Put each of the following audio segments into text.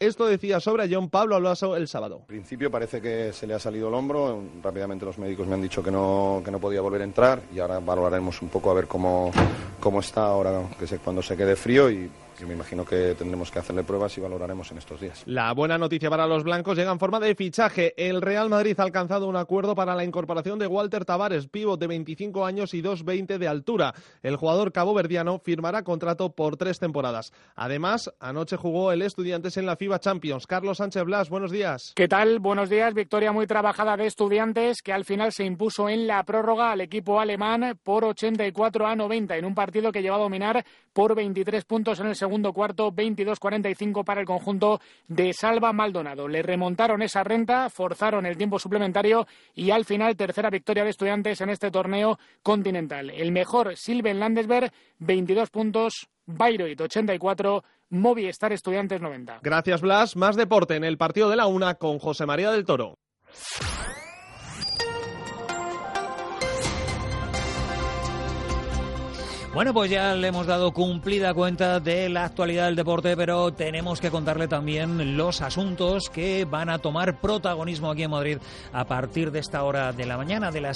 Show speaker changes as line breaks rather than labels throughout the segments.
Esto decía sobre John Pablo Laso el sábado.
En principio parece que se le ha salido el hombro, rápidamente los médicos me han dicho que no podía volver a entrar y ahora valoraremos un poco a ver cómo está ahora, cuando se quede frío y me imagino que tendremos que hacerle pruebas y valoraremos en estos días.
La buena noticia para los blancos llega en forma de fichaje. El Real Madrid ha alcanzado un acuerdo para la incorporación de Walter Tavares, pívot de 25 años y 2,20 de altura. El jugador caboverdiano firmará contrato por 3 temporadas. Además, anoche jugó el Estudiantes en la FIBA Champions. Carlos Sánchez Blas, buenos días.
¿Qué tal? Buenos días. Victoria muy trabajada de Estudiantes, que al final se impuso en la prórroga al equipo alemán por 84-90 en un partido que lleva a dominar por 23 puntos en el segundo cuarto, 22-45 para el conjunto de Salva Maldonado. Le remontaron esa renta, forzaron el tiempo suplementario y al final tercera victoria de Estudiantes en este torneo continental. El mejor Sylvain Landesberg, 22 puntos, Bayreuth 84, Movistar Estudiantes 90.
Gracias, Blas. Más deporte en el partido de la 1 con José María del Toro.
Bueno, pues ya le hemos dado cumplida cuenta de la actualidad del deporte, pero tenemos que contarle también los asuntos que van a tomar protagonismo aquí en Madrid a partir de esta hora de la mañana, de las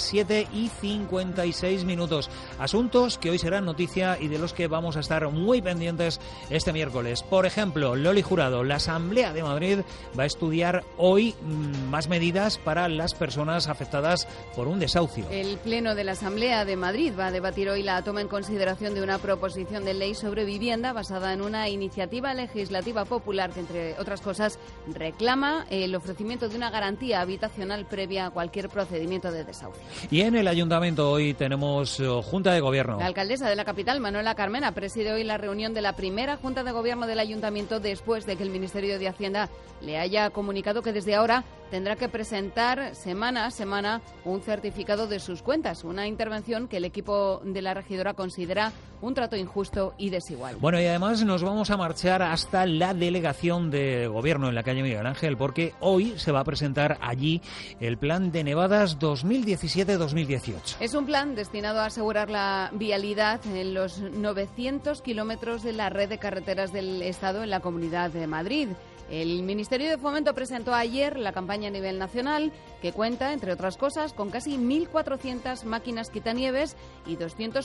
7:56. Asuntos que hoy serán noticia y de los que vamos a estar muy pendientes este miércoles. Por ejemplo, Loli Jurado, la Asamblea de Madrid va a estudiar hoy más medidas para las personas afectadas por un desahucio.
El Pleno de la Asamblea de Madrid va a debatir hoy la toma en consideración de una proposición de ley sobre vivienda basada en una iniciativa legislativa popular que, entre otras cosas, reclama el ofrecimiento de una garantía habitacional previa a cualquier procedimiento de desahucio.
Y en el Ayuntamiento hoy tenemos Junta de Gobierno.
La alcaldesa de la capital, Manuela Carmena, preside hoy la reunión de la primera Junta de Gobierno del Ayuntamiento después de que el Ministerio de Hacienda le haya comunicado que desde ahora tendrá que presentar semana a semana un certificado de sus cuentas, una intervención que el equipo de la regidora considera un trato injusto y desigual.
Bueno, y además nos vamos a marchar hasta la delegación de gobierno en la calle Miguel Ángel, porque hoy se va a presentar allí el Plan de Nevadas 2017-2018.
Es un plan destinado a asegurar la vialidad en los 900 kilómetros de la red de carreteras del Estado en la Comunidad de Madrid. El Ministerio de Fomento presentó ayer la campaña a nivel nacional que cuenta, entre otras cosas, con casi 1.400 máquinas quitanieves y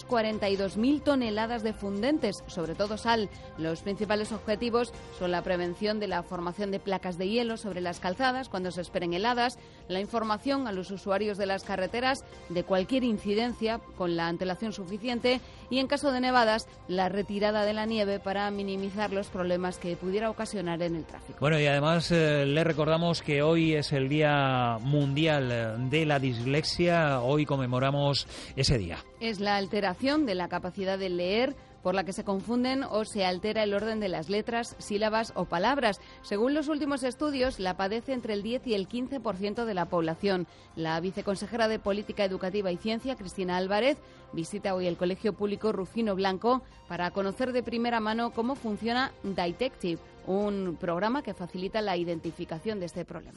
242.000 toneladas de fundentes, sobre todo sal. Los principales objetivos son la prevención de la formación de placas de hielo sobre las calzadas cuando se esperen heladas, la información a los usuarios de las carreteras de cualquier incidencia con la antelación suficiente y, en caso de nevadas, la retirada de la nieve para minimizar los problemas que pudiera ocasionar en el tráfico.
Bueno, y además le recordamos que hoy es el Día Mundial de la Dislexia. Hoy conmemoramos ese día.
Es la alteración de la capacidad de leer por la que se confunden o se altera el orden de las letras, sílabas o palabras. Según los últimos estudios, la padece entre el 10 y el 15% de la población. La viceconsejera de Política Educativa y Ciencia, Cristina Álvarez, visita hoy el Colegio Público Rufino Blanco para conocer de primera mano cómo funciona Detective, un programa que facilita la identificación de este problema.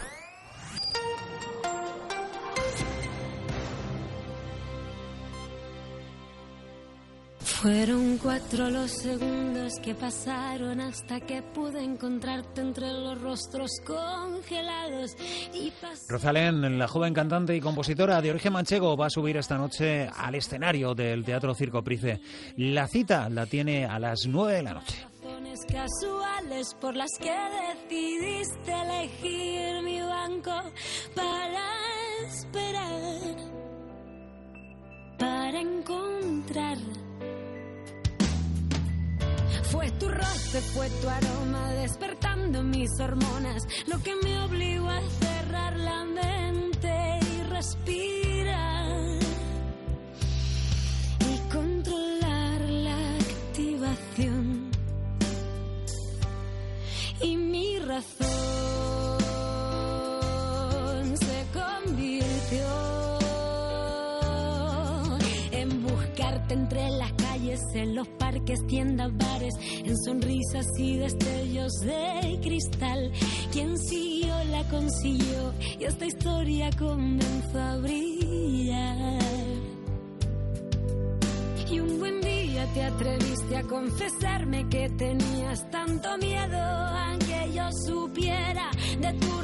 Fueron 4 los segundos que pasaron hasta que pude encontrarte entre los rostros congelados y
Rosalén, la joven cantante y compositora de origen manchego, va a subir esta noche al escenario del Teatro Circo Price. La cita la tiene a las 9 de la noche.
Razones casuales por las que decidiste elegir mi banco para esperar, para encontrar. Fue tu roce, fue tu aroma despertando mis hormonas, lo que me obligó a cerrar la mente y respirar y controlar la activación. Y mi razón se convirtió en buscarte entre las calles, en los parques, tiendas, bares, en sonrisas y destellos de cristal. Quien siguió la consiguió y esta historia comenzó a brillar. Y un buen día día te atreviste a confesarme que tenías tanto miedo a que yo supiera de tu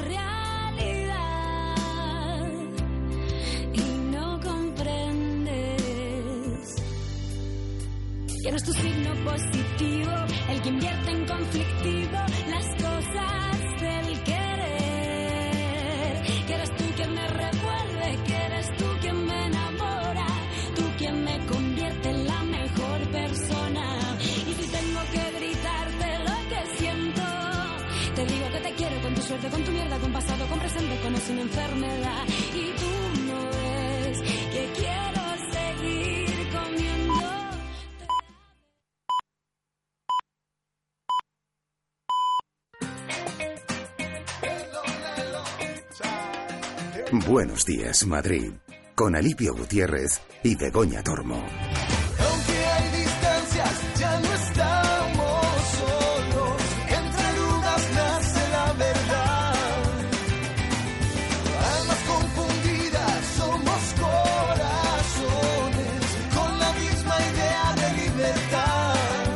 realidad y no comprendes que no es tu signo positivo el que invierte en conflictivo las cosas del querer, que eres tú quien me revuelve, que eres tú quien me enamora, tú quien me convierte en la mejor persona. Y si tengo que gritarte lo que siento, te digo que te quiero con tu suerte, con tu mierda, con pasado, con presente, con o sin enfermedad. Y tú no ves que quiero seguir comiendo.
Buenos días, Madrid, con Alipio Gutiérrez y Begoña Tormo.
Aunque hay distancias, ya no estamos solos. Entre dudas nace la verdad. Almas confundidas, somos corazones con la misma idea de libertad.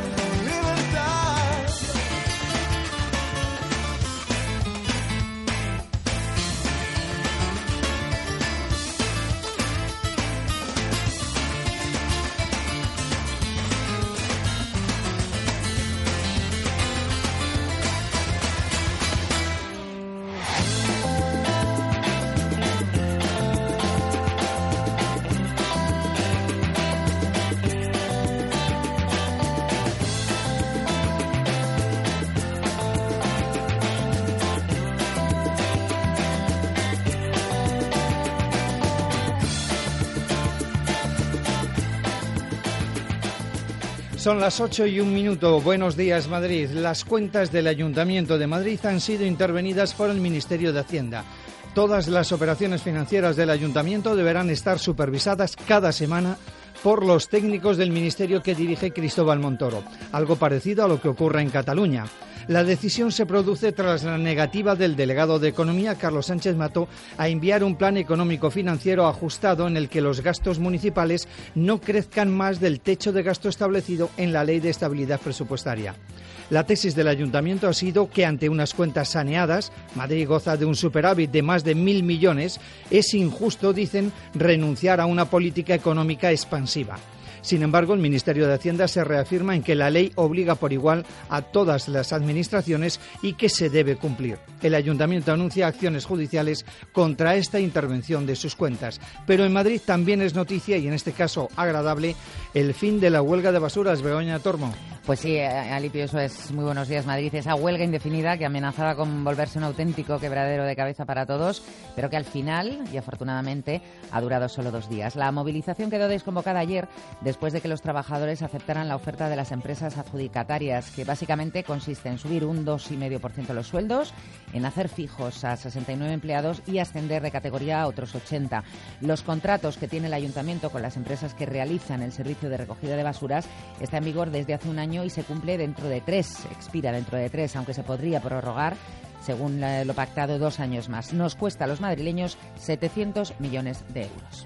Son las 8:01. Buenos días, Madrid. Las cuentas del Ayuntamiento de Madrid han sido intervenidas por el Ministerio de Hacienda. Todas las operaciones financieras del Ayuntamiento deberán estar supervisadas cada semana por los técnicos del Ministerio que dirige Cristóbal Montoro, algo parecido a lo que ocurre en Cataluña. La decisión se produce tras la negativa del delegado de Economía, Carlos Sánchez Mato, a enviar un plan económico-financiero ajustado en el que los gastos municipales no crezcan más del techo de gasto establecido en la Ley de Estabilidad Presupuestaria. La tesis del Ayuntamiento ha sido que ante unas cuentas saneadas, Madrid goza de un superávit de más de 1.000 millones, es injusto, dicen, renunciar a una política económica expansiva. Sin embargo, el Ministerio de Hacienda se reafirma en que la ley obliga por igual a todas las administraciones y que se debe cumplir. El Ayuntamiento anuncia acciones judiciales contra esta intervención de sus cuentas. Pero en Madrid también es noticia, y en este caso agradable, el fin de la huelga de basuras. Begoña Tormo.
Pues sí, Alipio, eso es. Muy buenos días, Madrid. Esa huelga indefinida que amenazaba con volverse un auténtico quebradero de cabeza para todos, pero que al final, y afortunadamente, ha durado solo 2 días. La movilización quedó desconvocada ayer después de que los trabajadores aceptaran la oferta de las empresas adjudicatarias, que básicamente consiste en subir un 2,5% los sueldos, en hacer fijos a 69 empleados y ascender de categoría a otros 80. Los contratos que tiene el Ayuntamiento con las empresas que realizan el servicio de recogida de basuras está en vigor desde hace un año y se cumple dentro de 3, expira dentro de 3, aunque se podría prorrogar, según lo pactado, 2 años más. Nos cuesta a los madrileños 700 millones de euros.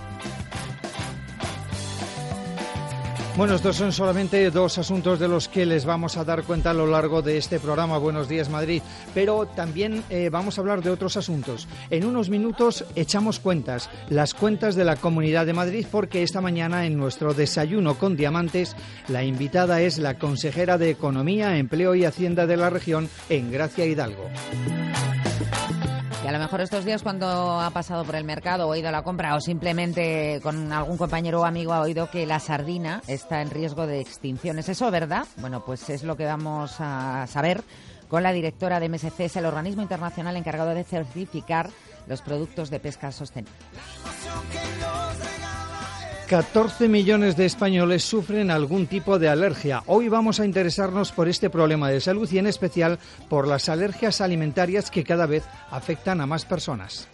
Bueno, estos son solamente 2 asuntos de los que les vamos a dar cuenta a lo largo de este programa Buenos Días Madrid, pero también vamos a hablar de otros asuntos. En unos minutos echamos cuentas, las cuentas de la Comunidad de Madrid, porque esta mañana en nuestro desayuno con diamantes la invitada es la consejera de Economía, Empleo y Hacienda de la región, Engracia Hidalgo.
Y a lo mejor estos días, cuando ha pasado por el mercado o ha ido a la compra o simplemente con algún compañero o amigo ha oído que la sardina está en riesgo de extinción. ¿Es eso verdad? Bueno, pues es lo que vamos a saber con la directora de MSC, es el organismo internacional encargado de certificar los productos de pesca sostenible.
14 millones de españoles sufren algún tipo de alergia. Hoy vamos a interesarnos por este problema de salud y en especial por las alergias alimentarias que cada vez afectan a más personas.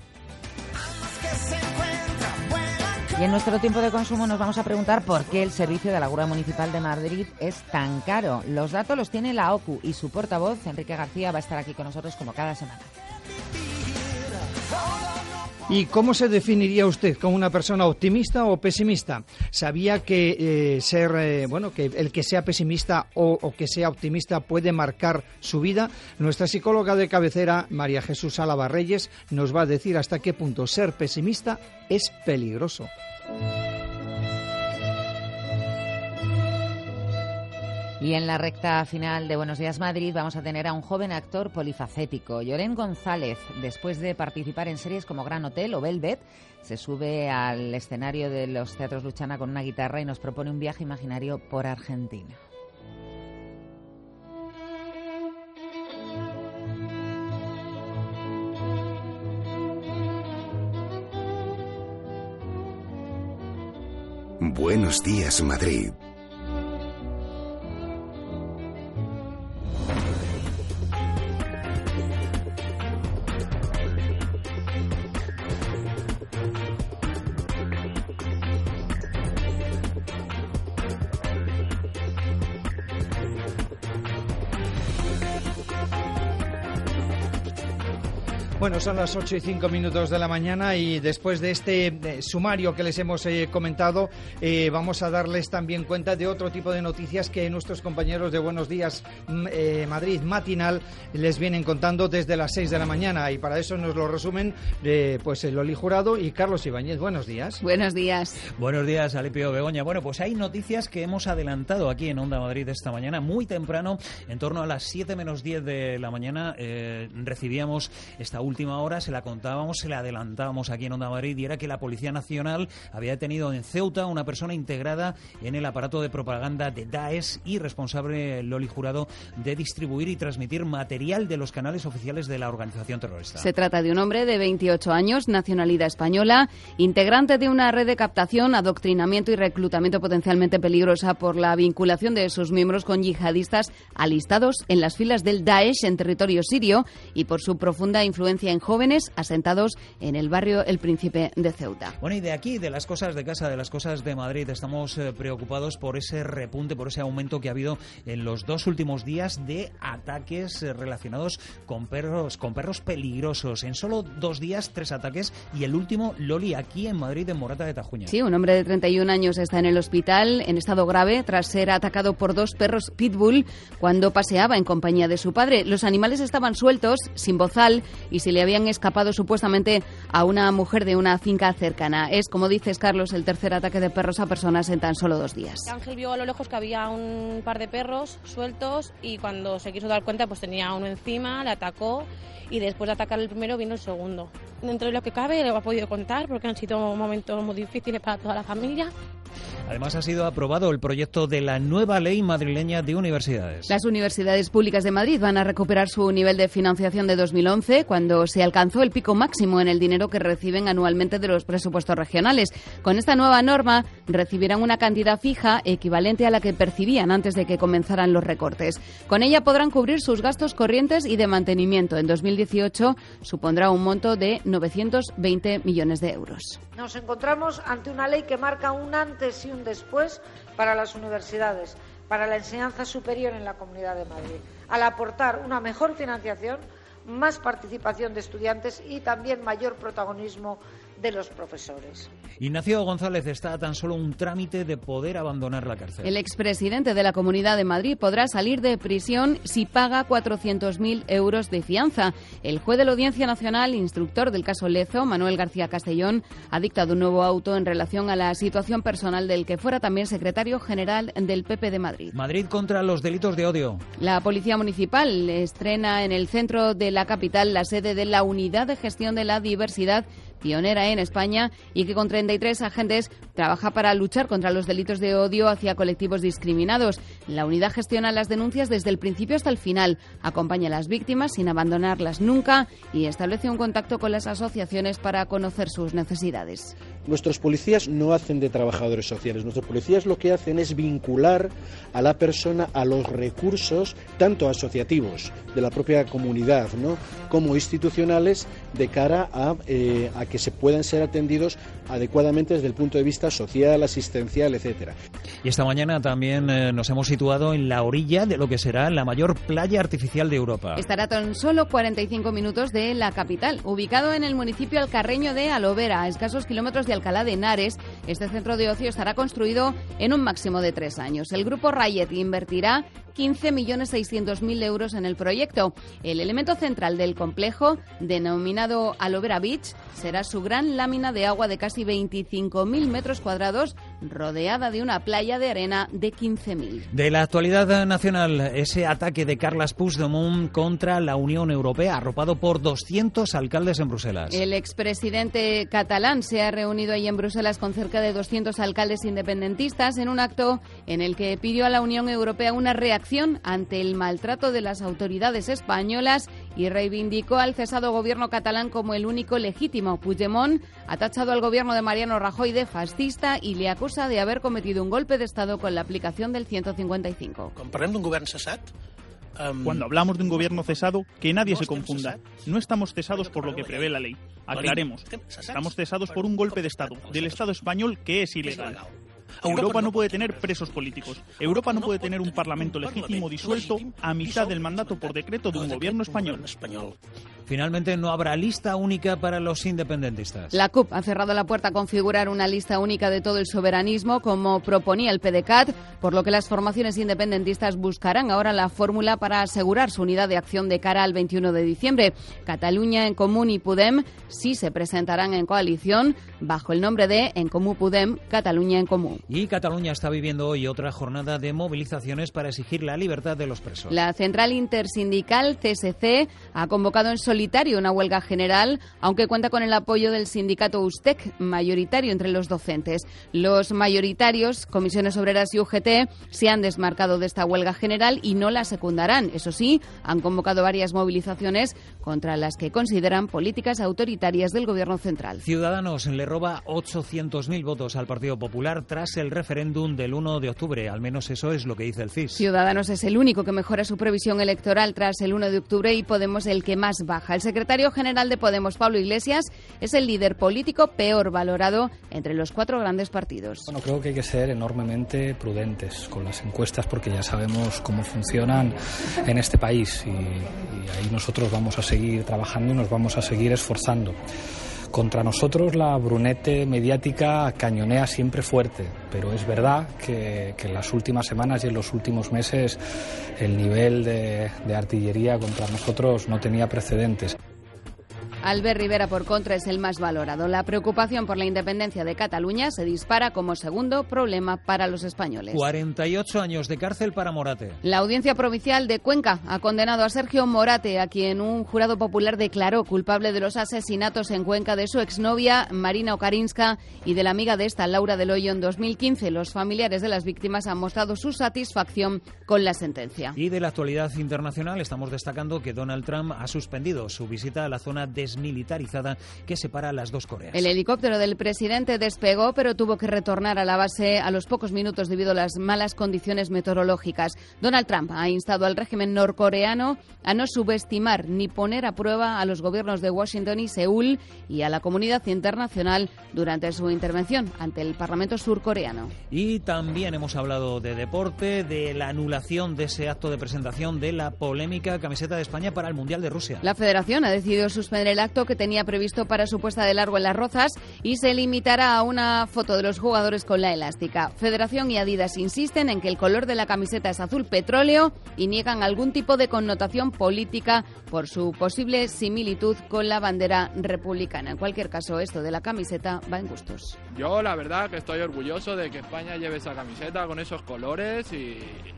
Y en nuestro tiempo de consumo nos vamos a preguntar por qué el servicio de la Guardia Municipal de Madrid es tan caro. Los datos los tiene la OCU y su portavoz, Enrique García, va a estar aquí con nosotros como cada semana.
¿Y cómo se definiría usted como una persona optimista o pesimista? ¿Sabía que que el que sea pesimista o que sea optimista puede marcar su vida? Nuestra psicóloga de cabecera, María Jesús Álava Reyes, nos va a decir hasta qué punto ser pesimista es peligroso.
Y en la recta final de Buenos Días Madrid vamos a tener a un joven actor polifacético. Llorén González, después de participar en series como Gran Hotel o Velvet, se sube al escenario de los Teatros Luchana con una guitarra y nos propone un viaje imaginario por Argentina.
Buenos Días Madrid.
Bueno, son las 8:05 de la mañana y después de este sumario que les hemos comentado, vamos a darles también cuenta de otro tipo de noticias que nuestros compañeros de Buenos Días Madrid Matinal les vienen contando desde las 6 de la mañana, y para eso nos lo resumen Loli Jurado y Carlos Ibáñez. Buenos días.
Buenos días.
Buenos días, Alipio, Begoña. Bueno, pues hay noticias que hemos adelantado aquí en Onda Madrid esta mañana, muy temprano, en torno a las 7 menos 10 de la mañana, recibíamos esta última hora, se la contábamos, se la adelantábamos aquí en Onda Madrid, y era que la Policía Nacional había detenido en Ceuta una persona integrada en el aparato de propaganda de Daesh y responsable, Loli Jurado, de distribuir y transmitir material de los canales oficiales de la organización terrorista.
Se trata de un hombre de 28 años, nacionalidad española, integrante de una red de captación, adoctrinamiento y reclutamiento potencialmente peligrosa por la vinculación de sus miembros con yihadistas alistados en las filas del Daesh en territorio sirio y por su profunda influencia en jóvenes asentados en el barrio El Príncipe de Ceuta.
Bueno, y de aquí, de las cosas de casa, de las cosas de Madrid, estamos preocupados por ese repunte, por ese aumento que ha habido en los 2 últimos días de ataques relacionados con perros peligrosos. En solo 2 días, 3 ataques, y el último, Loli, aquí en Madrid, en Morata de Tajuña.
Sí, un hombre de 31 años está en el hospital en estado grave tras ser atacado por 2 perros pitbull cuando paseaba en compañía de su padre. Los animales estaban sueltos, sin bozal, y se le habían escapado supuestamente a una mujer de una finca cercana. Es, como dices, Carlos, el tercer ataque de perros a personas en tan solo 2 días.
Ángel vio a lo lejos que había un par de perros sueltos y cuando se quiso dar cuenta pues tenía uno encima, le atacó y después de atacar el primero vino el segundo. Dentro de lo que cabe lo ha podido contar porque han sido momentos muy difíciles para toda la familia.
Además, ha sido aprobado el proyecto de la nueva ley madrileña de universidades.
Las universidades públicas de Madrid van a recuperar su nivel de financiación de 2011, cuando se alcanzó el pico máximo en el dinero que reciben anualmente de los presupuestos regionales. Con esta nueva norma, recibirán una cantidad fija equivalente a la que percibían antes de que comenzaran los recortes. Con ella podrán cubrir sus gastos corrientes y de mantenimiento. En 2018 supondrá un monto de 920 millones de euros.
Nos encontramos ante una ley que marca un antes y un después para las universidades, para la enseñanza superior en la Comunidad de Madrid, al aportar una mejor financiación, más participación de estudiantes y también mayor protagonismo de los profesores.
Ignacio González está a tan solo un trámite de poder abandonar la cárcel.
El expresidente de la Comunidad de Madrid podrá salir de prisión si paga 400.000 euros de fianza. El juez de la Audiencia Nacional, instructor del caso Lezo, Manuel García Castellón, ha dictado un nuevo auto en relación a la situación personal del que fuera también secretario general del PP de Madrid.
Madrid contra los delitos de odio.
La Policía Municipal estrena en el centro de la capital la sede de la Unidad de Gestión de la Diversidad, pionera en España, y que con 33 agentes trabaja para luchar contra los delitos de odio hacia colectivos discriminados. La unidad gestiona las denuncias desde el principio hasta el final, acompaña a las víctimas sin abandonarlas nunca y establece un contacto con las asociaciones para conocer sus necesidades.
Nuestros policías no hacen de trabajadores sociales, nuestros policías lo que hacen es vincular a la persona a los recursos, tanto asociativos de la propia comunidad, ¿no?, como institucionales, de cara a que se puedan ser atendidos adecuadamente desde el punto de vista social, asistencial, etcétera.
Y esta mañana también nos hemos situado en la orilla de lo que será la mayor playa artificial de Europa.
Estará tan solo 45 minutos de la capital, ubicado en el municipio alcarreño de Alovera, a escasos kilómetros de Alcalá de Henares. Este centro de ocio estará construido en un máximo de 3 años. El grupo Rayet invertirá 15.600.000 euros en el proyecto. El elemento central del complejo, denominado Alovera Beach, será su gran lámina de agua de casi 25.000 metros cuadrados, rodeada de una playa de arena de 15.000.
De la actualidad nacional, ese ataque de Carles Puigdemont contra la Unión Europea, arropado por 200 alcaldes en Bruselas.
El expresidente catalán se ha reunido ahí en Bruselas con cerca de 200 alcaldes independentistas en un acto en el que pidió a la Unión Europea una reacción ante el maltrato de las autoridades españolas y reivindicó al cesado gobierno catalán como el único legítimo. Puigdemont ha tachado al gobierno de Mariano Rajoy de fascista y le acusa de haber cometido un golpe de Estado con la aplicación del 155.
Cuando hablamos de un gobierno cesado, que nadie se confunda. No estamos cesados por lo que prevé la ley. Aclaremos. Estamos cesados por un golpe de Estado, del Estado español, que es ilegal. Europa no puede tener presos políticos. Europa no puede tener un parlamento legítimo disuelto a mitad del mandato por decreto de un gobierno español.
Finalmente no habrá lista única para los independentistas.
La CUP ha cerrado la puerta a configurar una lista única de todo el soberanismo, como proponía el PDeCAT, por lo que las formaciones independentistas buscarán ahora la fórmula para asegurar su unidad de acción de cara al 21 de diciembre. Catalunya en Comú y Podem sí se presentarán en coalición bajo el nombre de En Comú Podem, Catalunya en Comú.
Y Cataluña está viviendo hoy otra jornada de movilizaciones para exigir la libertad de los presos.
La central intersindical CSC ha convocado en solitario una huelga general, aunque cuenta con el apoyo del sindicato USTEC, mayoritario entre los docentes. Los mayoritarios, Comisiones Obreras y UGT, se han desmarcado de esta huelga general y no la secundarán. Eso sí, han convocado varias movilizaciones contra las que consideran políticas autoritarias del Gobierno central.
Ciudadanos le roba 800.000 votos al Partido Popular tras el referéndum del 1 de octubre. Al menos eso es lo que dice el CIS.
Ciudadanos es el único que mejora su previsión electoral tras el 1 de octubre y Podemos el que más baja. El secretario general de Podemos, Pablo Iglesias, es el líder político peor valorado entre los 4 grandes partidos.
Bueno, creo que hay que ser enormemente prudentes con las encuestas porque ya sabemos cómo funcionan en este país y ahí nosotros vamos a seguir trabajando y nos vamos a seguir esforzando. Contra nosotros la brunete mediática cañonea siempre fuerte, pero es verdad que en las últimas semanas y en los últimos meses el nivel de artillería contra nosotros no tenía precedentes.
Albert Rivera, por contra, es el más valorado. La preocupación por la independencia de Cataluña se dispara como segundo problema para los españoles.
48 años de cárcel para Morate.
La Audiencia Provincial de Cuenca ha condenado a Sergio Morate, a quien un jurado popular declaró culpable de los asesinatos en Cuenca de su exnovia Marina Okarinska y de la amiga de esta, Laura del Hoyo, en 2015. Los familiares de las víctimas han mostrado su satisfacción con la sentencia.
Y de la actualidad internacional estamos destacando que Donald Trump ha suspendido su visita a la zona desmilitarizada que separa las dos Coreas.
El helicóptero del presidente despegó, pero tuvo que retornar a la base a los pocos minutos debido a las malas condiciones meteorológicas. Donald Trump ha instado al régimen norcoreano a no subestimar ni poner a prueba a los gobiernos de Washington y Seúl y a la comunidad internacional durante su intervención ante el Parlamento surcoreano.
Y también hemos hablado de deporte, de la anulación de ese acto de presentación de la polémica camiseta de España para el Mundial de Rusia.
La Federación ha decidido suspender el acto que tenía previsto para su puesta de largo en Las Rozas y se limitará a una foto de los jugadores con la elástica. Federación y Adidas insisten en que el color de la camiseta es azul petróleo y niegan algún tipo de connotación política por su posible similitud con la bandera republicana. En cualquier caso, esto de la camiseta va en gustos.
Yo la verdad que estoy orgulloso de que España lleve esa camiseta con esos colores y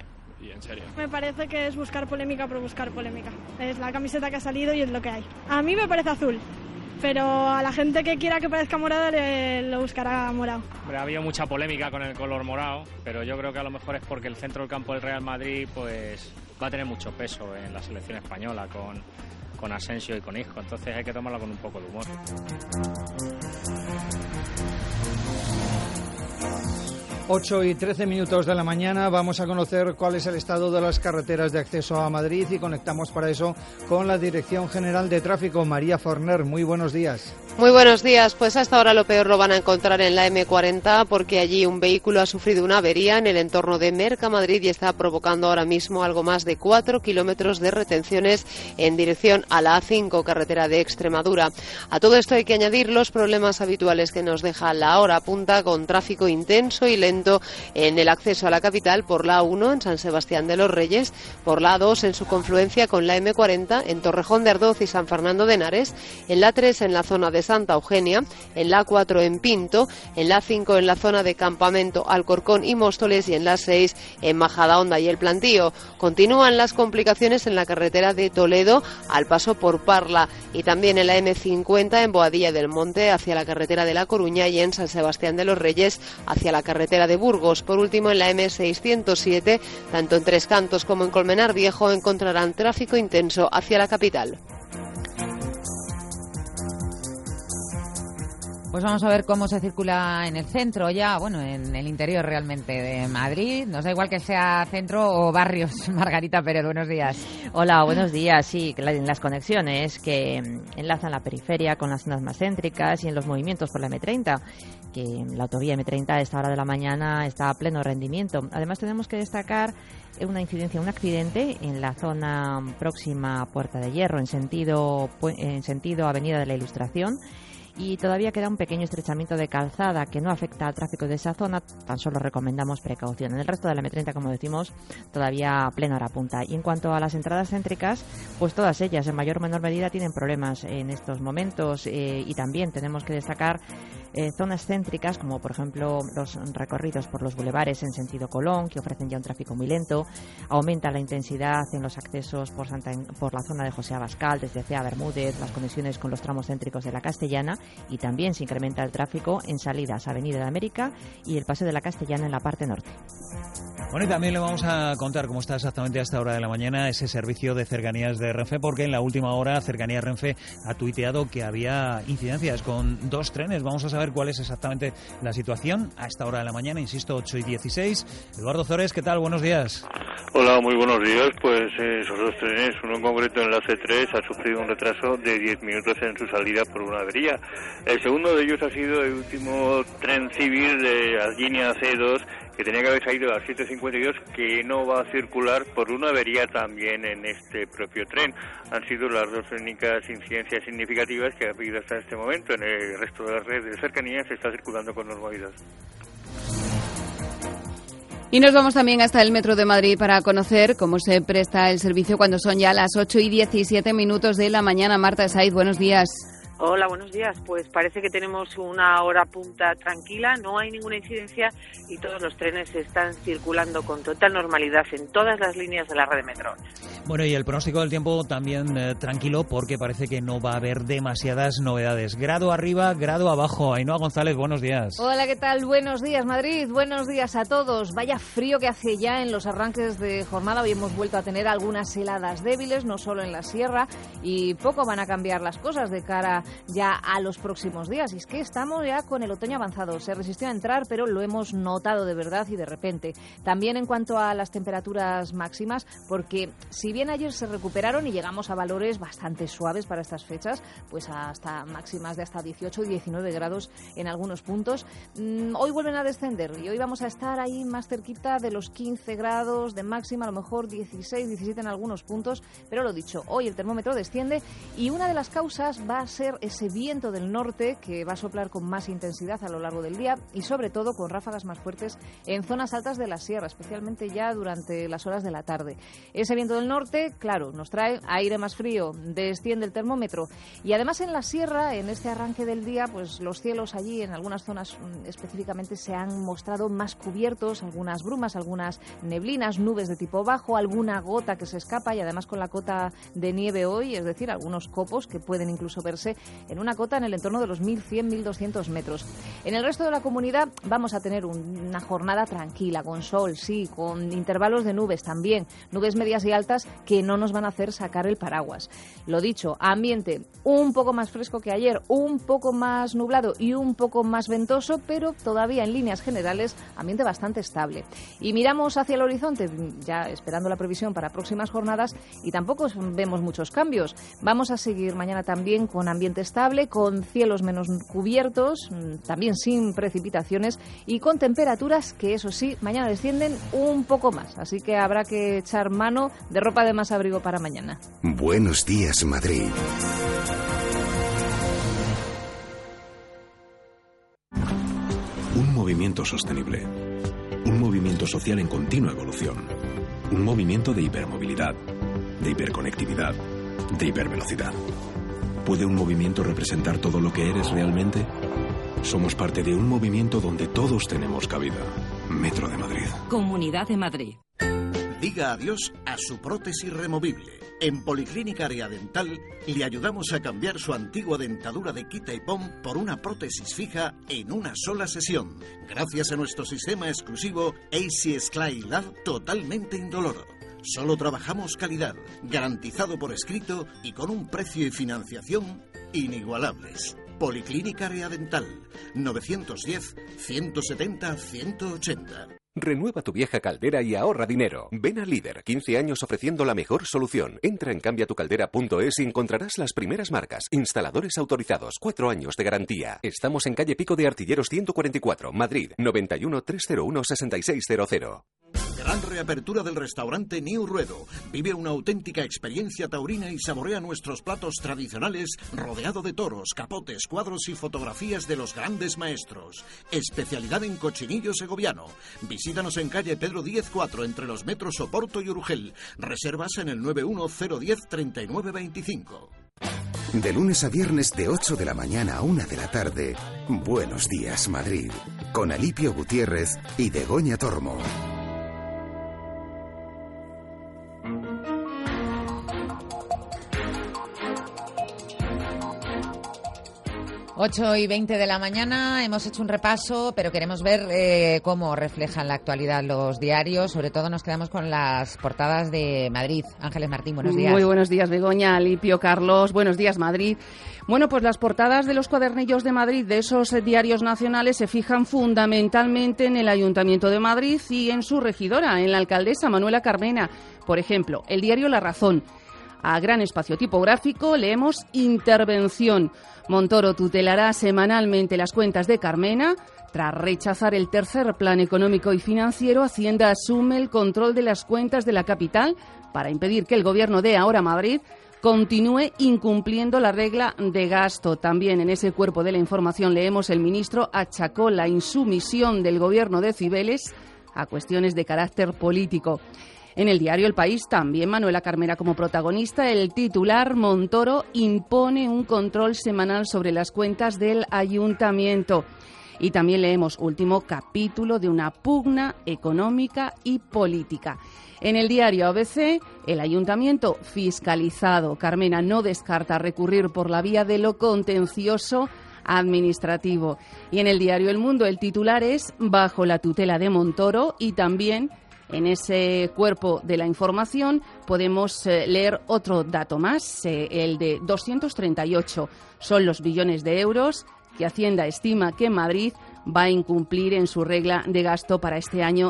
en serio.
Me parece que es buscar polémica por buscar polémica. Es la camiseta que ha salido y es lo que hay. A mí me parece azul, pero a la gente que quiera que parezca morada lo buscará morado.
Ha habido mucha polémica con el color morado, pero yo creo que a lo mejor es porque el centro del campo del Real Madrid pues va a tener mucho peso en la selección española con Asensio y con Isco, entonces hay que tomarlo con un poco de humor.
8:13 de la mañana, vamos a conocer cuál es el estado de las carreteras de acceso a Madrid y conectamos para eso con la Dirección General de Tráfico. María Forner, muy buenos días.
Muy buenos días, pues hasta ahora lo peor lo van a encontrar en la M40 porque allí un vehículo ha sufrido una avería en el entorno de Mercamadrid y está provocando ahora mismo algo más de 4 kilómetros de retenciones en dirección a la A5, carretera de Extremadura. A todo esto hay que añadir los problemas habituales que nos deja la hora punta con tráfico intenso y lento en el acceso a la capital por la A1 en San Sebastián de los Reyes, por la A2 en su confluencia con la M40 en Torrejón de Ardoz y San Fernando de Henares, en la A3 en la zona de Santa Eugenia, en la A4 en Pinto, en la A5 en la zona de Campamento, Alcorcón y Móstoles y en la A6 en Majadahonda y El Plantío. Continúan las complicaciones en la carretera de Toledo al paso por Parla y también en la M50 en Boadilla del Monte hacia la carretera de La Coruña y en San Sebastián de los Reyes hacia la carretera de Burgos. Por último, en la M607, tanto en Tres Cantos como en Colmenar Viejo, encontrarán tráfico intenso hacia la capital.
Pues vamos a ver cómo se circula en el centro ya, bueno, en el interior realmente de Madrid. Nos da igual que sea centro o barrios. Margarita Pérez, buenos días.
Hola, buenos días. Sí, en las conexiones que enlazan la periferia con las zonas más céntricas y en los movimientos por la M30, que la autovía M30 a esta hora de la mañana está a pleno rendimiento. Además tenemos que destacar una incidencia, un accidente en la zona próxima a Puerta de Hierro, en sentido Avenida de la Ilustración. Y todavía queda un pequeño estrechamiento de calzada que no afecta al tráfico de esa zona, tan solo recomendamos precaución. En el resto de la M30, como decimos, todavía plena hora punta. Y en cuanto a las entradas céntricas, pues todas ellas en mayor o menor medida tienen problemas en estos momentos y también tenemos que destacar zonas céntricas como por ejemplo los recorridos por los bulevares en sentido Colón, que ofrecen ya un tráfico muy lento. Aumenta la intensidad en los accesos por la zona de José Abascal, desde Cea Bermúdez, las conexiones con los tramos céntricos de la Castellana, y también se incrementa el tráfico en salidas a Avenida de América y el Paseo de la Castellana en la parte norte.
Bueno, y también le vamos a contar cómo está exactamente a esta hora de la mañana ese servicio de cercanías de Renfe, porque en la última hora Cercanías Renfe ha tuiteado que había incidencias con 2 trenes. Vamos a saber cuál es exactamente la situación a esta hora de la mañana, insisto, 8:16. Eduardo Zores, ¿qué tal? Buenos días.
Hola, muy buenos días. Pues esos 2 trenes, uno en concreto en la C3, ha sufrido un retraso de 10 minutos en su salida por una avería. El segundo de ellos ha sido el último tren civil de la línea C2, que tenía que haber salido a las 7:52, que no va a circular por una avería también en este propio tren. Han sido las 2 únicas incidencias significativas que ha habido hasta este momento. En el resto de la red de cercanías se está circulando con normalidad.
Y nos vamos también hasta el Metro de Madrid para conocer cómo se presta el servicio cuando son ya las 8:17 de la mañana. Marta Saiz, buenos días.
Hola, buenos días. Pues parece que tenemos una hora punta tranquila, no hay ninguna incidencia y todos los trenes están circulando con total normalidad en todas las líneas de la red de metro.
Bueno, y el pronóstico del tiempo también tranquilo, porque parece que no va a haber demasiadas novedades. Grado arriba, grado abajo. Ainhoa González, buenos días.
Hola, ¿qué tal? Buenos días, Madrid. Buenos días a todos. Vaya frío que hace ya en los arranques de jornada. Hoy hemos vuelto a tener algunas heladas débiles, no solo en la sierra, y poco van a cambiar las cosas de cara ya a los próximos días. Y es que estamos ya con el otoño avanzado. Se resistió a entrar, pero lo hemos notado de verdad y de repente. También en cuanto a las temperaturas máximas, porque si bien ayer se recuperaron y llegamos a valores bastante suaves para estas fechas, pues hasta máximas de hasta 18 y 19 grados en algunos puntos, hoy vuelven a descender y hoy vamos a estar ahí más cerquita de los 15 grados de máxima, a lo mejor 16, 17 en algunos puntos, pero lo dicho, hoy el termómetro desciende y una de las causas va a ser ese viento del norte que va a soplar con más intensidad a lo largo del día y sobre todo con ráfagas más fuertes en zonas altas de la sierra, especialmente ya durante las horas de la tarde. Ese viento del norte, claro, nos trae aire más frío, desciende el termómetro y además en la sierra, en este arranque del día, pues los cielos allí en algunas zonas específicamente se han mostrado más cubiertos, algunas brumas, algunas neblinas, nubes de tipo bajo, alguna gota que se escapa y además con la cota de nieve hoy, es decir, algunos copos que pueden incluso verse
en una cota en el entorno de los 1.100-1.200 metros. En el resto de la comunidad vamos a tener una jornada tranquila, con sol, sí, con intervalos de nubes también, nubes medias y altas que no nos van a hacer sacar el paraguas. Lo dicho, ambiente un poco más fresco que ayer, un poco más nublado y un poco más ventoso, pero todavía en líneas generales ambiente bastante estable. Y miramos hacia el horizonte, ya esperando la previsión para próximas jornadas, y tampoco vemos muchos cambios. Vamos a seguir mañana también con ambiente estable, con cielos menos cubiertos, también sin precipitaciones y con temperaturas que, eso sí, mañana descienden un poco más. Así que habrá que echar mano de ropa de más abrigo para mañana.
Buenos días, Madrid.
Un movimiento sostenible. Un movimiento social en continua evolución. Un movimiento de hipermovilidad, de hiperconectividad, de hipervelocidad. ¿Puede un movimiento representar todo lo que eres realmente? Somos parte de un movimiento donde todos tenemos cabida. Metro de Madrid.
Comunidad de Madrid.
Diga adiós a su prótesis removible. En Policlínica Área Dental le ayudamos a cambiar su antigua dentadura de quita y pon por una prótesis fija en una sola sesión, gracias a nuestro sistema exclusivo AC Sclide Lab totalmente indoloro. Solo trabajamos calidad, garantizado por escrito y con un precio y financiación inigualables. Policlínica Área Dental, 910-170-180.
Renueva tu vieja caldera y ahorra dinero. Ven a Líder, 15 años ofreciendo la mejor solución. Entra en cambiatucaldera.es y encontrarás las primeras marcas. Instaladores autorizados, 4 años de garantía. Estamos en calle Pico de Artilleros 144, Madrid, 91 301 6600.
Gran reapertura del restaurante New Ruedo. Vive una auténtica experiencia taurina y saborea nuestros platos tradicionales rodeado de toros, capotes, cuadros y fotografías de los grandes maestros. Especialidad en cochinillo segoviano. Visítanos en calle Pedro Díez 4 entre los metros Oporto y Urgel. Reservas en el 910103925.
De lunes a viernes de 8 de la mañana a 1 de la tarde. Buenos días, Madrid. Con Alipio Gutiérrez y Begoña Tormo.
8:20 de la mañana, hemos hecho un repaso, pero queremos ver cómo reflejan la actualidad los diarios. Sobre todo nos quedamos con las portadas de Madrid. Ángeles Martín, buenos días.
Muy buenos días, Begoña, Alipio, Carlos. Buenos días, Madrid. Bueno, pues las portadas de los cuadernillos de Madrid, de esos diarios nacionales, se fijan fundamentalmente en el Ayuntamiento de Madrid y en su regidora, en la alcaldesa Manuela Carmena. Por ejemplo, el diario La Razón. A gran espacio tipográfico leemos intervención. Montoro tutelará semanalmente las cuentas de Carmena. Tras rechazar el tercer plan económico y financiero, Hacienda asume el control de las cuentas de la capital para impedir que el Gobierno de Ahora Madrid continúe incumpliendo la regla de gasto. También en ese cuerpo de la información leemos: el ministro achacó la insumisión del Gobierno de Cibeles a cuestiones de carácter político. En el diario El País, también Manuela Carmena como protagonista, el titular: Montoro impone un control semanal sobre las cuentas del ayuntamiento. Y también leemos: último capítulo de una pugna económica y política. En el diario ABC, el ayuntamiento fiscalizado. Carmena no descarta recurrir por la vía de lo contencioso administrativo. Y en el diario El Mundo, el titular es: bajo la tutela de Montoro. Y también en ese cuerpo de la información podemos leer otro dato más, el de 238. Son los billones de euros que Hacienda estima que Madrid va a incumplir en su regla de gasto para este año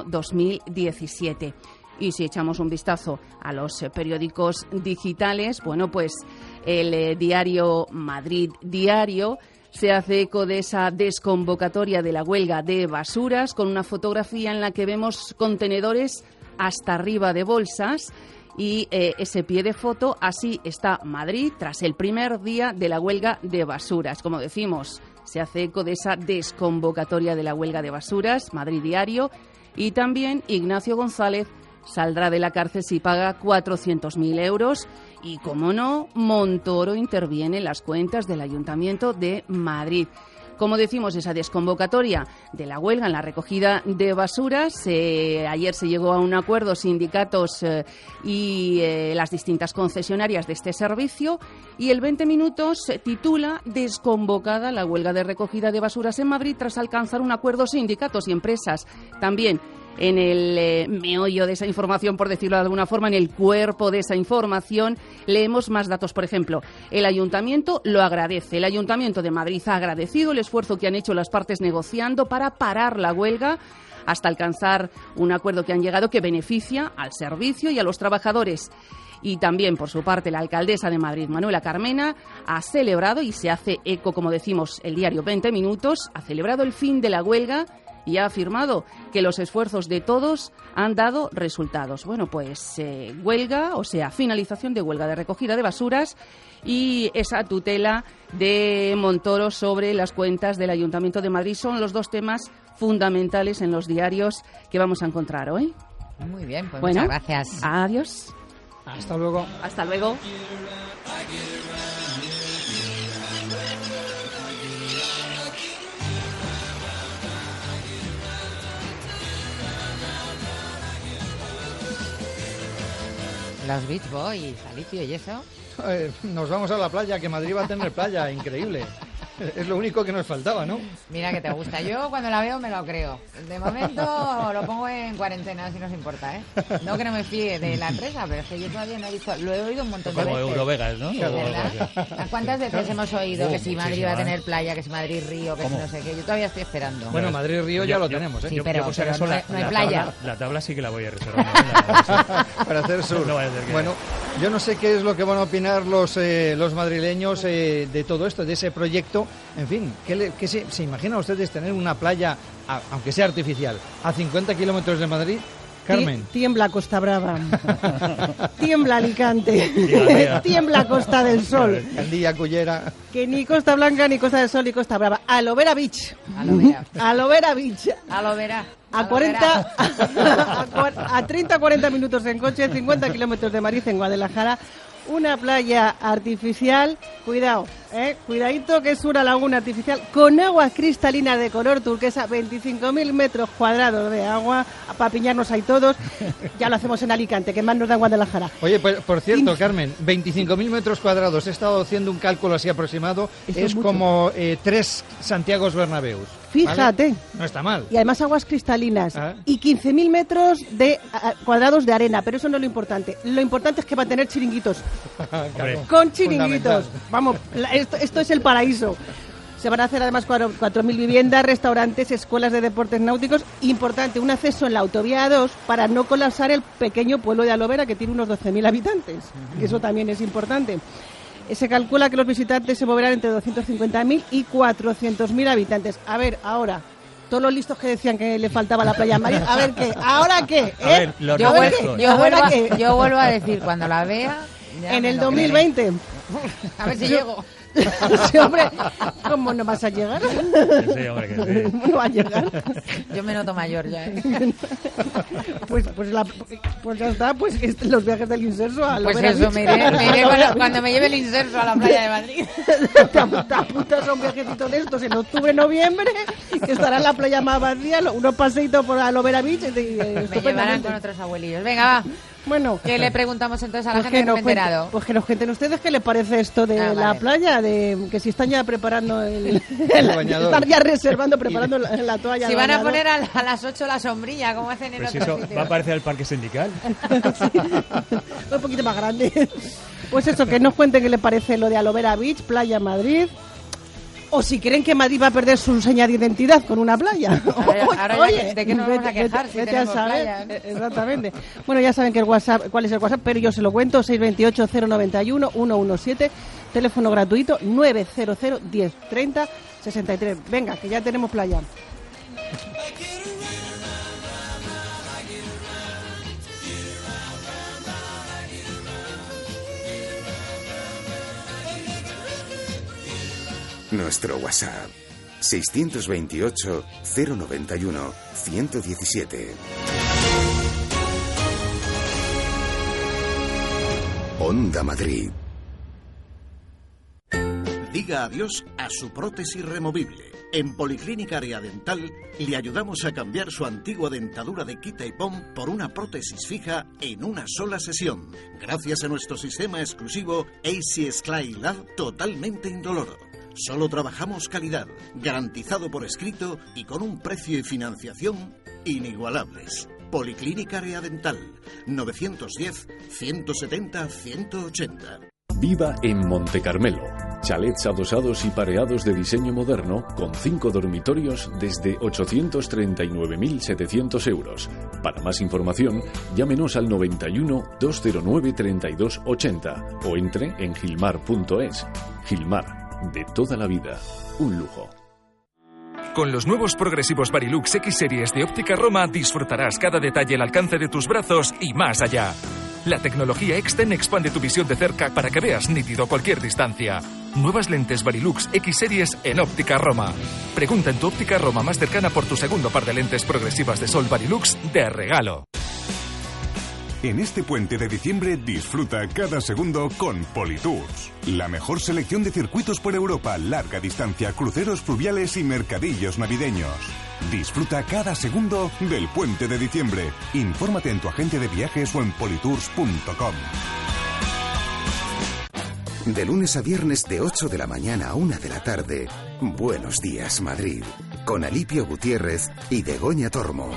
2017. Y si echamos un vistazo a los periódicos digitales, bueno, pues el diario Madrid Diario se hace eco de esa desconvocatoria de la huelga de basuras, con una fotografía en la que vemos contenedores hasta arriba de bolsas y ese pie de foto: así está Madrid tras el primer día de la huelga de basuras. Como decimos, se hace eco de esa desconvocatoria de la huelga de basuras, Madrid Diario. Y también Ignacio González saldrá de la cárcel si paga 400.000 euros. Y, como no, Montoro interviene en las cuentas del Ayuntamiento de Madrid. Como decimos, esa desconvocatoria de la huelga en la recogida de basuras. Ayer se llegó a un acuerdo sindicatos y las distintas concesionarias de este servicio, y el 20 Minutos titula Desconvocada la huelga de recogida de basuras en Madrid tras alcanzar un acuerdo sindicatos y empresas. También en el meollo de esa información, por decirlo de alguna forma, en el cuerpo de esa información, leemos más datos. Por ejemplo, el Ayuntamiento lo agradece. El Ayuntamiento de Madrid ha agradecido el esfuerzo que han hecho las partes negociando para parar la huelga hasta alcanzar un acuerdo que han llegado que beneficia al servicio y a los trabajadores. Y también, por su parte, la alcaldesa de Madrid, Manuela Carmena, ha celebrado, y se hace eco, como decimos, el diario 20 Minutos, ha celebrado el fin de la huelga y ha afirmado que los esfuerzos de todos han dado resultados. Bueno, pues huelga, o sea, finalización de huelga de recogida de basuras y esa tutela de Montoro sobre las cuentas del Ayuntamiento de Madrid son los dos temas fundamentales en los diarios que vamos a encontrar hoy.
Muy bien, pues
bueno,
muchas gracias.
Adiós.
Hasta luego.
Hasta luego.
Los Beach Boys, Alicio, ¿y eso?
Nos vamos a la playa, que Madrid va a tener playa, increíble. Es lo único que nos faltaba, ¿no?
Mira que te gusta. Yo cuando la veo me lo creo. De momento lo pongo en cuarentena, si nos importa, ¿eh? No que no me fíe de la empresa, pero es que yo todavía no he visto... Lo he oído un montón de veces.
Como Eurovegas, ¿no?
¿Verdad? ¿Cuántas veces hemos oído que si Madrid va a tener playa, que si Madrid Río, que si no sé qué? Yo todavía estoy esperando.
Bueno, Madrid Río ya lo tenemos, ¿eh?
Sí, pero no hay playa.
La tabla sí que la voy a reservar.
Para hacer sur.
No vaya a ser que...
Bueno, yo no sé qué es lo que van a opinar los madrileños de todo esto, de ese proyecto. En fin, ¿qué se imaginan ustedes tener una playa, aunque sea artificial, a 50 kilómetros de Madrid? Carmen.
Tiembla Costa Brava. Tiembla Alicante. Tiembla Costa del Sol.
Candilla, Cullera.
Que ni Costa Blanca, ni Costa del Sol, ni Costa Brava. Alovera Beach. Alovera Beach.
Alovera.
A 30-40 minutos en coche, 50 kilómetros de Madrid, en Guadalajara. Una playa artificial, cuidado, cuidadito, que es una laguna artificial con agua cristalina de color turquesa, 25.000 metros cuadrados de agua, para piñarnos ahí todos. Ya lo hacemos en Alicante, que más nos da en Guadalajara.
Oye, pues, por cierto, Carmen, 25.000 metros cuadrados, he estado haciendo un cálculo así aproximado, es como 3 Santiagos Bernabéus.
Fíjate.
¿Vale? No está mal.
Y además aguas cristalinas. Y 15.000 metros cuadrados de arena, pero eso no es lo importante. Lo importante es que va a tener chiringuitos.
Claro.
Con chiringuitos. Vamos, esto es el paraíso. Se van a hacer además 4.000 viviendas, restaurantes, escuelas de deportes náuticos. Importante, un acceso en la autovía 2 para no colapsar el pequeño pueblo de Alovera, que tiene unos 12.000 habitantes. Y eso también es importante. Se calcula que los visitantes se moverán entre 250.000 y 400.000 habitantes. A ver, ahora, todos los listos que decían que le faltaba a la playa Madrid, a ver qué, ¿ahora qué?
Yo vuelvo a decir, cuando la vea...
En el 2020.
A ver si llego.
Sí, hombre, ¿cómo no vas a llegar?
Sí, hombre, que sí.
¿Cómo no vas a llegar?
Yo me noto mayor ya, ¿eh?
Pues ya está, pues los viajes del inserso a
Pues eso, me iré cuando me lleve el inserso a la playa de Madrid.
Te apuntas a un viajecito de estos en octubre, noviembre, que estará en la playa más vacía, unos paseitos por Alovera Beach.
Me llevarán con otros abuelillos. Venga, va.
Bueno,
¿qué le preguntamos entonces a la gente que no ha enterado?
Pues que nos cuenten ustedes qué les parece esto de la playa, de que si están ya preparando el están ya reservando, preparando la toalla.
Si van a poner a las 8 la sombrilla, como hacen en otros sitios.
Va a parecer el parque sindical.
Sí, un poquito más grande. Pues eso, que nos cuenten qué les parece lo de Alovera Beach, Playa Madrid. O si creen que Madrid va a perder su señal de identidad con una playa.
Ahora
Oye,
¿de qué nos vamos a quejar si tenemos playa?
Exactamente. Bueno, ya saben que el WhatsApp, cuál es el WhatsApp, pero yo se lo cuento, 628-091-117, teléfono gratuito 900 10 30 63. Venga, que ya tenemos playa.
Nuestro WhatsApp 628 091 117. Onda Madrid.
Diga adiós a su prótesis removible. En Policlínica Área Dental le ayudamos a cambiar su antigua dentadura de quita y pon por una prótesis fija en una sola sesión, gracias a nuestro sistema exclusivo AC Sclide Lab totalmente indoloro. Solo trabajamos calidad, garantizado por escrito y con un precio y financiación inigualables. Policlínica Área Dental, 910-170-180.
Viva en Monte Carmelo. Chalets adosados y pareados de diseño moderno con 5 dormitorios desde 839.700 euros. Para más información, llámenos al 91 209 3280 o entre en gilmar.es. Gilmar, de toda la vida, un lujo.
Con los nuevos progresivos Varilux X Series de Óptica Roma disfrutarás cada detalle al alcance de tus brazos y más allá. La tecnología Exten expande tu visión de cerca para que veas nítido cualquier distancia. Nuevas lentes Varilux X Series en Óptica Roma. Pregunta en tu Óptica Roma más cercana por tu segundo par de lentes progresivas de sol Varilux de regalo.
En este puente de diciembre disfruta cada segundo con Politours. La mejor selección de circuitos por Europa, larga distancia, cruceros fluviales y mercadillos navideños. Disfruta cada segundo del puente de diciembre. Infórmate en tu agente de viajes o en politours.com.
De lunes a viernes de 8 de la mañana a 1 de la tarde, Buenos Días Madrid, con Alipio Gutiérrez y Begoña Tormo.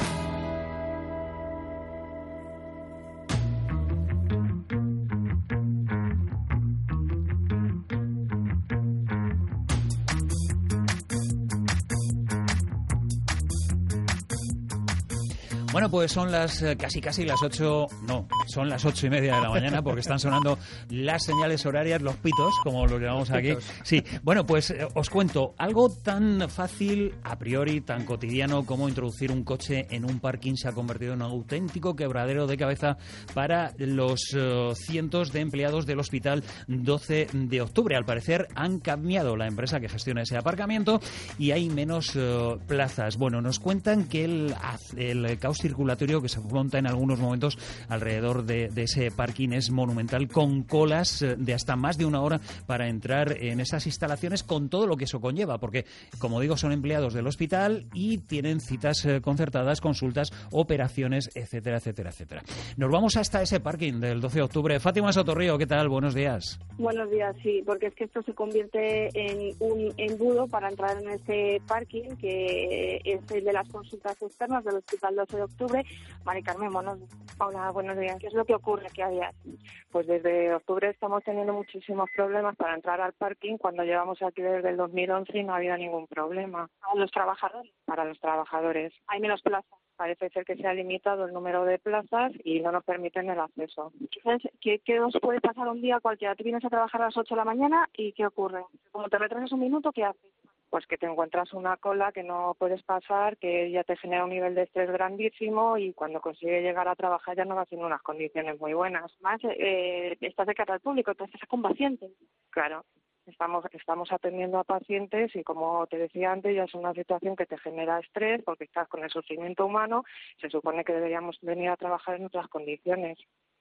Bueno, pues son las casi las 8, no, son las 8:30 de la mañana porque están sonando las señales horarias, los pitos, como los llamamos aquí. Sí, bueno, pues os cuento, algo tan fácil, a priori, tan cotidiano como introducir un coche en un parking se ha convertido en un auténtico quebradero de cabeza para los cientos de empleados del Hospital 12 de Octubre. Al parecer han cambiado la empresa que gestiona ese aparcamiento y hay menos plazas. Bueno, nos cuentan que el caos circulatorio que se monta en algunos momentos alrededor de ese parking es monumental, con colas de hasta más de una hora para entrar en esas instalaciones, con todo lo que eso conlleva, porque, como digo, son empleados del hospital y tienen citas concertadas, consultas, operaciones, etcétera, etcétera, etcétera. Nos vamos hasta ese parking del 12 de octubre. Fátima Sotorrío, ¿qué tal? Buenos días.
Buenos días, sí, porque es que esto se convierte en un embudo para entrar en ese parking, que es el de las consultas externas del Hospital 12 de Octubre. Mari Carmen, hola, buenos días. ¿Qué es lo que ocurre aquí a día? Pues desde octubre estamos teniendo muchísimos problemas para entrar al parking, cuando llevamos aquí desde el 2011 y no ha habido ningún problema. ¿Para los trabajadores? Para los trabajadores. ¿Hay menos plazas? Parece ser que se ha limitado el número de plazas y no nos permiten el acceso. ¿Qué os puede pasar un día cualquiera? Tú vienes a trabajar a las 8 de la mañana y ¿qué ocurre? Como te retrasas un minuto, ¿qué haces? Pues que te encuentras una cola que no puedes pasar, que ya te genera un nivel de estrés grandísimo y cuando consigues llegar a trabajar ya no vas en unas condiciones muy buenas. Más, estás de cara al público, entonces con pacientes. Claro, estamos atendiendo a pacientes y, como te decía antes, ya es una situación que te genera estrés porque estás con el sufrimiento humano. Se supone que deberíamos venir a trabajar en otras condiciones.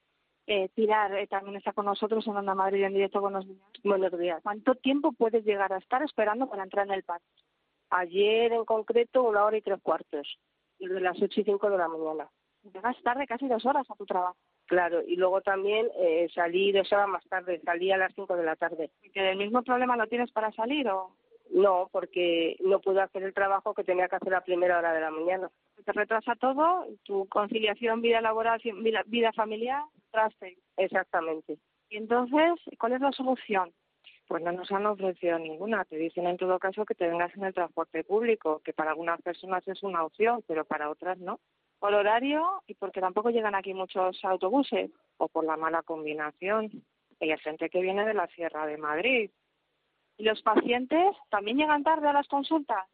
Pilar también está con nosotros en Onda Madrid en directo. Buenos días. Buenos días. ¿Cuánto tiempo puedes llegar a estar esperando para entrar en el parque?
Ayer en concreto 1 hora y 3/4, desde las 8:05 de la mañana.
Llegas tarde, casi 2 horas a tu trabajo.
Claro, y luego también salí 2 horas más tarde, salí a las 5 de la tarde.
¿Que el mismo problema lo tienes para salir o...?
No, porque no pude hacer el trabajo que tenía que hacer a primera hora de la mañana.
Te retrasa todo, tu conciliación, vida laboral, vida familiar, traste.
Exactamente.
Y entonces, ¿cuál es la solución?
Pues no nos han ofrecido ninguna. Te dicen en todo caso que te vengas en el transporte público, que para algunas personas es una opción, pero para otras no.
Por horario y porque tampoco llegan aquí muchos autobuses.
O por la mala combinación. Hay gente que viene de la Sierra de Madrid.
¿Y los pacientes también llegan tarde a las consultas?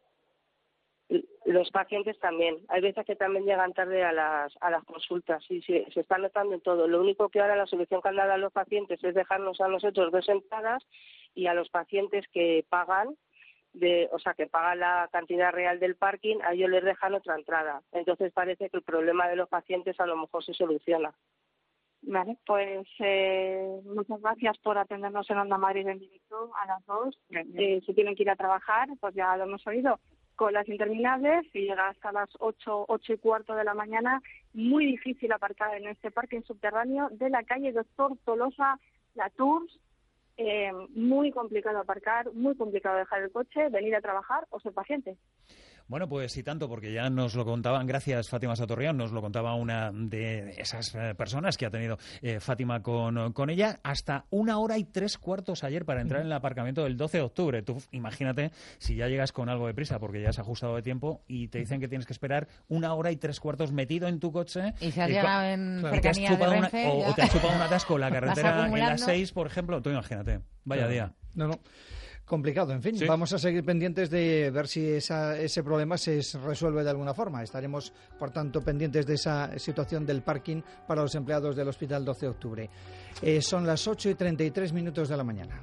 Los pacientes también. Hay veces que también llegan tarde a las consultas. Sí, se está notando en todo. Lo único que ahora la solución que han dado a los pacientes es dejarnos a nosotros 2 entradas y a los pacientes que pagan, que pagan la cantidad real del parking, a ellos les dejan otra entrada. Entonces parece que el problema de los pacientes a lo mejor se soluciona.
Vale, pues muchas gracias por atendernos en Onda Madrid en directo a las 2. Si tienen que ir a trabajar, pues ya lo hemos oído. colas interminables y llega hasta las 8:15 de la mañana. Muy difícil aparcar en este parking subterráneo de la calle Doctor Tolosa, La Tours. Muy complicado aparcar, muy complicado dejar el coche, venir a trabajar o ser paciente.
Bueno, pues y tanto, porque ya nos lo contaban, gracias Fátima Satorrión, nos lo contaba una de esas personas que ha tenido Fátima con ella, hasta 1 hora y 3/4 ayer para entrar en el aparcamiento del 12 de octubre. Tú imagínate si ya llegas con algo de prisa, porque ya has ajustado de tiempo y te dicen que tienes que esperar 1 hora y 3/4 metido en tu coche.
Y se has llegado en cercanía de Renfe.
O te has chupado un atasco en la carretera en las 6, por ejemplo. Tú imagínate, vaya día.
No. Complicado, en fin, vamos a seguir pendientes de ver si ese problema se resuelve de alguna forma. Estaremos, por tanto, pendientes de esa situación del parking para los empleados del Hospital 12 de Octubre. Son las 8:33 de la mañana.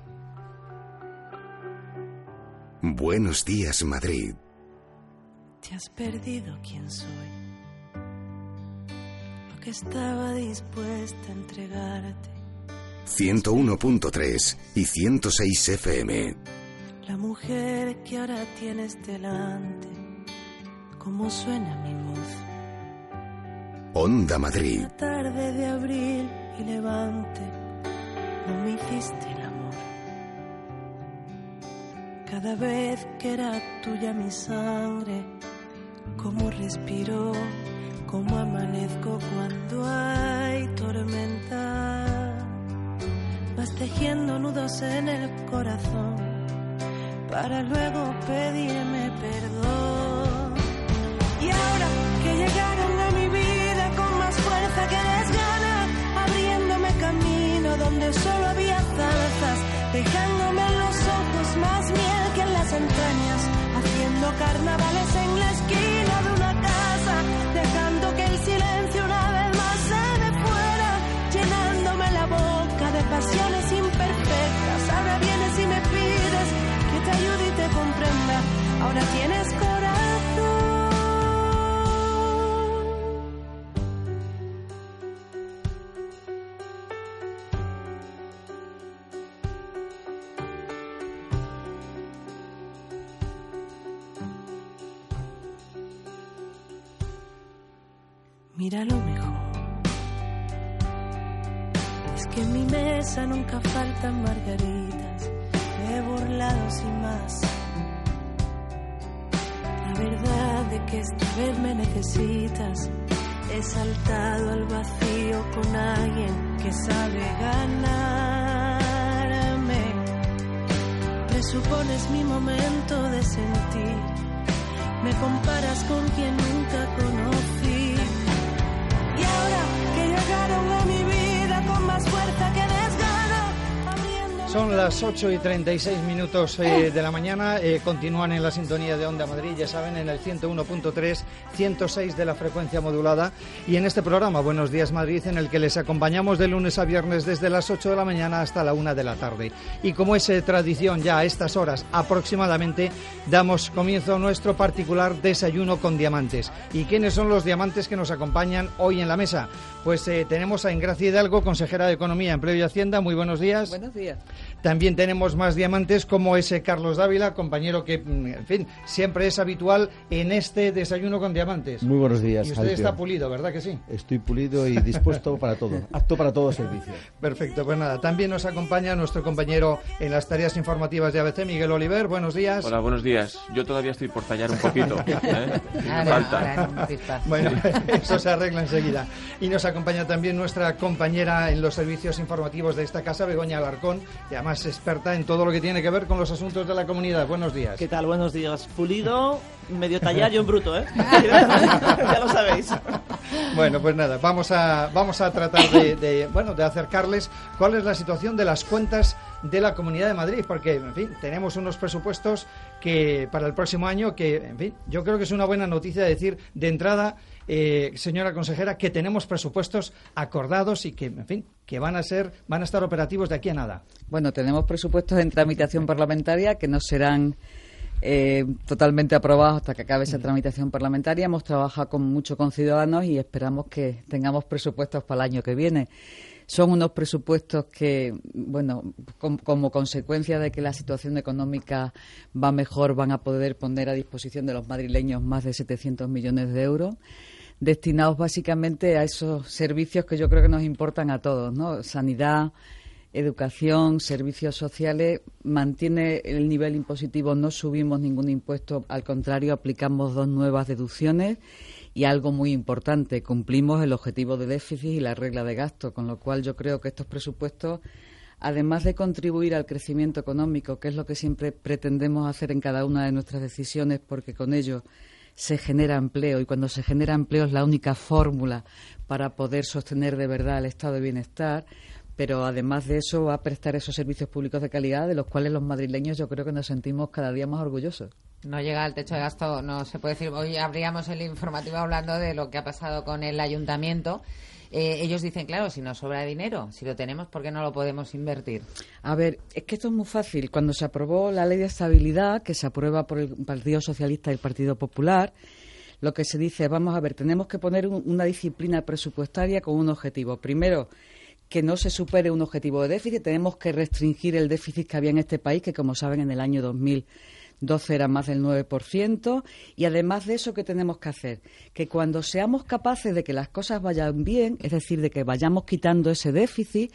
Buenos días, Madrid.
Te has perdido quién soy, lo que estaba dispuesta a entregarte.
101.3 y 106 FM.
La mujer que ahora tienes delante, cómo suena mi voz.
Onda Madrid.
Una tarde de abril y levante, no me hiciste el amor. Cada vez que era tuya mi sangre, cómo respiro, cómo amanezco cuando hay tormenta. Vas tejiendo nudos en el corazón para luego pedirme perdón. Y ahora que llegaron a mi vida con más fuerza que desgana, abriéndome camino donde solo había zarzas, dejándome en los ojos más miel que en las entrañas, haciendo carnavales en la esquina de una casa, dejando que el silencio una vez más se me fuera, llenándome la boca de pasiones imperfectas. Ahora vienes y me pides que te ayude y te comprenda. Ahora tienes corazón. Mira lo mejor. Es que en mi mesa nunca faltan margaritas, me he burlado sin más. La verdad de que esta vez me necesitas, he saltado al vacío con alguien que sabe ganarme. Presupones mi momento de sentir, me comparas con quien nunca conocí. Y ahora que llegaron a mi vida con más fuerza que desgana.
Son las 8:36 de la mañana. Continúan en la sintonía de Onda Madrid, ya saben, en el 101.3, 106 de la frecuencia modulada. Y en este programa, Buenos Días Madrid, en el que les acompañamos de lunes a viernes desde las 8 de la mañana hasta la 1 de la tarde. Y como es tradición ya a estas horas aproximadamente, damos comienzo a nuestro particular desayuno con diamantes. ¿Y quiénes son los diamantes que nos acompañan hoy en la mesa? Pues tenemos a Engracia Hidalgo, consejera de Economía, Empleo y Hacienda. Muy buenos días.
Buenos días.
También tenemos más diamantes como ese Carlos Dávila, compañero que, en fin, siempre es habitual en este desayuno con diamantes.
Muy buenos días,
Y usted
Alpio.
está pulido, ¿verdad que sí?
Estoy pulido y dispuesto para todo, apto para todo servicio.
Perfecto, pues nada, también nos acompaña nuestro compañero en las tareas informativas de ABC, Miguel Oliver. Buenos días.
Hola, buenos días. Yo todavía estoy por tallar un poquito. Falta.
Bueno, eso se arregla enseguida. Y nos acompaña también nuestra compañera en los servicios informativos de esta casa, Begoña Alarcón, y además experta en todo lo que tiene que ver con los asuntos de la comunidad. Buenos días.
¿Qué tal? Buenos días. Pulido, medio tallar y en bruto, ¿eh? Ya lo sabéis.
Bueno, pues nada, vamos a tratar de acercarles cuál es la situación de las cuentas de la Comunidad de Madrid, porque, en fin, tenemos unos presupuestos que para el próximo año que, en fin, yo creo que es una buena noticia decir de entrada, señora consejera, que tenemos presupuestos acordados y que, en fin, que van a estar operativos de aquí a nada.
Bueno, tenemos presupuestos en tramitación parlamentaria que no serán totalmente aprobados hasta que acabe esa tramitación parlamentaria. Hemos trabajado mucho con Ciudadanos y esperamos que tengamos presupuestos para el año que viene. Son unos presupuestos que, bueno, como consecuencia de que la situación económica va mejor, van a poder poner a disposición de los madrileños más de 700 millones de euros, destinados básicamente a esos servicios que yo creo que nos importan a todos, ¿no? Sanidad, educación, servicios sociales. Mantiene el nivel impositivo, no subimos ningún impuesto, al contrario, aplicamos 2 nuevas deducciones y algo muy importante, cumplimos el objetivo de déficit y la regla de gasto, con lo cual yo creo que estos presupuestos, además de contribuir al crecimiento económico, que es lo que siempre pretendemos hacer en cada una de nuestras decisiones, porque con ello se genera empleo, y cuando se genera empleo es la única fórmula para poder sostener de verdad el estado de bienestar, pero además de eso va a prestar esos servicios públicos de calidad de los cuales los madrileños yo creo que nos sentimos cada día más orgullosos.
No llega al techo de gasto, no se puede decir. Hoy abríamos el informativo hablando de lo que ha pasado con el ayuntamiento. Ellos dicen, claro, si nos sobra dinero, si lo tenemos, ¿por qué no lo podemos invertir?
A ver, es que esto es muy fácil. Cuando se aprobó la Ley de Estabilidad, que se aprueba por el Partido Socialista y el Partido Popular, lo que se dice, vamos a ver, tenemos que poner una disciplina presupuestaria con un objetivo. Primero, que no se supere un objetivo de déficit, tenemos que restringir el déficit que había en este país, que como saben en el año 2012 era más del 9%, y además de eso, ¿qué tenemos que hacer? Que cuando seamos capaces de que las cosas vayan bien, es decir, de que vayamos quitando ese déficit,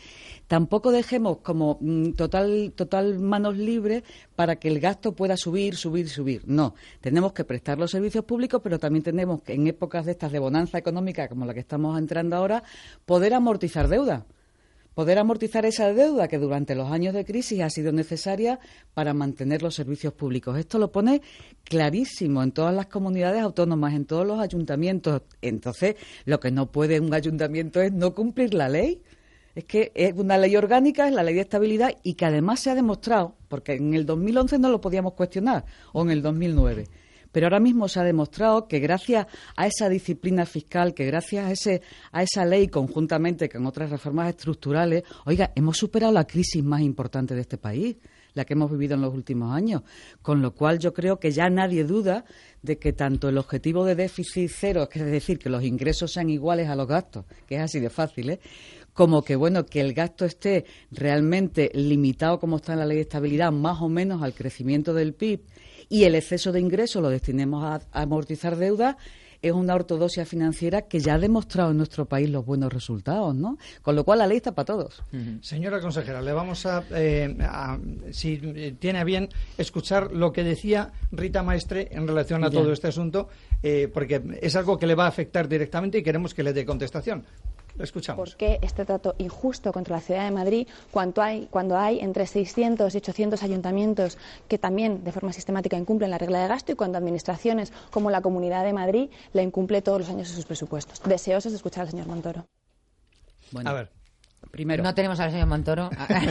tampoco dejemos como total manos libres para que el gasto pueda subir. No, tenemos que prestar los servicios públicos, pero también tenemos que, en épocas de estas de bonanza económica como la que estamos entrando ahora, poder amortizar deuda. Poder amortizar esa deuda que durante los años de crisis ha sido necesaria para mantener los servicios públicos. Esto lo pone clarísimo en todas las comunidades autónomas, en todos los ayuntamientos. Entonces, lo que no puede un ayuntamiento es no cumplir la ley. Es que es una ley orgánica, es la ley de estabilidad, y que además se ha demostrado, porque en el 2011 no lo podíamos cuestionar, o en el 2009. Pero ahora mismo se ha demostrado que gracias a esa disciplina fiscal, que gracias a esa ley conjuntamente con otras reformas estructurales, oiga, hemos superado la crisis más importante de este país, la que hemos vivido en los últimos años. Con lo cual yo creo que ya nadie duda de que tanto el objetivo de déficit cero, es decir, que los ingresos sean iguales a los gastos, que es así de fácil, como que que el gasto esté realmente limitado, como está en la ley de estabilidad, más o menos al crecimiento del PIB, y el exceso de ingresos lo destinemos a amortizar deuda, es una ortodoxia financiera que ya ha demostrado en nuestro país los buenos resultados, ¿no? Con lo cual la ley está para todos.
Señora consejera, le vamos si tiene a bien, escuchar lo que decía Rita Maestre en relación a todo este asunto, porque es algo que le va a afectar directamente y queremos que le dé contestación. Lo escuchamos.
¿Por qué este trato injusto contra la ciudad de Madrid cuando hay entre 600 y 800 ayuntamientos que también de forma sistemática incumplen la regla de gasto, y cuando administraciones como la Comunidad de Madrid la incumple todos los años en sus presupuestos? Deseosos de escuchar al señor Montoro.
Bueno, a ver.
Primero, no tenemos al señor Montoro.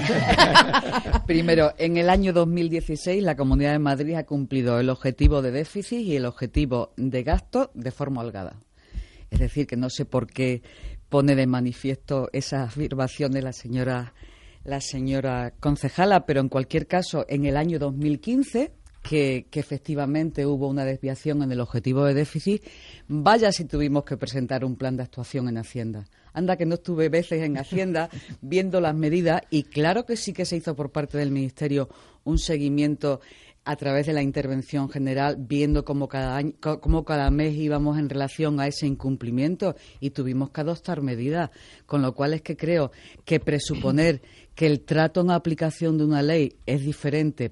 Primero, en el año 2016 la Comunidad de Madrid ha cumplido el objetivo de déficit y el objetivo de gasto de forma holgada. Es decir, que no sé por qué pone de manifiesto esas afirmaciones la señora concejala, pero en cualquier caso, en el año 2015, que efectivamente hubo una desviación en el objetivo de déficit, vaya si tuvimos que presentar un plan de actuación en Hacienda. Anda que no estuve veces en Hacienda viendo las medidas, y claro que sí que se hizo por parte del Ministerio un seguimiento a través de la intervención general, viendo cómo cada mes íbamos en relación a ese incumplimiento, y tuvimos que adoptar medidas, con lo cual es que creo que presuponer que el trato en aplicación de una ley es diferente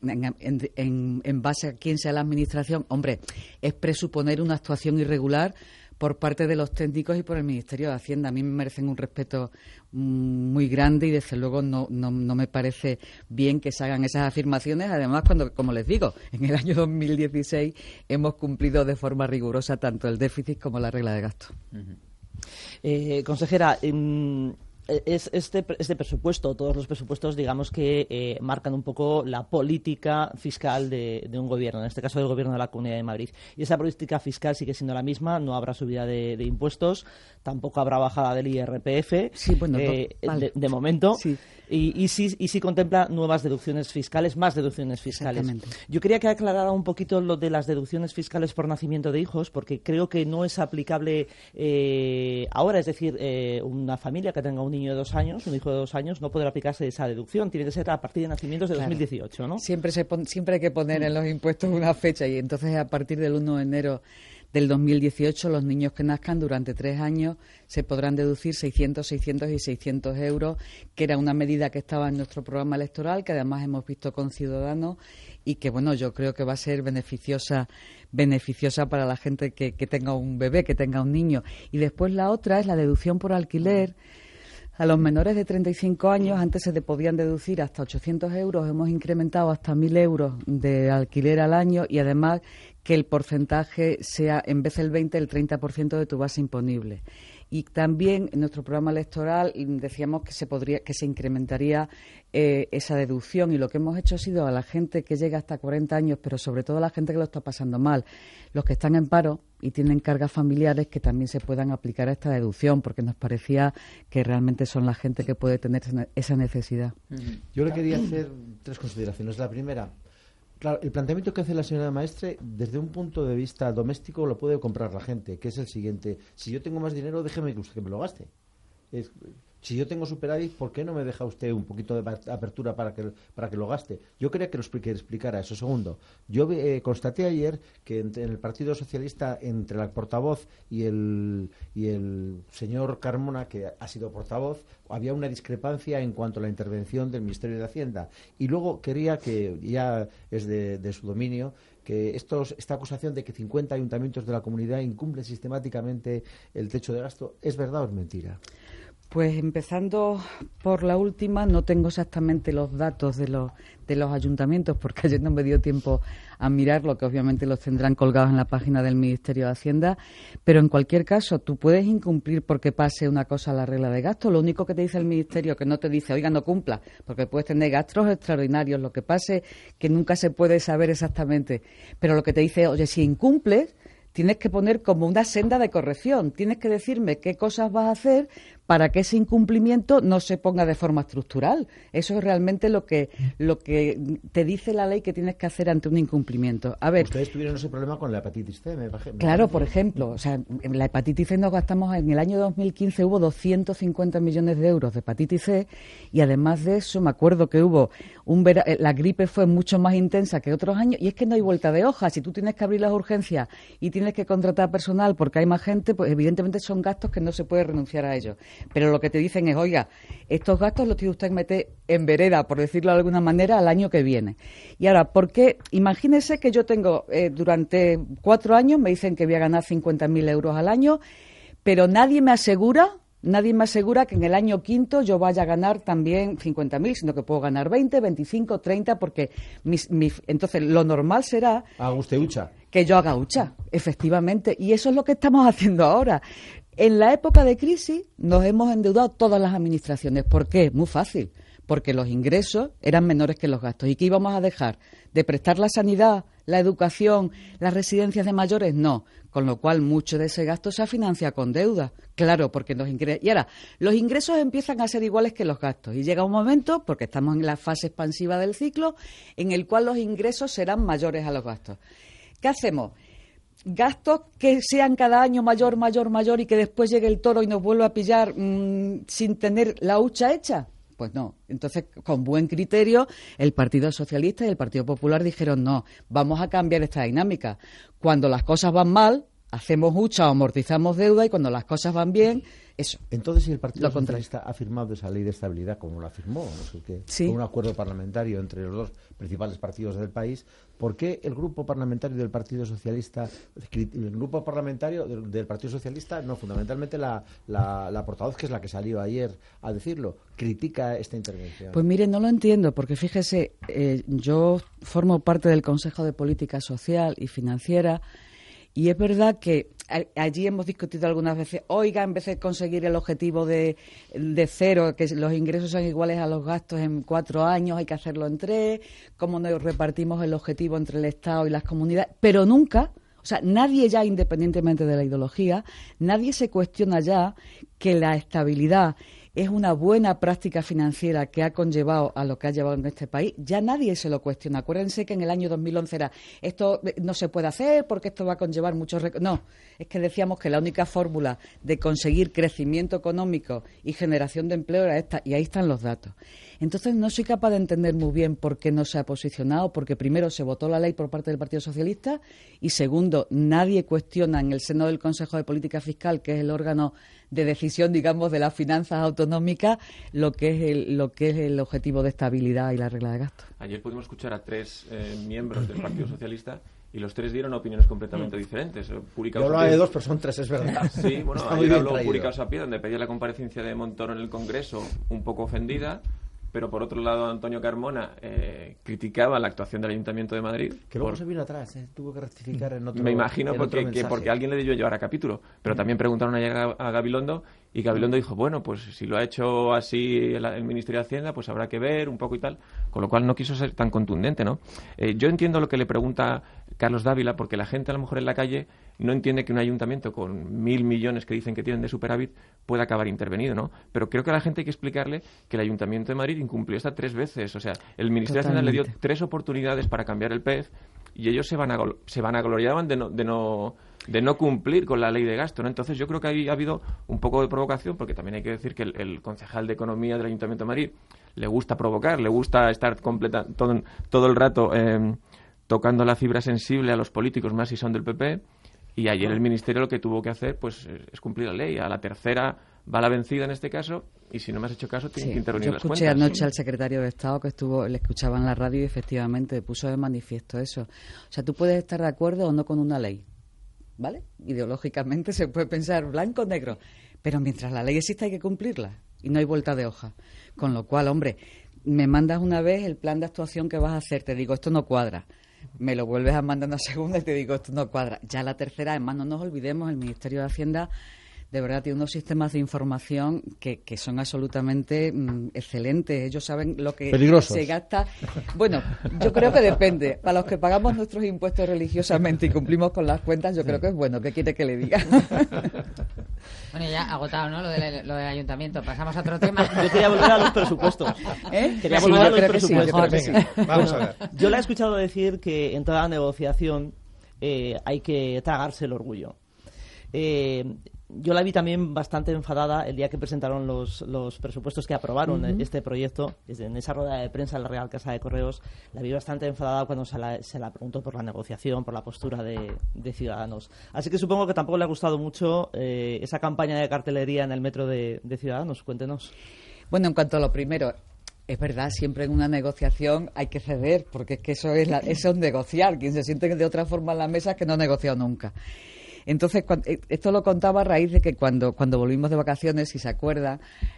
en base a quién sea la administración, hombre, es presuponer una actuación irregular por parte de los técnicos y por el Ministerio de Hacienda. A mí me merecen un respeto muy grande y desde luego no me parece bien que se hagan esas afirmaciones. Además, cuando, como les digo, en el año 2016 hemos cumplido de forma rigurosa tanto el déficit como la regla de gasto.
Consejera, este presupuesto, todos los presupuestos, digamos que marcan un poco la política fiscal de un gobierno, en este caso del gobierno de la Comunidad de Madrid. Y esa política fiscal sigue siendo la misma, no habrá subida de impuestos, tampoco habrá bajada del IRPF,
sí, bueno, vale.
de momento.
Sí.
Y sí contempla nuevas deducciones fiscales, más deducciones fiscales. Yo quería que aclarara un poquito lo de las deducciones fiscales por nacimiento de hijos, porque creo que no es aplicable ahora. Es decir, una familia que tenga un niño de 2 años, un hijo de 2 años, no podrá aplicarse esa deducción. Tiene que ser a partir de nacimientos de 2018, ¿no?
Siempre hay que poner en los impuestos una fecha y entonces a partir del 1 de enero del 2018 los niños que nazcan durante 3 años se podrán deducir 600, 600 y 600 euros, que era una medida que estaba en nuestro programa electoral, que además hemos visto con Ciudadanos y que, bueno, yo creo que va a ser beneficiosa para la gente que tenga un bebé, que tenga un niño. Y después la otra es la deducción por alquiler. A los menores de 35 años antes se podían deducir hasta 800 euros, hemos incrementado hasta 1.000 euros de alquiler al año y además que el porcentaje sea, en vez del 20, el 30% de tu base imponible. Y también en nuestro programa electoral decíamos que se incrementaría esa deducción y lo que hemos hecho ha sido a la gente que llega hasta 40 años, pero sobre todo a la gente que lo está pasando mal, los que están en paro y tienen cargas familiares, que también se puedan aplicar a esta deducción, porque nos parecía que realmente son la gente que puede tener esa necesidad.
Yo le quería hacer 3 consideraciones. La primera, claro, el planteamiento que hace la señora Maestre, desde un punto de vista doméstico, lo puede comprar la gente, que es el siguiente: si yo tengo más dinero, déjeme que usted me lo gaste. Si yo tengo superávit, ¿por qué no me deja usted un poquito de apertura para que lo gaste? Yo quería que explicara eso. Segundo, yo constaté ayer que en el Partido Socialista, entre la portavoz y el señor Carmona, que ha sido portavoz, había una discrepancia en cuanto a la intervención del Ministerio de Hacienda. Y luego quería, que ya es de su dominio, que esta acusación de que 50 ayuntamientos de la comunidad incumplen sistemáticamente el techo de gasto, ¿es verdad o es mentira?
Pues empezando por la última, no tengo exactamente los datos de los ayuntamientos porque ayer no me dio tiempo a mirarlo, que obviamente los tendrán colgados en la página del Ministerio de Hacienda, pero en cualquier caso tú puedes incumplir porque pase una cosa a la regla de gasto. Lo único que te dice el Ministerio, que no te dice, oiga, no cumpla, porque puedes tener gastos extraordinarios, lo que pase que nunca se puede saber exactamente, pero lo que te dice, oye, si incumples, tienes que poner como una senda de corrección, tienes que decirme qué cosas vas a hacer para que ese incumplimiento no se ponga de forma estructural. Eso es realmente lo que te dice la ley que tienes que hacer ante un incumplimiento. A ver,
ustedes tuvieron ese problema con la hepatitis C,
Claro, por ejemplo, o sea, en la hepatitis C nos gastamos, en el año 2015 hubo 250 millones de euros de hepatitis C y además de eso me acuerdo que hubo la gripe fue mucho más intensa que otros años y es que no hay vuelta de hoja. Si tú tienes que abrir las urgencias y tienes que contratar personal porque hay más gente, pues evidentemente son gastos que no se puede renunciar a ellos. Pero lo que te dicen es, oiga, estos gastos los tiene usted que meter en vereda, por decirlo de alguna manera, al año que viene. Y ahora, ¿por qué? Imagínese que yo tengo, durante 4 años, me dicen que voy a ganar 50.000 euros al año, pero nadie me asegura que en el año quinto yo vaya a ganar también 50.000, sino que puedo ganar 20, 25, 30, porque entonces lo normal será...
¿Haga usted hucha?
Que yo haga hucha, efectivamente. Y eso es lo que estamos haciendo ahora. En la época de crisis nos hemos endeudado todas las administraciones. ¿Por qué? Muy fácil. Porque los ingresos eran menores que los gastos. ¿Y qué íbamos a dejar? ¿De prestar la sanidad, la educación, las residencias de mayores? No. Con lo cual, mucho de ese gasto se financia con deuda. Claro, porque y ahora, los ingresos empiezan a ser iguales que los gastos. Y llega un momento, porque estamos en la fase expansiva del ciclo, en el cual los ingresos serán mayores a los gastos. ¿Qué hacemos? Gastos que sean cada año mayor y que después llegue el toro y nos vuelva a pillar sin tener la hucha hecha. Pues no. Entonces, con buen criterio, el Partido Socialista y el Partido Popular dijeron, no, vamos a cambiar esta dinámica. Cuando las cosas van mal, hacemos hucha o amortizamos deuda y cuando las cosas van bien, eso.
Entonces, si el Partido Socialista ha firmado esa ley de estabilidad, como la firmó, no sé qué,
sí,
con un acuerdo parlamentario entre los 2 principales partidos del país, ¿por qué el grupo parlamentario del Partido Socialista, no, fundamentalmente la portavoz, que es la que salió ayer a decirlo, critica esta intervención?
Pues mire, no lo entiendo, porque fíjese, yo formo parte del Consejo de Política Social y Financiera. Y es verdad que allí hemos discutido algunas veces, oiga, en vez de conseguir el objetivo de 0, que los ingresos son iguales a los gastos en 4 años, hay que hacerlo en 3, cómo nos repartimos el objetivo entre el Estado y las comunidades, pero nunca, o sea, nadie ya, independientemente de la ideología, nadie se cuestiona ya que la estabilidad es una buena práctica financiera que ha conllevado a lo que ha llevado en este país, ya nadie se lo cuestiona. Acuérdense que en el año 2011 era, esto no se puede hacer porque esto va a conllevar muchos recursos. No, es que decíamos que la única fórmula de conseguir crecimiento económico y generación de empleo era esta, y ahí están los datos. Entonces no soy capaz de entender muy bien por qué no se ha posicionado, porque primero se votó la ley por parte del Partido Socialista y segundo, nadie cuestiona en el seno del Consejo de Política Fiscal, que es el órgano de decisión, digamos, de las finanzas autonómicas, lo que es el objetivo de estabilidad y la regla de gasto.
Ayer pudimos escuchar a 3 miembros del Partido Socialista y los 3 dieron opiniones completamente diferentes.
Yo hablaba de 2, pero son 3, es verdad.
Sí, bueno, ayer habló Puri Causapié, donde pedía la comparecencia de Montoro en el Congreso, un poco ofendida. Pero por otro lado, Antonio Carmona criticaba la actuación del Ayuntamiento de Madrid.
Que luego se vino atrás, tuvo que rectificar en otro.
Me imagino porque alguien le debió llevar a capítulo. Pero también preguntaron ayer a Gabilondo y Gabilondo dijo, bueno, pues si lo ha hecho así el Ministerio de Hacienda, pues habrá que ver un poco y tal. Con lo cual no quiso ser tan contundente, ¿no? Yo entiendo lo que le pregunta Carlos Dávila, porque la gente a lo mejor en la calle no entiende que un ayuntamiento con 1.000 millones que dicen que tienen de superávit pueda acabar intervenido, ¿no? Pero creo que a la gente hay que explicarle que el Ayuntamiento de Madrid incumplió hasta 3 veces. O sea, el Ministerio de Hacienda le dio 3 oportunidades para cambiar el PEF y ellos se vanagloriaban de no cumplir con la ley de gasto, ¿no? Entonces yo creo que ahí ha habido un poco de provocación, porque también hay que decir que el concejal de Economía del Ayuntamiento de Madrid le gusta provocar, le gusta estar todo el rato tocando la fibra sensible a los políticos, más si son del PP. Y ayer el Ministerio lo que tuvo que hacer pues es cumplir la ley. A la tercera va la vencida en este caso, y si no me has hecho caso tienen que intervenir las cuentas.
Yo escuché anoche al secretario de Estado que le escuchaba en la radio y efectivamente puso de manifiesto eso. O sea, tú puedes estar de acuerdo o no con una ley, ¿vale? Ideológicamente se puede pensar blanco o negro, pero mientras la ley exista hay que cumplirla y no hay vuelta de hoja. Con lo cual, hombre, me mandas una vez el plan de actuación que vas a hacer, te digo, esto no cuadra. Me lo vuelves a mandar una segunda y te digo, esto no cuadra. Ya la tercera, además, no nos olvidemos, el Ministerio de Hacienda de verdad tiene unos sistemas de información que son absolutamente excelentes. Ellos saben lo que se gasta. Bueno, yo creo que depende. Para los que pagamos nuestros impuestos religiosamente y cumplimos con las cuentas, yo creo que es bueno. ¿Qué quiere que le diga?
Bueno, ya agotado, ¿no? Lo del ayuntamiento. Pasamos a otro tema.
Yo quería volver a los presupuestos.
Quería volver a los presupuestos.
Vamos a ver. Yo le he escuchado decir que en toda la negociación hay que tragarse el orgullo. Yo la vi también bastante enfadada el día que presentaron los presupuestos que aprobaron este proyecto. En esa rueda de prensa en la Real Casa de Correos la vi bastante enfadada cuando se la preguntó por la negociación, por la postura de Ciudadanos. Así que supongo que tampoco le ha gustado mucho esa campaña de cartelería en el metro de Ciudadanos. Cuéntenos.
Bueno, en cuanto a lo primero, es verdad, siempre en una negociación hay que ceder, porque es que eso es negociar. Quien se siente de otra forma en la mesa es que no ha negociado nunca. Entonces, esto lo contaba a raíz de que cuando volvimos de vacaciones, si se acuerda,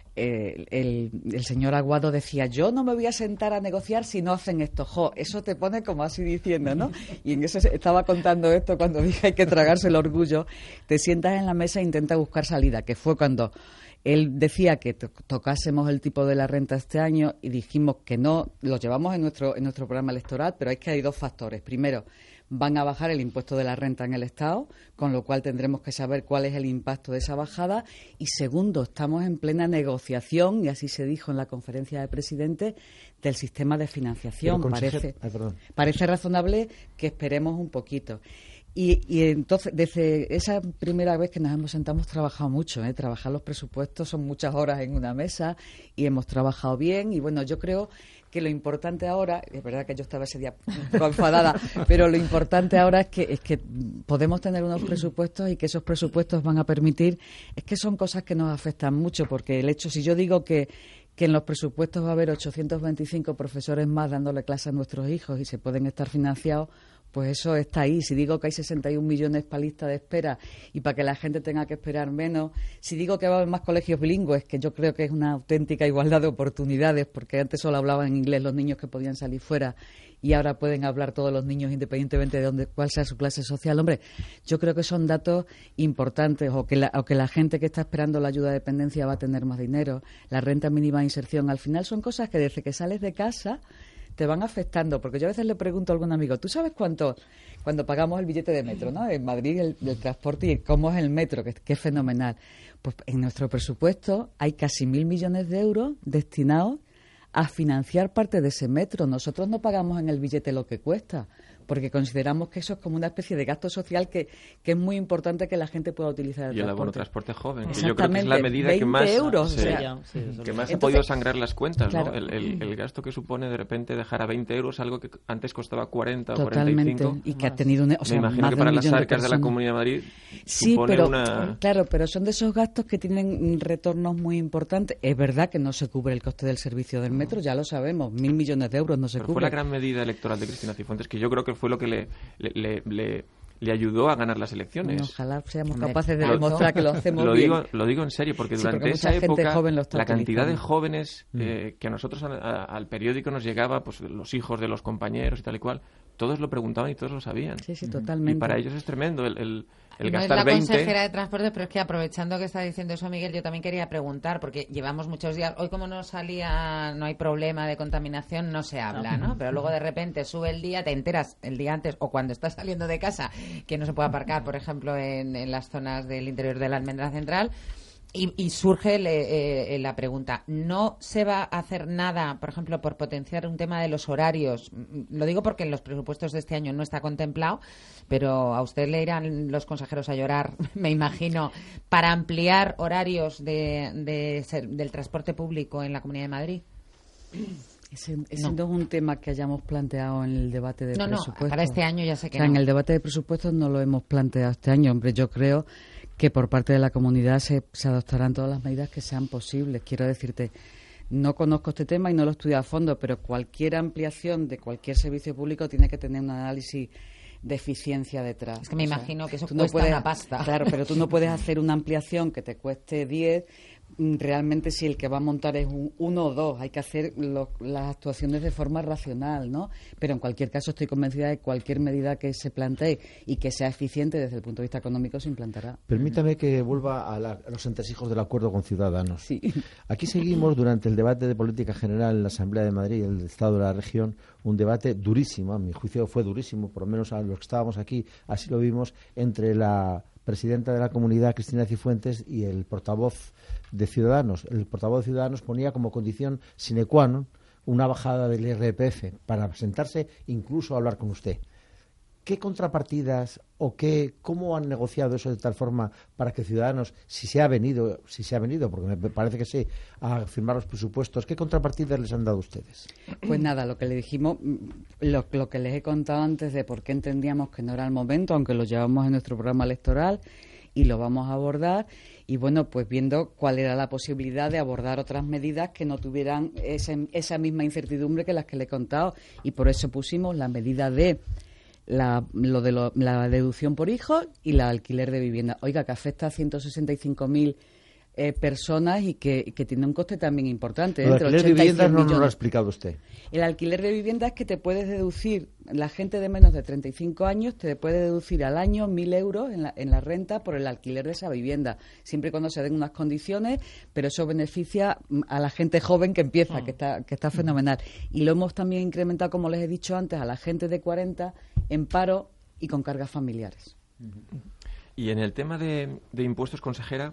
el señor Aguado decía, yo no me voy a sentar a negociar si no hacen esto. Jo, eso te pone como así diciendo, ¿no? Y en eso estaba contando esto cuando dije hay que tragarse el orgullo. Te sientas en la mesa e intentas buscar salida, que fue cuando él decía que tocásemos el tipo de la renta este año y dijimos que no, lo llevamos en nuestro programa electoral, pero es que hay 2 factores. Primero, van a bajar el impuesto de la renta en el Estado, con lo cual tendremos que saber cuál es el impacto de esa bajada. Y segundo, estamos en plena negociación, y así se dijo en la conferencia de presidentes, del sistema de financiación. Parece razonable que esperemos un poquito. Y entonces, desde esa primera vez que nos hemos sentado, hemos trabajado mucho. Trabajar los presupuestos son muchas horas en una mesa y hemos trabajado bien. Y bueno, yo creo que lo importante ahora, es verdad que yo estaba ese día un poco enfadada, pero lo importante ahora es que podemos tener unos presupuestos y que esos presupuestos van a permitir, es que son cosas que nos afectan mucho, porque el hecho, si yo digo que en los presupuestos va a haber 825 profesores más dándole clases a nuestros hijos y se pueden estar financiados, pues eso está ahí. Si digo que hay 61 millones para lista de espera y para que la gente tenga que esperar menos, si digo que va a haber más colegios bilingües, que yo creo que es una auténtica igualdad de oportunidades, porque antes solo hablaban en inglés los niños que podían salir fuera y ahora pueden hablar todos los niños independientemente de cuál sea su clase social. Hombre, yo creo que son datos importantes, o que la gente que está esperando la ayuda de dependencia va a tener más dinero, la renta mínima de inserción. Al final son cosas que desde que sales de casa te van afectando. Porque yo a veces le pregunto a algún amigo, ¿tú sabes cuánto cuando pagamos el billete de metro, ¿no? En Madrid el transporte y cómo es el metro, que es fenomenal? Pues en nuestro presupuesto hay casi 1.000 millones de euros destinados a financiar parte de ese metro. Nosotros no pagamos en el billete lo que cuesta, porque consideramos que eso es como una especie de gasto social que es muy importante que la gente pueda utilizar el
y el
transporte.
abono transporte joven, que yo creo que es la medida
20
que más,
euros,
que más ha podido sangrar las cuentas, claro, ¿no? El gasto que supone de repente dejar a 20 euros algo que antes costaba 40 o 45.
Y que ha tenido me
imagino que para las arcas de la Comunidad de Madrid supone una...
Claro, pero son de esos gastos que tienen retornos muy importantes. Es verdad que no se cubre el coste del servicio del metro, ya lo sabemos, 1.000 millones de euros no se cubre.
Fue la gran medida electoral de Cristina Cifuentes, que yo creo que fue lo que le ayudó a ganar las elecciones.
Ojalá seamos capaces de demostrar que lo hacemos bien.
Lo digo en serio, porque durante esa época la cantidad de jóvenes que a nosotros al periódico nos llegaba, pues los hijos de los compañeros y tal y cual, todos lo preguntaban y todos lo sabían.
Sí, totalmente.
Y para ellos es tremendo el
no
gastar
es la
20...
consejera de Transportes, pero es que aprovechando que está diciendo eso Miguel, yo también quería preguntar, porque llevamos muchos días, hoy como no hay problema de contaminación, no se habla, ¿no? Pero luego de repente sube el día, te enteras el día antes o cuando estás saliendo de casa que no se puede aparcar, por ejemplo, en las zonas del interior de la Almendra Central. Y surge la pregunta, ¿no se va a hacer nada, por ejemplo, por potenciar un tema de los horarios? Lo digo porque en los presupuestos de este año no está contemplado, pero a usted le irán los consejeros a llorar, me imagino, para ampliar horarios del transporte público en la Comunidad de Madrid.
Ese no es un tema que hayamos planteado en el debate de presupuestos.
No, para este año ya sé que
En el debate de presupuestos no lo hemos planteado este año. Hombre, yo creo que por parte de la comunidad se adoptarán todas las medidas que sean posibles. Quiero decirte, no conozco este tema y no lo he estudiado a fondo, pero cualquier ampliación de cualquier servicio público tiene que tener un análisis de eficiencia detrás.
Es que me imagino que eso cuesta una pasta.
Claro, pero tú no puedes hacer una ampliación que te cueste 10 realmente si el que va a montar es 1 o 2. Hay que hacer las actuaciones de forma racional, ¿no? Pero en cualquier caso estoy convencida de que cualquier medida que se plantee y que sea eficiente desde el punto de vista económico se implantará.
Permítame que vuelva a los entresijos del acuerdo con Ciudadanos.
Sí.
Aquí seguimos durante el debate de política general en la Asamblea de Madrid, el Estado de la Región, un debate durísimo, a mi juicio fue durísimo, por lo menos a los que estábamos aquí, así lo vimos, entre la presidenta de la comunidad, Cristina Cifuentes, y el portavoz de Ciudadanos. El portavoz de Ciudadanos ponía como condición sine qua non una bajada del IRPF para sentarse incluso a hablar con usted. ¿Qué contrapartidas o cómo han negociado eso de tal forma para que Ciudadanos, si se ha venido, porque me parece que sí, a firmar los presupuestos, qué contrapartidas les han dado ustedes?
Pues nada, lo que le dijimos, lo que les he contado antes de por qué entendíamos que no era el momento, aunque lo llevamos en nuestro programa electoral y lo vamos a abordar, y bueno, pues viendo cuál era la posibilidad de abordar otras medidas que no tuvieran esa misma incertidumbre que las que le he contado, y por eso pusimos la medida de la deducción por hijos y la alquiler de vivienda. Oiga, que afecta a 165.000 personas y que tiene un coste también importante.
El alquiler de vivienda no nos lo ha explicado usted.
El alquiler de vivienda es que te puedes deducir, la gente de menos de 35 años te puede deducir al año 1.000 euros en la renta por el alquiler de esa vivienda, siempre y cuando se den unas condiciones, pero eso beneficia a la gente joven que empieza, que está fenomenal. Y lo hemos también incrementado, como les he dicho antes, a la gente de 40 en paro y con cargas familiares.
Y en el tema de impuestos, consejera,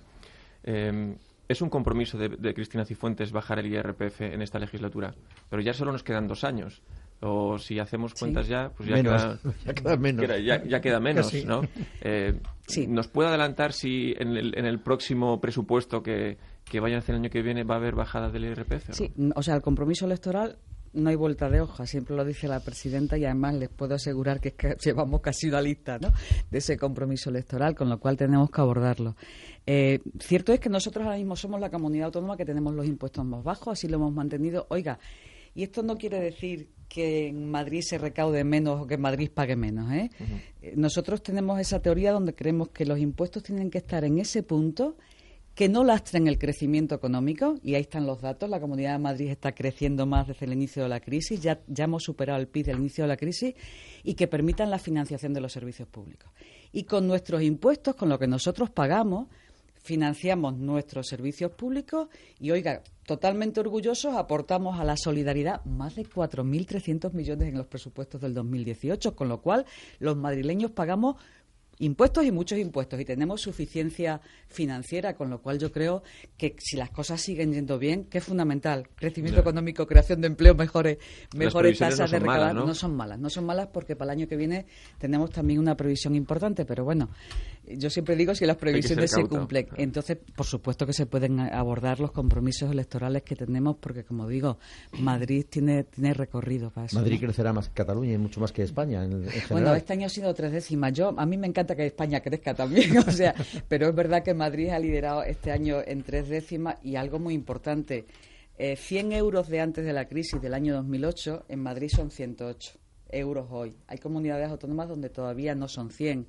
es un compromiso de Cristina Cifuentes bajar el IRPF en esta legislatura, pero ya solo nos quedan 2 años. O si hacemos cuentas ya, pues ya
queda menos.
Ya queda menos, sí. ¿No?
Sí.
¿Nos puede adelantar si en el próximo presupuesto que vaya a hacer el año que viene va a haber bajada del IRPF? ¿No?
Sí, o sea, el compromiso electoral no hay vuelta de hoja, siempre lo dice la presidenta, y además les puedo asegurar que llevamos casi una lista, ¿no?, de ese compromiso electoral, con lo cual tenemos que abordarlo. Cierto es que nosotros ahora mismo somos la comunidad autónoma que tenemos los impuestos más bajos, así lo hemos mantenido. Oiga, y esto no quiere decir que en Madrid se recaude menos o que en Madrid pague menos, ¿eh? Uh-huh. Nosotros tenemos esa teoría donde creemos que los impuestos tienen que estar en ese punto que no lastren el crecimiento económico, y ahí están los datos. La Comunidad de Madrid está creciendo más desde el inicio de la crisis, ya hemos superado el PIB del inicio de la crisis, y que permitan la financiación de los servicios públicos. Y con nuestros impuestos, con lo que nosotros pagamos, financiamos nuestros servicios públicos y, oiga, totalmente orgullosos, aportamos a la solidaridad más de 4.300 millones en los presupuestos del 2018, con lo cual los madrileños pagamos impuestos y muchos impuestos y tenemos suficiencia financiera, con lo cual yo creo que si las cosas siguen yendo bien, que es fundamental, crecimiento económico, creación de empleo, mejores tasas de recaudar, no son malas porque para el año que viene tenemos también una previsión importante, pero bueno, yo siempre digo si las previsiones se cumplen, entonces por supuesto que se pueden abordar los compromisos electorales que tenemos, porque como digo, Madrid tiene recorrido para eso.
Madrid crecerá más que Cataluña y mucho más que España en general.
Bueno, este año ha sido 3 décimas. A mí me encanta que España crezca también, o sea, pero es verdad que Madrid ha liderado este año en 3 décimas y algo muy importante, 100 euros de antes de la crisis del año 2008, en Madrid son 108 euros hoy. Hay comunidades autónomas donde todavía no son 100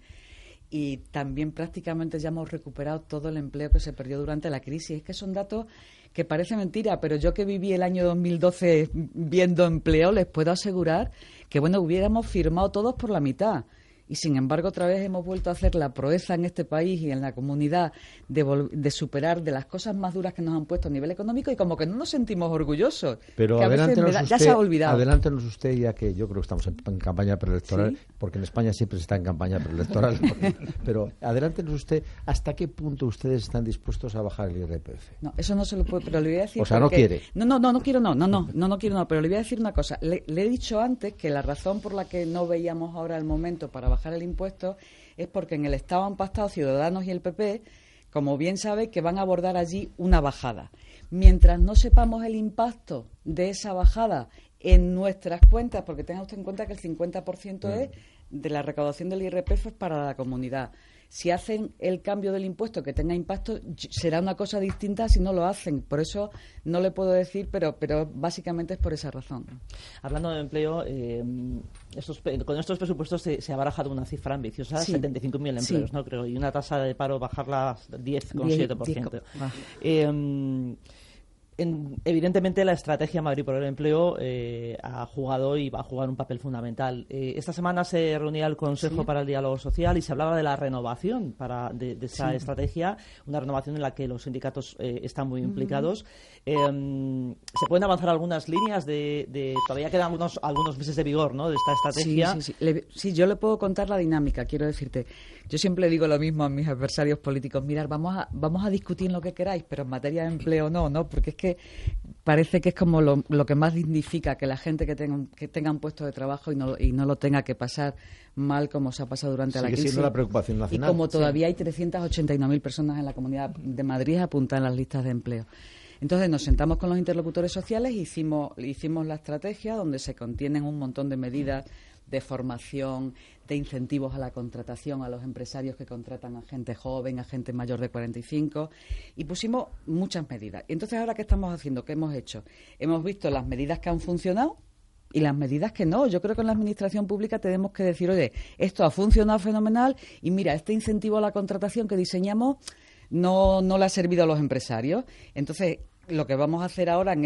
y también prácticamente ya hemos recuperado todo el empleo que se perdió durante la crisis. Es que son datos que parece mentira, pero yo que viví el año 2012 viendo empleo, les puedo asegurar que, bueno, hubiéramos firmado todos por la mitad. Y, sin embargo, otra vez hemos vuelto a hacer la proeza en este país y en la comunidad de superar de las cosas más duras que nos han puesto a nivel económico y como que no nos sentimos orgullosos.
Pero
que ya se ha olvidado.
Adelántenos usted, ya que yo creo que estamos en campaña preelectoral, ¿sí? Porque en España siempre se está en campaña preelectoral. Pero adelántenos usted, ¿hasta qué punto ustedes están dispuestos a bajar el IRPF?
No, eso no se lo puede, pero le voy a decir...
O sea, no quiere.
No quiero, pero le voy a decir una cosa. Le he dicho antes que la razón por la que no veíamos ahora el momento para bajar el impuesto es porque en el Estado han pactado Ciudadanos y el PP, como bien sabe, que van a abordar allí una bajada. Mientras no sepamos el impacto de esa bajada en nuestras cuentas, porque tenga usted en cuenta que el 50% es de la recaudación del IRPF para la comunidad. Si hacen el cambio del impuesto que tenga impacto, será una cosa distinta si no lo hacen. Por eso no le puedo decir, pero básicamente es por esa razón.
Hablando de empleo, con estos presupuestos se ha barajado una cifra ambiciosa, sí. 75.000 empleos, sí. ¿No? Creo, y una tasa de paro bajarla a 10,7%. Evidentemente la estrategia Madrid por el empleo ha jugado y va a jugar un papel fundamental. Esta semana se reunía el Consejo para el Diálogo Social y se hablaba de la renovación de esa estrategia, una renovación en la que los sindicatos están muy implicados. Se pueden avanzar algunas líneas todavía quedan algunos meses de vigor, ¿no?, de esta estrategia.
Sí, yo le puedo contar la dinámica, quiero decirte. Yo siempre digo lo mismo a mis adversarios políticos: mirad, vamos a discutir lo que queráis, pero en materia de empleo no, porque es que parece que es como lo que más dignifica que la gente que tenga un puesto de trabajo y no lo tenga que pasar mal como se ha pasado durante la crisis.
Sigue siendo la preocupación nacional.
Y como todavía hay 389.000 personas en la Comunidad de Madrid apuntadas en las listas de empleo. Entonces nos sentamos con los interlocutores sociales e hicimos la estrategia donde se contienen un montón de medidas de formación, de incentivos a la contratación, a los empresarios que contratan a gente joven, a gente mayor de 45, y pusimos muchas medidas. Y entonces, ¿ahora qué estamos haciendo? ¿Qué hemos hecho? Hemos visto las medidas que han funcionado y las medidas que no. Yo creo que en la administración pública tenemos que decir, oye, esto ha funcionado fenomenal y mira, este incentivo a la contratación que diseñamos no le ha servido a los empresarios. Entonces, lo que vamos a hacer ahora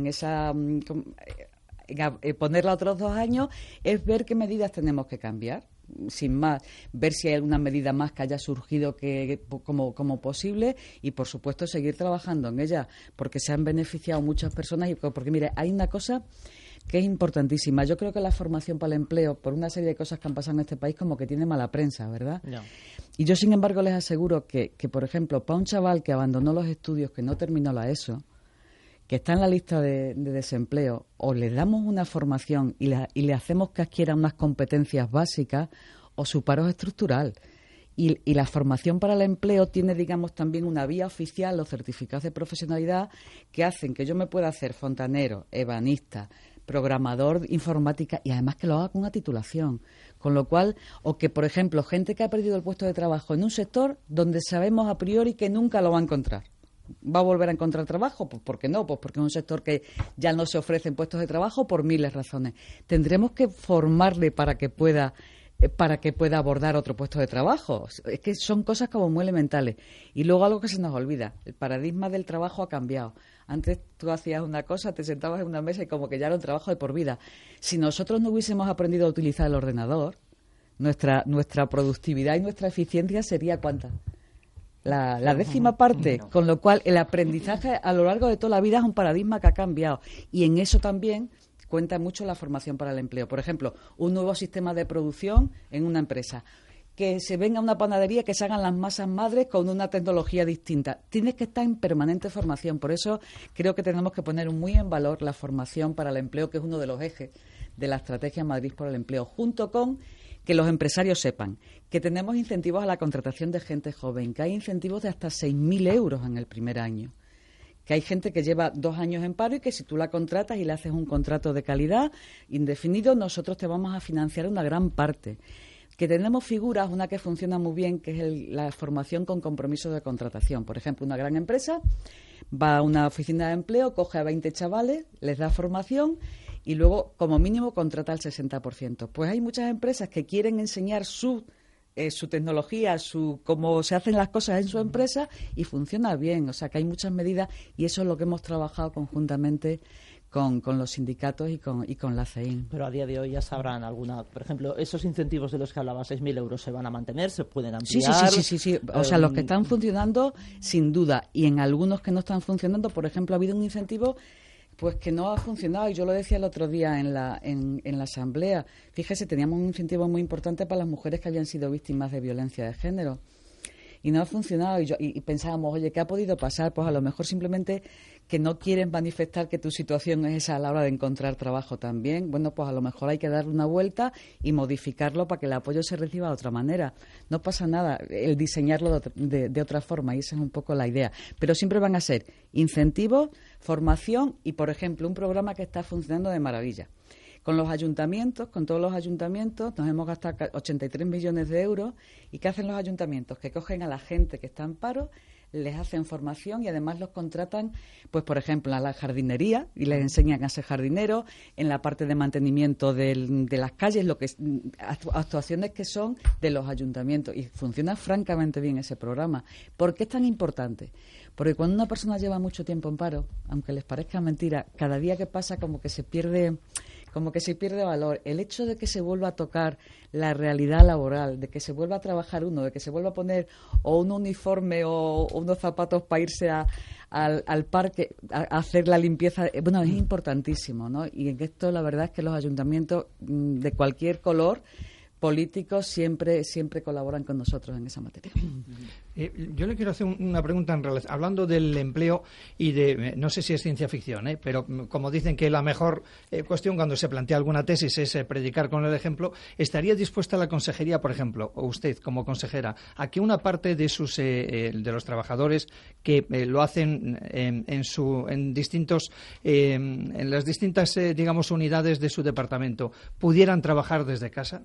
ponerla otros 2 años es ver qué medidas tenemos que cambiar, sin más, ver si hay alguna medida más que haya surgido como posible y, por supuesto, seguir trabajando en ella, porque se han beneficiado muchas personas y porque, mire, hay una cosa que es importantísima. Yo creo que la formación para el empleo, por una serie de cosas que han pasado en este país, como que tiene mala prensa, ¿verdad? No. Y yo, sin embargo, les aseguro que, por ejemplo, para un chaval que abandonó los estudios, que no terminó la ESO, que está en la lista de desempleo, o le damos una formación y le hacemos que adquiera unas competencias básicas, o su paro es estructural. Y la formación para el empleo tiene, digamos, también una vía oficial, los certificados de profesionalidad, que hacen que yo me pueda hacer fontanero, ebanista, programador informática, y además que lo haga con una titulación. Con lo cual, o que, por ejemplo, gente que ha perdido el puesto de trabajo en un sector donde sabemos a priori que nunca lo va a encontrar. ¿Va a volver a encontrar trabajo? Pues ¿por qué no? Pues porque es un sector que ya no se ofrecen puestos de trabajo por miles de razones. Tendremos que formarle para que pueda abordar otro puesto de trabajo. Es que son cosas como muy elementales. Y luego algo que se nos olvida: el paradigma del trabajo ha cambiado. Antes tú hacías una cosa, te sentabas en una mesa y como que ya era un trabajo de por vida. Si nosotros no hubiésemos aprendido a utilizar el ordenador, nuestra productividad y nuestra eficiencia sería ¿cuánta? la 10ª parte, con lo cual el aprendizaje a lo largo de toda la vida es un paradigma que ha cambiado, y en eso también cuenta mucho la formación para el empleo. Por ejemplo, un nuevo sistema de producción en una empresa, que se venga a una panadería, que se hagan las masas madres con una tecnología distinta. Tienes que estar en permanente formación. Por eso creo que tenemos que poner muy en valor la formación para el empleo, que es uno de los ejes de la estrategia Madrid por el empleo, junto con que los empresarios sepan que tenemos incentivos a la contratación de gente joven, que hay incentivos de hasta 6.000 euros en el primer año, que hay gente que lleva 2 años en paro y que si tú la contratas y le haces un contrato de calidad indefinido, nosotros te vamos a financiar una gran parte. Que tenemos figuras, una que funciona muy bien, que es la formación con compromiso de contratación. Por ejemplo, una gran empresa va a una oficina de empleo, coge a 20 chavales, les da formación y luego, como mínimo, contrata al 60%. Pues hay muchas empresas que quieren enseñar su tecnología, cómo se hacen las cosas en su empresa, y funciona bien. O sea, que hay muchas medidas, y eso es lo que hemos trabajado conjuntamente con los sindicatos y con la CEIN.
Pero a día de hoy ya sabrán alguna, por ejemplo, esos incentivos de los que hablaba, 6.000 euros, ¿se van a mantener? ¿Se pueden ampliar?
Sí. O sea, los que están funcionando, sin duda, y en algunos que no están funcionando, por ejemplo, ha habido un incentivo pues que no ha funcionado, y yo lo decía el otro día en la asamblea. Fíjese, teníamos un incentivo muy importante para las mujeres que habían sido víctimas de violencia de género, y no ha funcionado, y pensábamos, oye, ¿qué ha podido pasar? Pues a lo mejor simplemente que no quieren manifestar que tu situación es esa a la hora de encontrar trabajo también. Bueno, pues a lo mejor hay que darle una vuelta y modificarlo para que el apoyo se reciba de otra manera. No pasa nada el diseñarlo de otra forma, y esa es un poco la idea. Pero siempre van a ser incentivos, formación y, por ejemplo, un programa que está funcionando de maravilla. Con los ayuntamientos, con todos los ayuntamientos, nos hemos gastado 83 millones de euros. ¿Y qué hacen los ayuntamientos? Que cogen a la gente que está en paro, les hacen formación y además los contratan, pues por ejemplo, a la jardinería, y les enseñan a ser jardineros, en la parte de mantenimiento de las calles, actuaciones que son de los ayuntamientos. Y funciona francamente bien ese programa. ¿Por qué es tan importante? Porque cuando una persona lleva mucho tiempo en paro, aunque les parezca mentira, cada día que pasa como que se pierde valor. El hecho de que se vuelva a tocar la realidad laboral, de que se vuelva a trabajar uno, de que se vuelva a poner o un uniforme o unos zapatos para irse al parque a hacer la limpieza, bueno, es importantísimo, ¿no? Y en esto la verdad es que los ayuntamientos de cualquier color políticos siempre colaboran con nosotros en esa materia.
Yo le quiero hacer una pregunta hablando del empleo y de, no sé si es ciencia ficción, pero como dicen que la mejor cuestión cuando se plantea alguna tesis es predicar con el ejemplo, ¿estaría dispuesta la consejería, por ejemplo, o usted como consejera, a que una parte de de los trabajadores que lo hacen en las distintas digamos unidades de su departamento pudieran trabajar desde casa?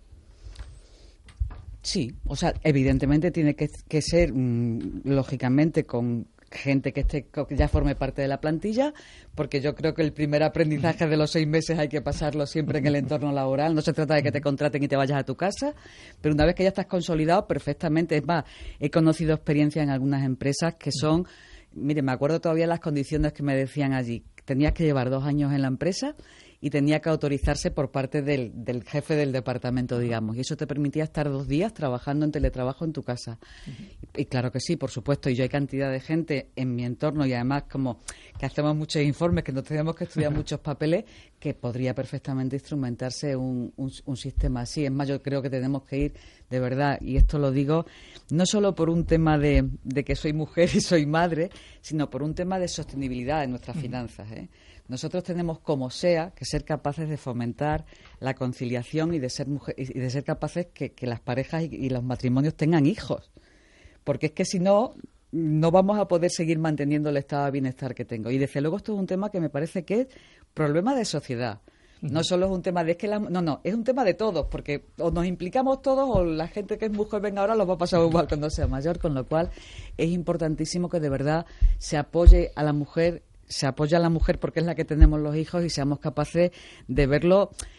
Sí, o sea, evidentemente tiene que ser, lógicamente, con gente que ya forme parte de la plantilla, porque yo creo que el primer aprendizaje de los 6 meses hay que pasarlo siempre en el entorno laboral. No se trata de que te contraten y te vayas a tu casa, pero una vez que ya estás consolidado, perfectamente. Es más, he conocido experiencias en algunas empresas que son, mire, me acuerdo todavía las condiciones que me decían allí. Tenías que llevar 2 años en la empresa y tenía que autorizarse por parte del jefe del departamento, digamos. Y eso te permitía estar 2 días trabajando en teletrabajo en tu casa. Y claro que sí, por supuesto. Y yo hay cantidad de gente en mi entorno, y además como que hacemos muchos informes, que nos tenemos que estudiar muchos papeles, que podría perfectamente instrumentarse un sistema así. Es más, yo creo que tenemos que ir, de verdad, y esto lo digo no solo por un tema de que soy mujer y soy madre, sino por un tema de sostenibilidad de nuestras finanzas, Nosotros tenemos, como sea, que ser capaces de fomentar la conciliación y de ser capaces que las parejas y los matrimonios tengan hijos. Porque es que si no vamos a poder seguir manteniendo el estado de bienestar que tengo. Y desde luego esto es un tema que me parece que es problema de sociedad. No solo es un tema de es un tema de todos, porque o nos implicamos todos o la gente que es muy joven ahora lo va a pasar igual cuando sea mayor, con lo cual es importantísimo que de verdad se apoye a la mujer porque es la que tenemos los hijos, y seamos capaces de verlo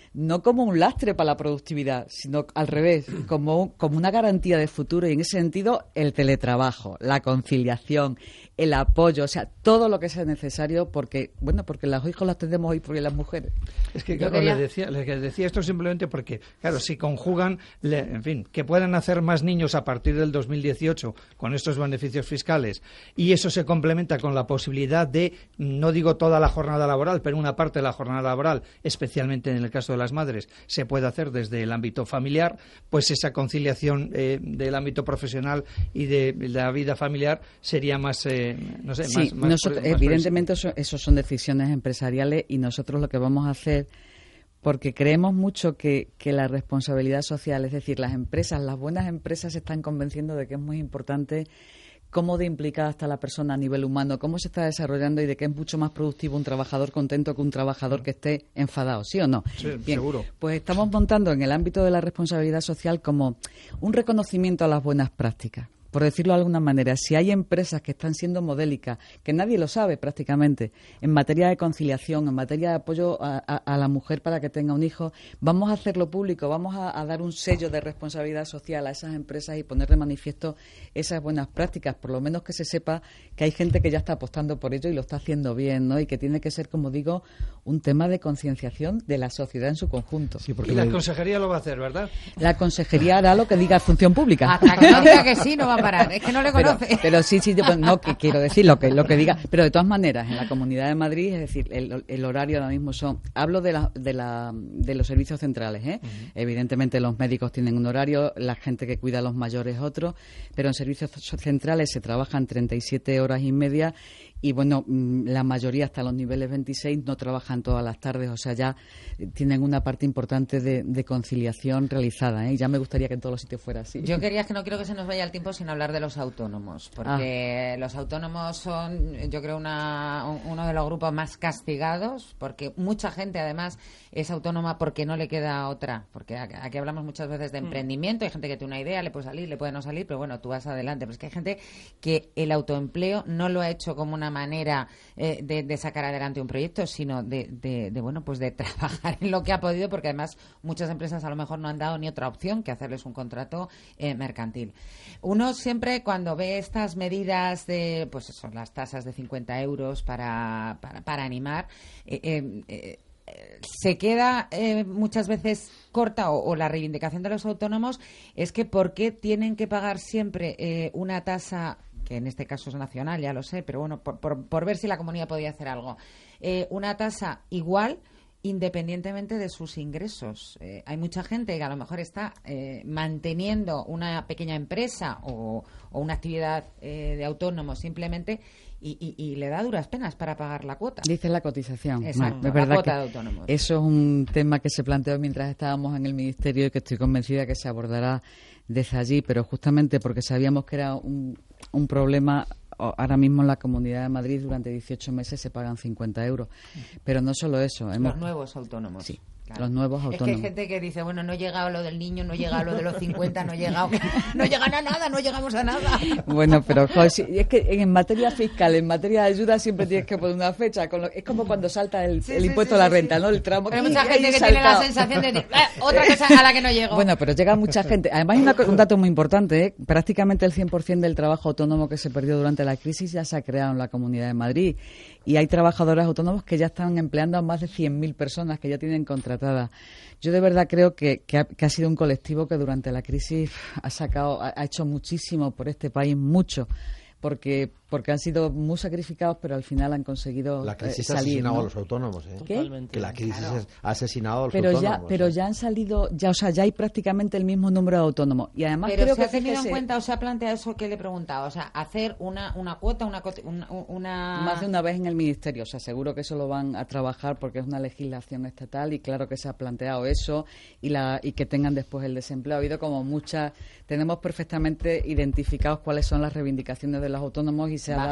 no como un lastre para la productividad, sino al revés, como una garantía de futuro, y en ese sentido el teletrabajo, la conciliación, el apoyo, o sea, todo lo que sea necesario, porque los hijos los tenemos hoy porque las mujeres.
Es que claro, les decía esto simplemente porque, claro, si conjugan, en fin, que puedan hacer más niños a partir del 2018 con estos beneficios fiscales, y eso se complementa con la posibilidad de, no digo toda la jornada laboral, pero una parte de la jornada laboral, especialmente en el caso de las madres, se puede hacer desde el ámbito familiar, pues esa conciliación del ámbito profesional y de la vida familiar sería más,
evidentemente eso son decisiones empresariales, y nosotros lo que vamos a hacer, porque creemos mucho que la responsabilidad social, es decir, las buenas empresas se están convenciendo de que es muy importante cómo de implicada está la persona a nivel humano, cómo se está desarrollando, y de que es mucho más productivo un trabajador contento que un trabajador que esté enfadado, ¿sí o no?
Sí,
bien,
seguro.
Pues estamos montando en el ámbito de la responsabilidad social como un reconocimiento a las buenas prácticas. Por decirlo de alguna manera, si hay empresas que están siendo modélicas, que nadie lo sabe prácticamente, en materia de conciliación, en materia de apoyo a la mujer para que tenga un hijo, vamos a hacerlo público, vamos a dar un sello de responsabilidad social a esas empresas y poner de manifiesto esas buenas prácticas, por lo menos que se sepa que hay gente que ya está apostando por ello y lo está haciendo bien, ¿no? Y que tiene que ser, como digo, un tema de concienciación de la sociedad en su conjunto.
Sí, porque la consejería lo va a hacer, ¿verdad?
La consejería hará lo que diga Función Pública.
Hasta que no diga que sí, no va a parar. Es que no le conoce.
Pero sí, no, que quiero decir lo que diga. Pero de todas maneras, en la Comunidad de Madrid, es decir, el horario ahora mismo hablo de los servicios centrales, ¿eh? Uh-huh. Evidentemente los médicos tienen un horario, la gente que cuida a los mayores otro, pero en servicios centrales se trabajan 37 horas y media. Y bueno, la mayoría, hasta los niveles 26, no trabajan todas las tardes, o sea, ya tienen una parte importante de conciliación realizada, ¿eh? Y ya me gustaría que en todos los sitios fuera así.
Yo no quiero que se nos vaya el tiempo sin hablar de los autónomos, porque los autónomos son, yo creo, uno de los grupos más castigados, porque mucha gente, además, es autónoma porque no le queda otra, porque aquí hablamos muchas veces de emprendimiento, hay gente que tiene una idea, le puede salir, le puede no salir, pero bueno, tú vas adelante, pero es que hay gente que el autoempleo no lo ha hecho como una manera de sacar adelante un proyecto, sino de trabajar en lo que ha podido, porque además muchas empresas a lo mejor no han dado ni otra opción que hacerles un contrato mercantil. Uno siempre, cuando ve estas medidas de, pues eso, las tasas de 50 euros para animar, se queda muchas veces corta, o la reivindicación de los autónomos es que ¿por qué tienen que pagar siempre una tasa, que en este caso es nacional, ya lo sé, pero bueno, por ver si la comunidad podía hacer algo, una tasa igual independientemente de sus ingresos? Hay mucha gente que a lo mejor está manteniendo una pequeña empresa o una actividad de autónomo simplemente, y le da duras penas para pagar la cuota.
Dice la cotización.
Exacto,
es verdad,
la cuota de autónomos.
Eso es un tema que se planteó mientras estábamos en el Ministerio y que estoy convencida que se abordará desde allí, pero justamente porque sabíamos que era un problema. Ahora mismo en la Comunidad de Madrid durante 18 meses se pagan 50 euros. Pero no solo eso.
Los nuevos autónomos.
Sí. Claro. Los nuevos autónomos.
Es que hay gente que dice, bueno, no he llegado a lo del niño, no he llegado a lo de los 50, no llegan a nada, no llegamos a nada.
Bueno, pero joder, es que en materia fiscal, en materia de ayuda, siempre tienes que poner una fecha. Es como cuando salta el impuesto a la renta, ¿no? El tramo.
Pero hay mucha gente que tiene la sensación de otra cosa a la que no llego.
Bueno, pero llega mucha gente. Además hay un dato muy importante, ¿eh? Prácticamente el 100% del trabajo autónomo que se perdió durante la crisis ya se ha creado en la Comunidad de Madrid. Y hay trabajadores autónomos que ya están empleando a más de 100.000 personas que ya tienen contratadas. Yo de verdad creo que ha sido un colectivo que durante la crisis ha hecho muchísimo por este país, mucho. Porque han sido muy sacrificados, pero al final han conseguido
la crisis
salir,
ha asesinado,
¿no?
a los autónomos, ¿eh?
Totalmente.
Que la crisis ha asesinado a los
pero
autónomos.
Pero ya han salido, ya hay prácticamente el mismo número de autónomos. Y además
pero
creo
se
que
ha tenido en cuenta, o se ha planteado eso que le he preguntado, o sea, hacer una cuota, una...
Más de una vez en el Ministerio, o sea, seguro que eso lo van a trabajar porque es una legislación estatal y claro que se ha planteado eso y que tengan después el desempleo. Ha habido como tenemos perfectamente identificados cuáles son las reivindicaciones de los autónomos y se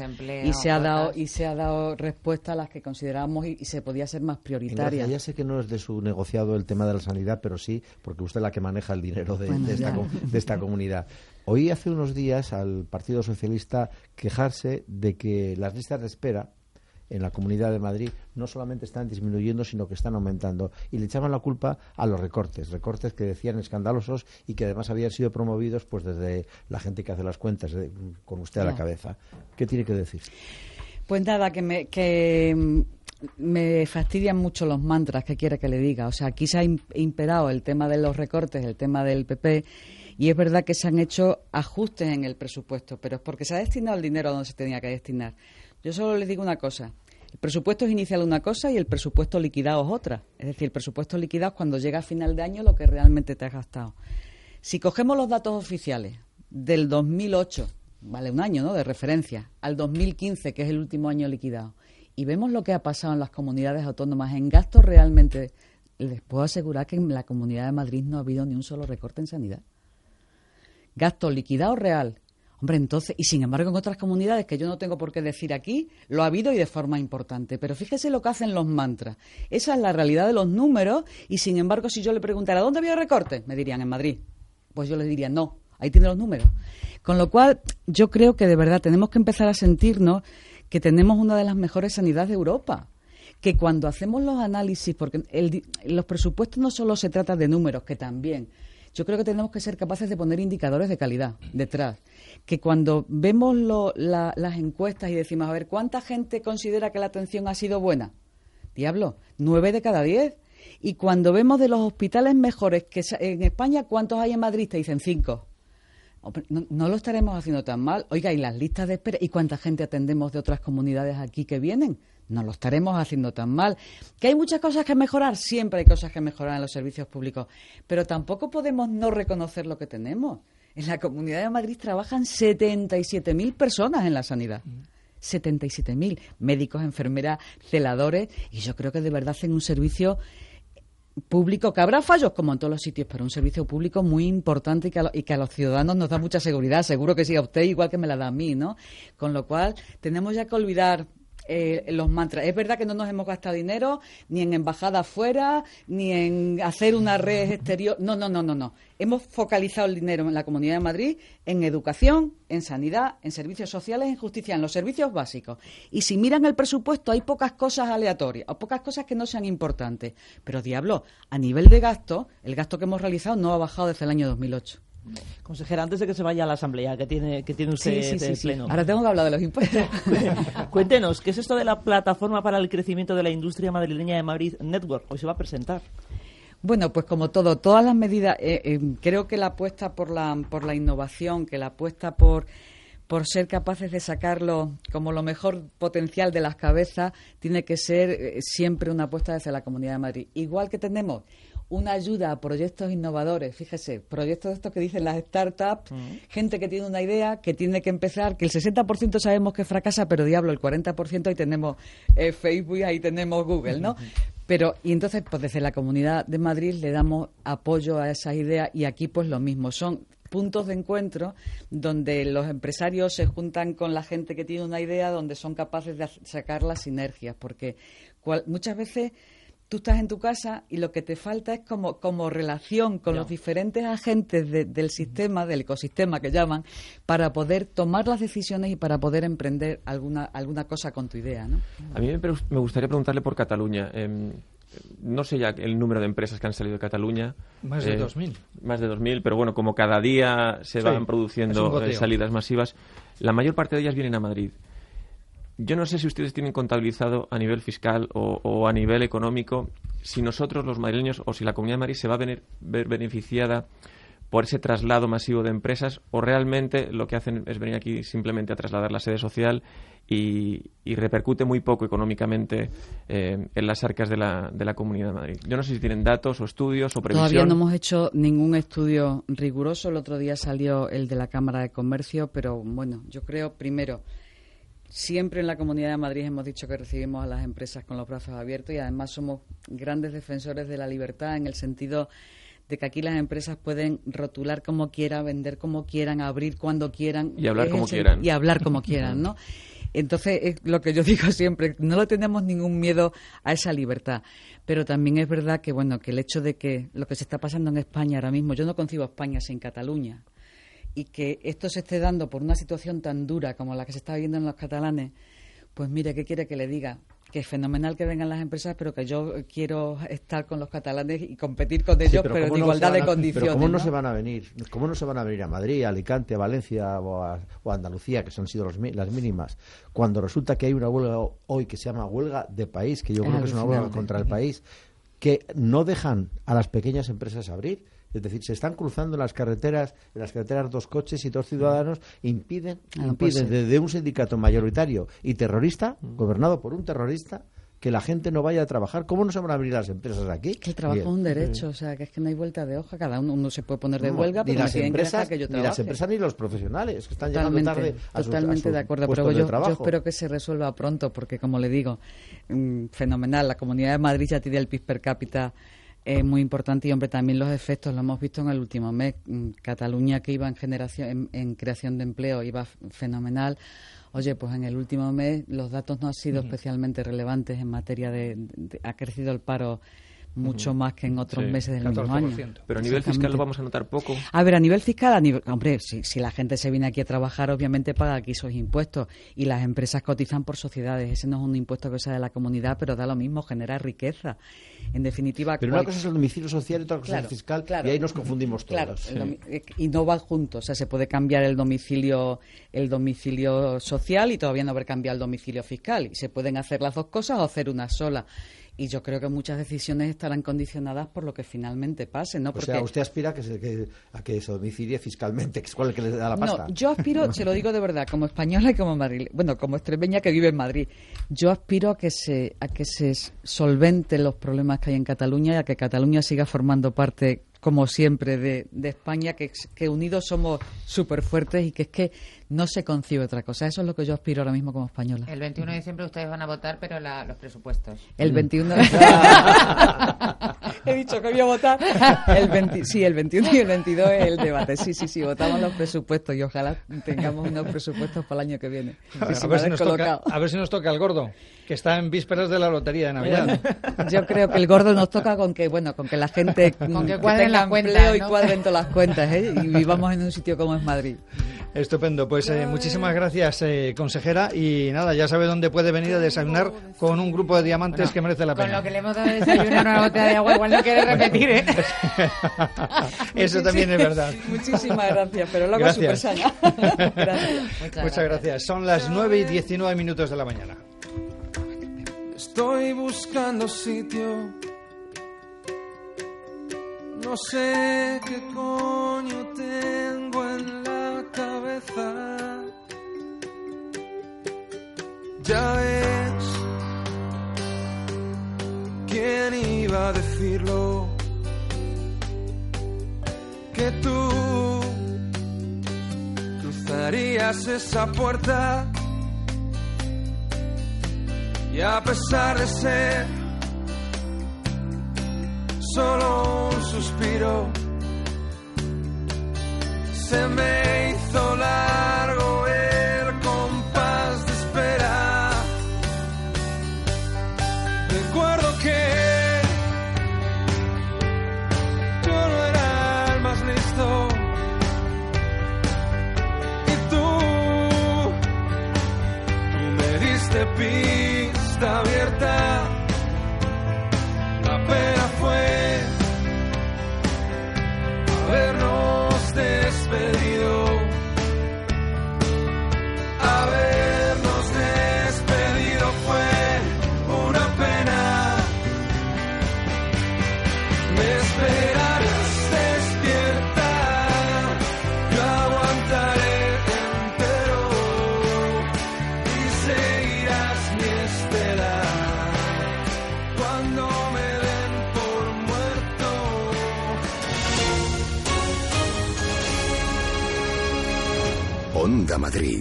ha dado respuesta a las que considerábamos y se podía ser más prioritaria.
Ya sé que no es de su negociado el tema de la sanidad, pero sí, porque usted es la que maneja el dinero de esta comunidad. Oí hace unos días al Partido Socialista quejarse de que las listas de espera en la Comunidad de Madrid no solamente están disminuyendo, sino que están aumentando. Y le echaban la culpa a los recortes que decían escandalosos y que además habían sido promovidos pues desde la gente que hace las cuentas, con usted a la cabeza. ¿Qué tiene que decir?
Pues nada, que me fastidian mucho los mantras que quiere que le diga. O sea, aquí se ha imperado el tema de los recortes, el tema del PP, y es verdad que se han hecho ajustes en el presupuesto, pero es porque se ha destinado el dinero donde se tenía que destinar. Yo solo les digo una cosa. El presupuesto es inicial una cosa y el presupuesto liquidado es otra. Es decir, el presupuesto liquidado es cuando llega a final de año lo que realmente te has gastado. Si cogemos los datos oficiales del 2008, vale un año, ¿no?, de referencia, al 2015, que es el último año liquidado, y vemos lo que ha pasado en las comunidades autónomas en gastos realmente, les puedo asegurar que en la Comunidad de Madrid no ha habido ni un solo recorte en sanidad. Gasto liquidado real. Hombre, entonces, y sin embargo en otras comunidades que yo no tengo por qué decir aquí, lo ha habido y de forma importante. Pero fíjese lo que hacen los mantras. Esa es la realidad de los números y sin embargo si yo le preguntara ¿dónde había recortes? Me dirían en Madrid. Pues yo les diría no, ahí tiene los números. Con lo cual yo creo que de verdad tenemos que empezar a sentirnos que tenemos una de las mejores sanidades de Europa. Que cuando hacemos los análisis, porque los presupuestos no solo se trata de números, que también. Yo creo que tenemos que ser capaces de poner indicadores de calidad detrás. Que cuando vemos las encuestas y decimos, a ver, ¿cuánta gente considera que la atención ha sido buena? Diablo, 9 de cada 10. Y cuando vemos de los hospitales mejores que en España, ¿cuántos hay en Madrid? Te dicen 5. No lo estaremos haciendo tan mal. Oiga, ¿y las listas de espera? ¿Y cuánta gente atendemos de otras comunidades aquí que vienen? No lo estaremos haciendo tan mal. ¿Que hay muchas cosas que mejorar? Siempre hay cosas que mejorar en los servicios públicos. Pero tampoco podemos no reconocer lo que tenemos. En la Comunidad de Madrid trabajan 77.000 personas en la sanidad. 77.000 médicos, enfermeras, celadores. Y yo creo que de verdad hacen un servicio público, que habrá fallos como en todos los sitios, pero un servicio público muy importante y que a los ciudadanos nos da mucha seguridad. Seguro que sí, a usted igual que me la da a mí, ¿no? Con lo cual tenemos ya que olvidar los mantras. Es verdad que no nos hemos gastado dinero ni en embajadas fuera, ni en hacer una red exterior. No. Hemos focalizado el dinero en la Comunidad de Madrid en educación, en sanidad, en servicios sociales, en justicia, en los servicios básicos. Y si miran el presupuesto hay pocas cosas aleatorias, o pocas cosas que no sean importantes. Pero diablo, a nivel de gasto, el gasto que hemos realizado no ha bajado desde el año 2008.
Consejera, antes de que se vaya a la asamblea que tiene usted
sí.
pleno.
Ahora tengo que hablar de los impuestos.
Cuéntenos, ¿qué es esto de la plataforma para el crecimiento de la industria madrileña de Madrid Network? Hoy se va a presentar.
Bueno, pues como todas las medidas, creo que la apuesta por la innovación, que la apuesta por ser capaces de sacarlo como lo mejor potencial de las cabezas, tiene que ser siempre una apuesta desde la Comunidad de Madrid. Igual que tenemos una ayuda a proyectos innovadores, fíjese, proyectos de estos que dicen las startups, gente que tiene una idea, que tiene que empezar, que el 60% sabemos que fracasa, pero diablo, el 40% ahí tenemos Facebook, ahí tenemos Google, ¿no? Pero, y entonces, pues desde la Comunidad de Madrid le damos apoyo a esas ideas y aquí pues lo mismo, son puntos de encuentro donde los empresarios se juntan con la gente que tiene una idea, donde son capaces de sacar las sinergias, porque muchas veces tú estás en tu casa y lo que te falta es como relación con los diferentes agentes del sistema, del ecosistema que llaman, para poder tomar las decisiones y para poder emprender alguna cosa con tu idea, ¿no?
A mí me gustaría preguntarle por Cataluña. No sé ya el número de empresas que han salido de Cataluña.
Más de 2.000.
Más de 2.000, pero bueno, como cada día se van produciendo salidas masivas, la mayor parte de ellas vienen a Madrid. Yo no sé si ustedes tienen contabilizado a nivel fiscal o a nivel económico si nosotros, los madrileños, o si la Comunidad de Madrid se va a ver beneficiada por ese traslado masivo de empresas, o realmente lo que hacen es venir aquí simplemente a trasladar la sede social y repercute muy poco económicamente en las arcas de la Comunidad de Madrid. Yo no sé si tienen datos o estudios o previsión.
Todavía no hemos hecho ningún estudio riguroso. El otro día salió el de la Cámara de Comercio, pero bueno, yo creo, primero, siempre en la Comunidad de Madrid hemos dicho que recibimos a las empresas con los brazos abiertos y además somos grandes defensores de la libertad en el sentido de que aquí las empresas pueden rotular como quieran, vender como quieran, abrir cuando quieran.
Y hablar como quieran.
Y hablar como quieran, ¿no? Entonces, es lo que yo digo siempre, no le tenemos ningún miedo a esa libertad. Pero también es verdad que, bueno, que el hecho de que lo que se está pasando en España ahora mismo, yo no concibo España sin Cataluña, y que esto se esté dando por una situación tan dura como la que se está viviendo en los catalanes, Pues mire, ¿qué quiere que le diga? Que es fenomenal que vengan las empresas, pero que yo quiero estar con los catalanes y competir con ellos, pero en igualdad de condiciones.
Pero ¿cómo no se van a venir? ¿Cómo no se van a venir a Madrid, a Alicante, a Valencia o a Andalucía, que han sido las mínimas, cuando resulta que hay una huelga hoy que se llama huelga de país, que yo creo que es una huelga contra el país, que no dejan a las pequeñas empresas abrir? Es decir, se están cruzando en las carreteras dos coches y dos ciudadanos impiden desde un sindicato mayoritario y terrorista, gobernado por un terrorista, que la gente no vaya a trabajar. ¿Cómo no se van a abrir las empresas aquí?
Que el trabajo es un derecho, o sea, que es que no hay vuelta de hoja. Cada uno se puede poner de huelga, pero
ni las empresas ni los profesionales, que están llegando tarde a
totalmente de acuerdo, pero yo espero que se resuelva pronto, porque como le digo, fenomenal. La Comunidad de Madrid ya tiene el PIB per cápita muy importante y, hombre, también los efectos lo hemos visto en el último mes. Cataluña, que iba en creación de empleo, iba fenomenal. Oye, pues en el último mes los datos no han sido especialmente relevantes en materia ha crecido el paro mucho más que en otros meses del mismo año.
Pero a nivel fiscal lo vamos a notar poco.
A ver, a nivel fiscal, hombre, si la gente se viene aquí a trabajar, obviamente paga aquí sus impuestos y las empresas cotizan por sociedades. Ese no es un impuesto que sea de la comunidad, pero da lo mismo, genera riqueza. En definitiva...
Pero una cosa es el domicilio social y otra cosa es el fiscal, y ahí nos confundimos todos.
Claro, y no van juntos. O sea, se puede cambiar el domicilio social y todavía no haber cambiado el domicilio fiscal. Y se pueden hacer las dos cosas o hacer una sola. Y yo creo que muchas decisiones estarán condicionadas por lo que finalmente pase, ¿no? Porque...
O sea, usted aspira a que se domicilie fiscalmente, que es cuál el que le da la pasta.
No, yo aspiro, se lo digo de verdad, como española y como como extremeña que vive en Madrid, yo aspiro a que se solventen los problemas que hay en Cataluña y a que Cataluña siga formando parte, como siempre, de España, que unidos somos súper fuertes y que es que no se concibe otra cosa. Eso es lo que yo aspiro ahora mismo como española.
El 21 de diciembre ustedes van a votar, pero los presupuestos.
El 21 de He dicho que voy a votar. El 21 y el 22 es el debate. Sí, votamos los presupuestos y ojalá tengamos unos presupuestos para el año que viene.
A ver si nos toca el gordo, que está en vísperas de la lotería de Navidad.
Yo creo que el gordo nos toca con que la gente
con que cuadren las cuentas,
empleo, ¿no? Y cuadren todas las cuentas, y vivamos en un sitio como es Madrid.
Estupendo, pues muchísimas gracias, consejera, y nada, ya sabe dónde puede venir a desayunar con un grupo de diamantes que merece la pena.
Con lo que le hemos dado de desayunar una botella de agua, igual no quiere repetir, ¿eh?
Eso también es verdad.
Muchísimas gracias, pero luego súper sana.
Muchas gracias. Son las 9:19 de la mañana.
Estoy buscando sitio, no sé qué coño tengo en la cabeza. Ya ves, ¿quién iba a decirlo? Que tú cruzarías esa puerta. Y a pesar de ser solo un suspiro, se me hizo largo el compás de espera. Recuerdo que yo no era el más listo y tú me diste pista abierta. La pena fue habernos despedido, habernos despedido fue una pena. Me esperarás despierta, yo aguantaré entero y seguirás mi estela cuando me den por muerto.
Onda Madrid.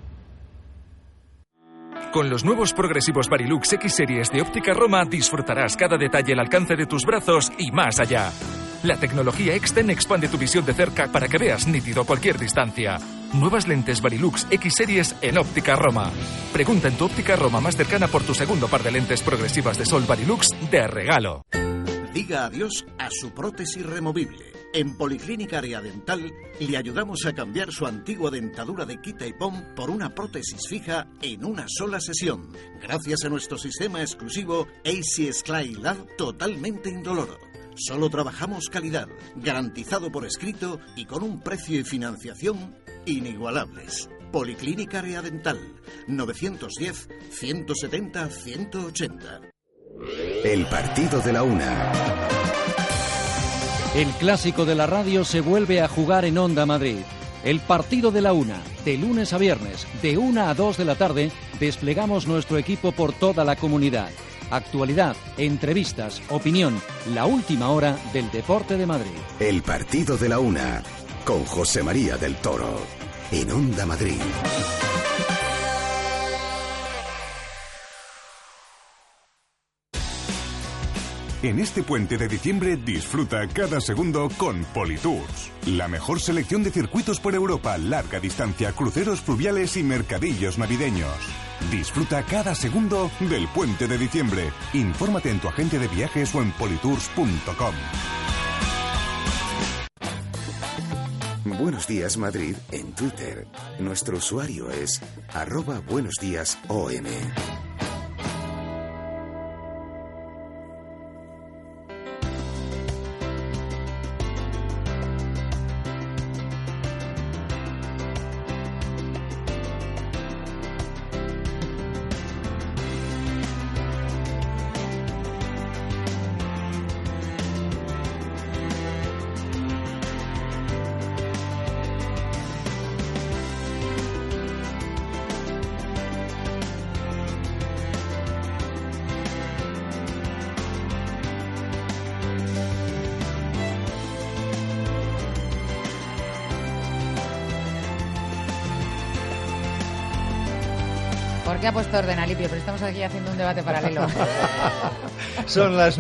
Con los nuevos progresivos Varilux X Series de Óptica Roma disfrutarás cada detalle al alcance de tus brazos y más allá. La tecnología Extend expande tu visión de cerca para que veas nítido cualquier distancia. Nuevas lentes Varilux X Series en Óptica Roma. Pregunta en tu Óptica Roma más cercana por tu segundo par de lentes progresivas de sol Varilux de regalo.
Diga adiós a su prótesis removible. En Policlínica Área Dental le ayudamos a cambiar su antigua dentadura de quita y pon por una prótesis fija en una sola sesión, gracias a nuestro sistema exclusivo AC Sclide Lab totalmente indoloro. Solo trabajamos calidad, garantizado por escrito y con un precio y financiación inigualables. Policlínica Área Dental, 910-170-180.
El partido de la una.
El clásico de la radio se vuelve a jugar en Onda Madrid. El partido de la una, de lunes a viernes, de 1 a 2 de la tarde, desplegamos nuestro equipo por toda la comunidad. Actualidad, entrevistas, opinión, la última hora del deporte de Madrid.
El partido de la una, con José María del Toro, en Onda Madrid.
En este puente de diciembre disfruta cada segundo con Politours. La mejor selección de circuitos por Europa, larga distancia, cruceros fluviales y mercadillos navideños. Disfruta cada segundo del puente de diciembre. Infórmate en tu agente de viajes o en politours.com.
Buenos Días Madrid en Twitter. Nuestro usuario es @buenosdiasom.
¿Por qué ha puesto orden, Alipio? Pero estamos aquí haciendo un debate paralelo.
Son las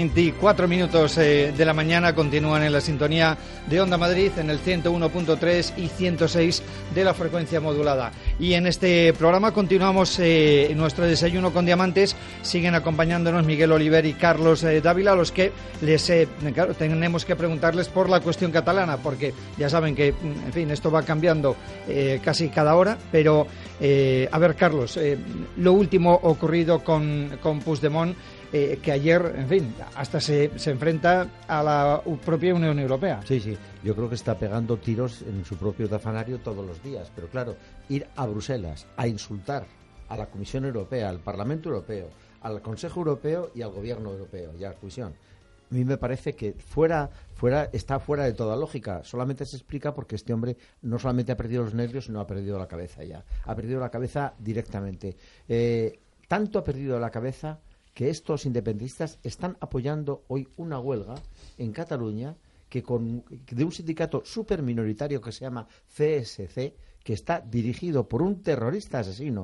9:24 de la mañana. Continúan en la sintonía de Onda Madrid en el 101.3 y 106 de la frecuencia modulada. Y en este programa continuamos nuestro desayuno con diamantes. Siguen acompañándonos Miguel Oliver y Carlos Dávila, a los que claro, tenemos que preguntarles por la cuestión catalana, porque ya saben que, en fin, esto va cambiando casi cada hora. Pero, a ver, Carlos, lo último ocurrido con Puigdemont, que ayer, en fin, hasta se enfrenta a la propia Unión Europea.
Sí, yo creo que está pegando tiros en su propio tafanario todos los días, pero claro, ir a Bruselas a insultar a la Comisión Europea, al Parlamento Europeo, al Consejo Europeo y al Gobierno Europeo y a la Comisión, a mí me parece que está fuera de toda lógica. Solamente se explica porque este hombre no solamente ha perdido los nervios, sino ha perdido la cabeza ya. Ha perdido la cabeza directamente. Tanto ha perdido la cabeza que estos independentistas están apoyando hoy una huelga en Cataluña de un sindicato súper minoritario que se llama CSC, que está dirigido por un terrorista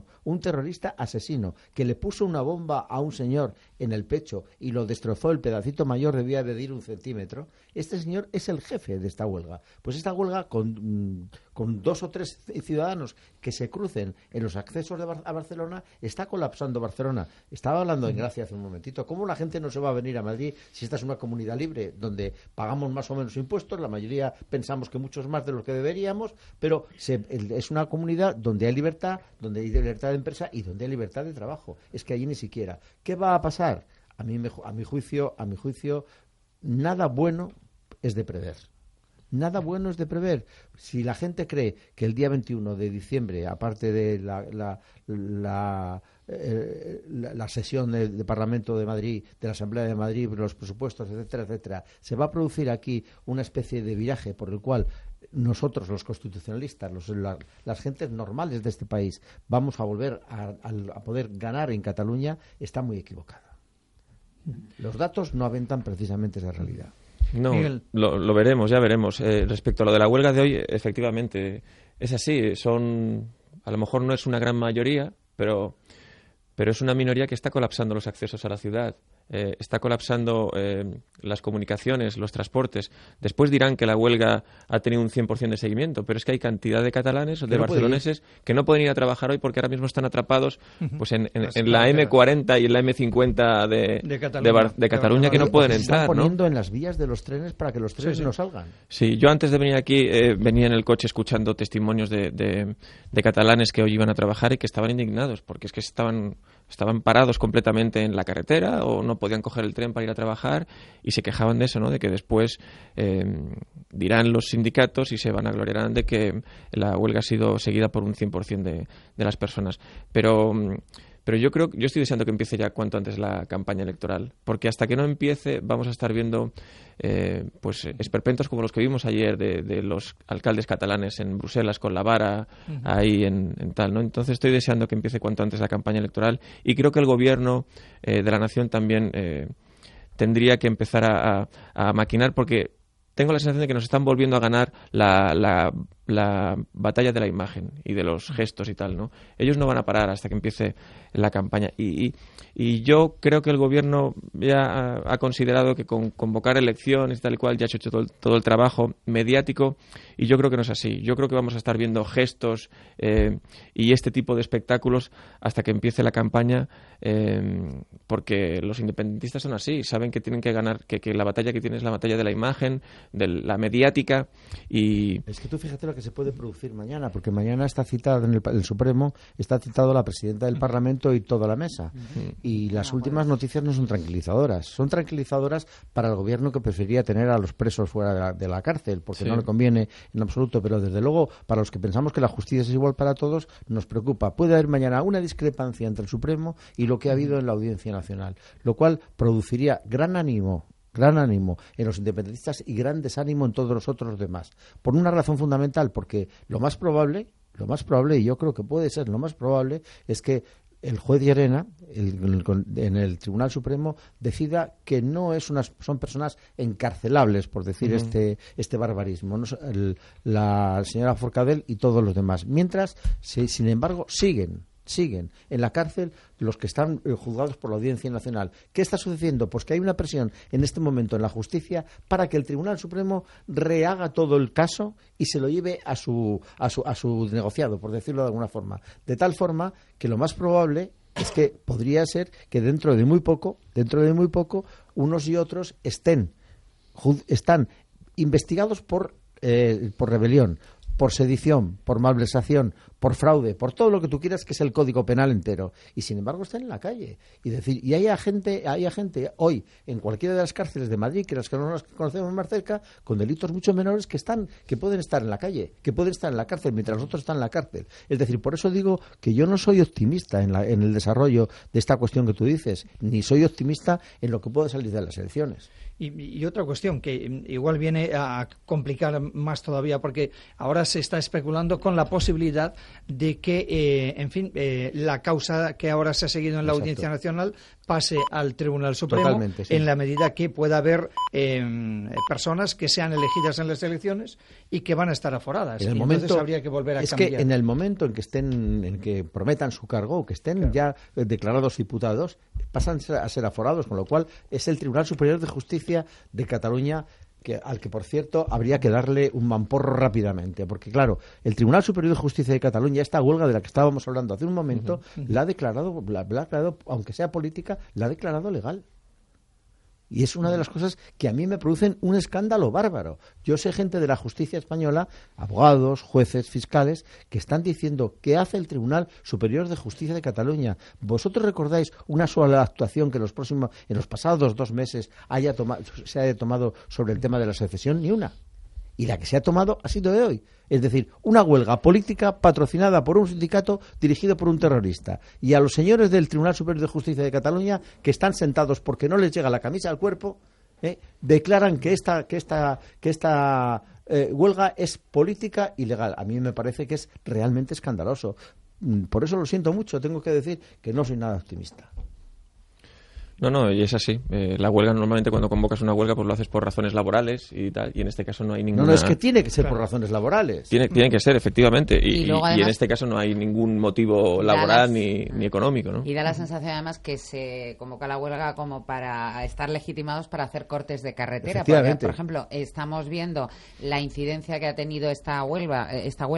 asesino que le puso una bomba a un señor en el pecho y lo destrozó. El pedacito mayor debía medir 1 centímetro. Este señor es el jefe de esta huelga. Pues esta huelga, con 2 o 3 ciudadanos que se crucen en los accesos a Barcelona, está colapsando Barcelona. Estaba hablando en Gracia hace un momentito. ¿Cómo la gente no se va a venir a Madrid si esta es una comunidad libre donde pagamos más o menos impuestos? La mayoría pensamos que muchos más de los que deberíamos, pero es una comunidad donde hay libertad de empresa y donde hay libertad de trabajo. Es que allí ni siquiera. ¿Qué va a pasar? A mi juicio, nada bueno es de prever. Nada bueno es de prever. Si la gente cree que el día 21 de diciembre, aparte de la sesión del Parlamento de Madrid, de la Asamblea de Madrid, los presupuestos, etcétera, se va a producir aquí una especie de viraje por el cual nosotros, los constitucionalistas, las gentes normales de este país, vamos a volver a poder ganar en Cataluña, está muy equivocada. Los datos no aventan precisamente esa realidad.
No, lo veremos, ya veremos. Respecto a lo de la huelga de hoy, efectivamente, es así. A lo mejor no es una gran mayoría, pero es una minoría que está colapsando los accesos a la ciudad. está colapsando las comunicaciones, los transportes. Después dirán que la huelga ha tenido un 100% de seguimiento, pero es que hay cantidad de catalanes o de barceloneses que no pueden ir a trabajar hoy porque ahora mismo están atrapados pues en la M40 y en la M50 de Cataluña que no pueden entrar.
Están poniendo en las vías de los trenes para que los trenes no salgan.
Sí, yo antes de venir aquí venía en el coche escuchando testimonios de catalanes que hoy iban a trabajar y que estaban indignados porque es que estaban parados completamente en la carretera o no podían coger el tren para ir a trabajar y se quejaban de eso, ¿no? De que después dirán los sindicatos y se vanagloriarán de que la huelga ha sido seguida por un 100% de las personas. Pero yo estoy deseando que empiece ya cuanto antes la campaña electoral, porque hasta que no empiece vamos a estar viendo pues esperpentos como los que vimos ayer de los alcaldes catalanes en Bruselas con la vara ahí en tal, ¿no? Entonces estoy deseando que empiece cuanto antes la campaña electoral y creo que el gobierno de la nación también tendría que empezar a maquinar, porque tengo la sensación de que nos están volviendo a ganar la batalla de la imagen y de los gestos y tal, ¿no? Ellos no van a parar hasta que empiece la campaña y yo creo que el gobierno ya ha considerado que con convocar elecciones y tal y cual ya ha hecho todo el trabajo mediático y yo creo que no es así. Yo creo que vamos a estar viendo gestos y este tipo de espectáculos hasta que empiece la campaña porque los independentistas son así, saben que tienen que ganar, que la batalla que tienen es la batalla de la imagen, de la mediática y...
Es que tú fíjate lo que se puede producir mañana, porque mañana está citada en el Supremo, está citado la presidenta del Parlamento y toda la mesa. Y las últimas noticias no son tranquilizadoras. Son tranquilizadoras para el gobierno que preferiría tener a los presos fuera de la cárcel, porque no le conviene en absoluto, pero desde luego para los que pensamos que la justicia es igual para todos, nos preocupa. Puede haber mañana una discrepancia entre el Supremo y lo que ha habido en la Audiencia Nacional, lo cual produciría gran ánimo en los independentistas y gran desánimo en todos los otros demás. Por una razón fundamental, porque lo más probable, y yo creo que puede ser lo más probable, es que el juez Llerena, en el Tribunal Supremo, decida que son personas encarcelables, por decir este barbarismo, ¿no? La señora Forcadell y todos los demás. Mientras, sin embargo, siguen en la cárcel los que están juzgados por la Audiencia Nacional. ¿Qué está sucediendo? Pues que hay una presión en este momento en la justicia para que el Tribunal Supremo rehaga todo el caso y se lo lleve a su negociado, por decirlo de alguna forma. De tal forma que lo más probable es que podría ser que dentro de muy poco, unos y otros están investigados por rebelión, por sedición, por malversación, por fraude, por todo lo que tú quieras, que es el Código Penal entero, y sin embargo están en la calle. Y hay gente hoy en cualquiera de las cárceles de Madrid, que las que no las conocemos más cerca, con delitos mucho menores que pueden estar en la calle, que pueden estar en la cárcel mientras los otros están en la cárcel. Es decir, por eso digo que yo no soy optimista en el desarrollo de esta cuestión que tú dices, ni soy optimista en lo que pueda salir de las elecciones.
Y otra cuestión que igual viene a complicar más todavía, porque ahora se está especulando con la posibilidad de que, la causa que ahora se ha seguido en la Audiencia Nacional pase al Tribunal Supremo. Totalmente, sí. En la medida que pueda haber personas que sean elegidas en las elecciones y que van a estar aforadas. Entonces habría que volver a cambiar. Es que
en el momento en que prometan su cargo o que estén ya declarados diputados, pasan a ser aforados, con lo cual es el Tribunal Superior de Justicia de Cataluña al que, por cierto, habría que darle un mamporro rápidamente, porque claro, el Tribunal Superior de Justicia de Cataluña, esta huelga de la que estábamos hablando hace un momento, la ha declarado, aunque sea política, la ha declarado legal. Y es una de las cosas que a mí me producen un escándalo bárbaro. Yo sé gente de la justicia española, abogados, jueces, fiscales, que están diciendo ¿qué hace el Tribunal Superior de Justicia de Cataluña? ¿Vosotros recordáis una sola actuación que en los pasados 2 meses se haya tomado sobre el tema de la secesión? Ni una. Y la que se ha tomado ha sido de hoy. Es decir, una huelga política patrocinada por un sindicato dirigido por un terrorista. Y a los señores del Tribunal Superior de Justicia de Cataluña, que están sentados porque no les llega la camisa al cuerpo, declaran que esta huelga es política y legal. A mí me parece que es realmente escandaloso. Por eso lo siento mucho, tengo que decir que no soy nada optimista.
No, y es así. La huelga, normalmente cuando convocas una huelga, pues lo haces por razones laborales y tal, y en este caso no hay ninguna...
No, es que tiene que ser por razones laborales.
Tiene que ser, efectivamente,
Y luego,
y
además,
en este caso no hay ningún motivo laboral ni económico, ¿no?
Y da la sensación además que se convoca la huelga como para estar legitimados para hacer cortes de carretera. Porque, por ejemplo, estamos viendo la incidencia que ha tenido esta huelga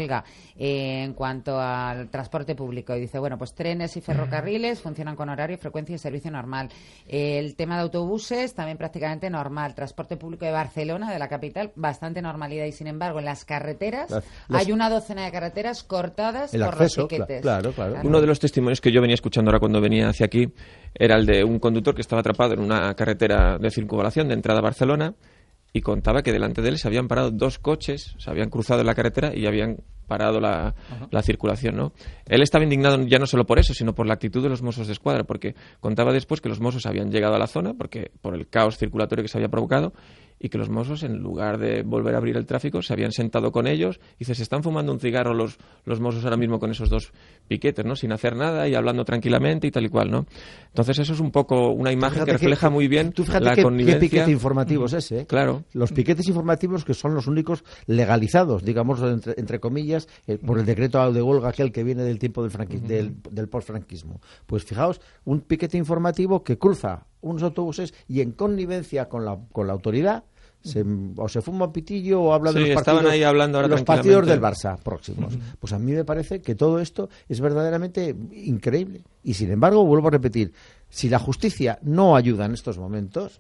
en cuanto al transporte público. Y dice, bueno, pues trenes y ferrocarriles funcionan con horario, frecuencia y servicio normal. El tema de autobuses también prácticamente normal. Transporte público de Barcelona, de la capital, bastante normalidad. Y sin embargo, en las carreteras hay una docena de carreteras cortadas por los piquetes.
Claro.
Uno de los testimonios que yo venía escuchando ahora cuando venía hacia aquí era el de un conductor que estaba atrapado en una carretera de circunvalación de entrada a Barcelona y contaba que delante de él se habían parado 2 coches, se habían cruzado en la carretera y habían parado la circulación, ¿no? Él estaba indignado ya no solo por eso, sino por la actitud de los Mossos de Escuadra, porque contaba después que los Mossos habían llegado a la zona por el caos circulatorio que se había provocado, y que los Mossos, en lugar de volver a abrir el tráfico, se habían sentado con ellos. Dice, se están fumando un cigarro los Mossos ahora mismo con esos 2 piquetes, ¿no? Sin hacer nada y hablando tranquilamente y tal y cual, ¿no? Entonces eso es un poco una imagen que refleja muy bien la connivencia.
¿Qué piquete informativo es ese?
Claro.
Los piquetes informativos que son los únicos legalizados, digamos, entre comillas, por el decreto de huelga aquel que viene del tiempo del postfranquismo. Pues fijaos, un piquete informativo que cruza unos autobuses y en connivencia con la autoridad o se fuma un pitillo o habla de los partidos,
ahí hablando ahora
los partidos del Barça próximos. Pues a mí me parece que todo esto es verdaderamente increíble. Y sin embargo, vuelvo a repetir, si la justicia no ayuda en estos momentos,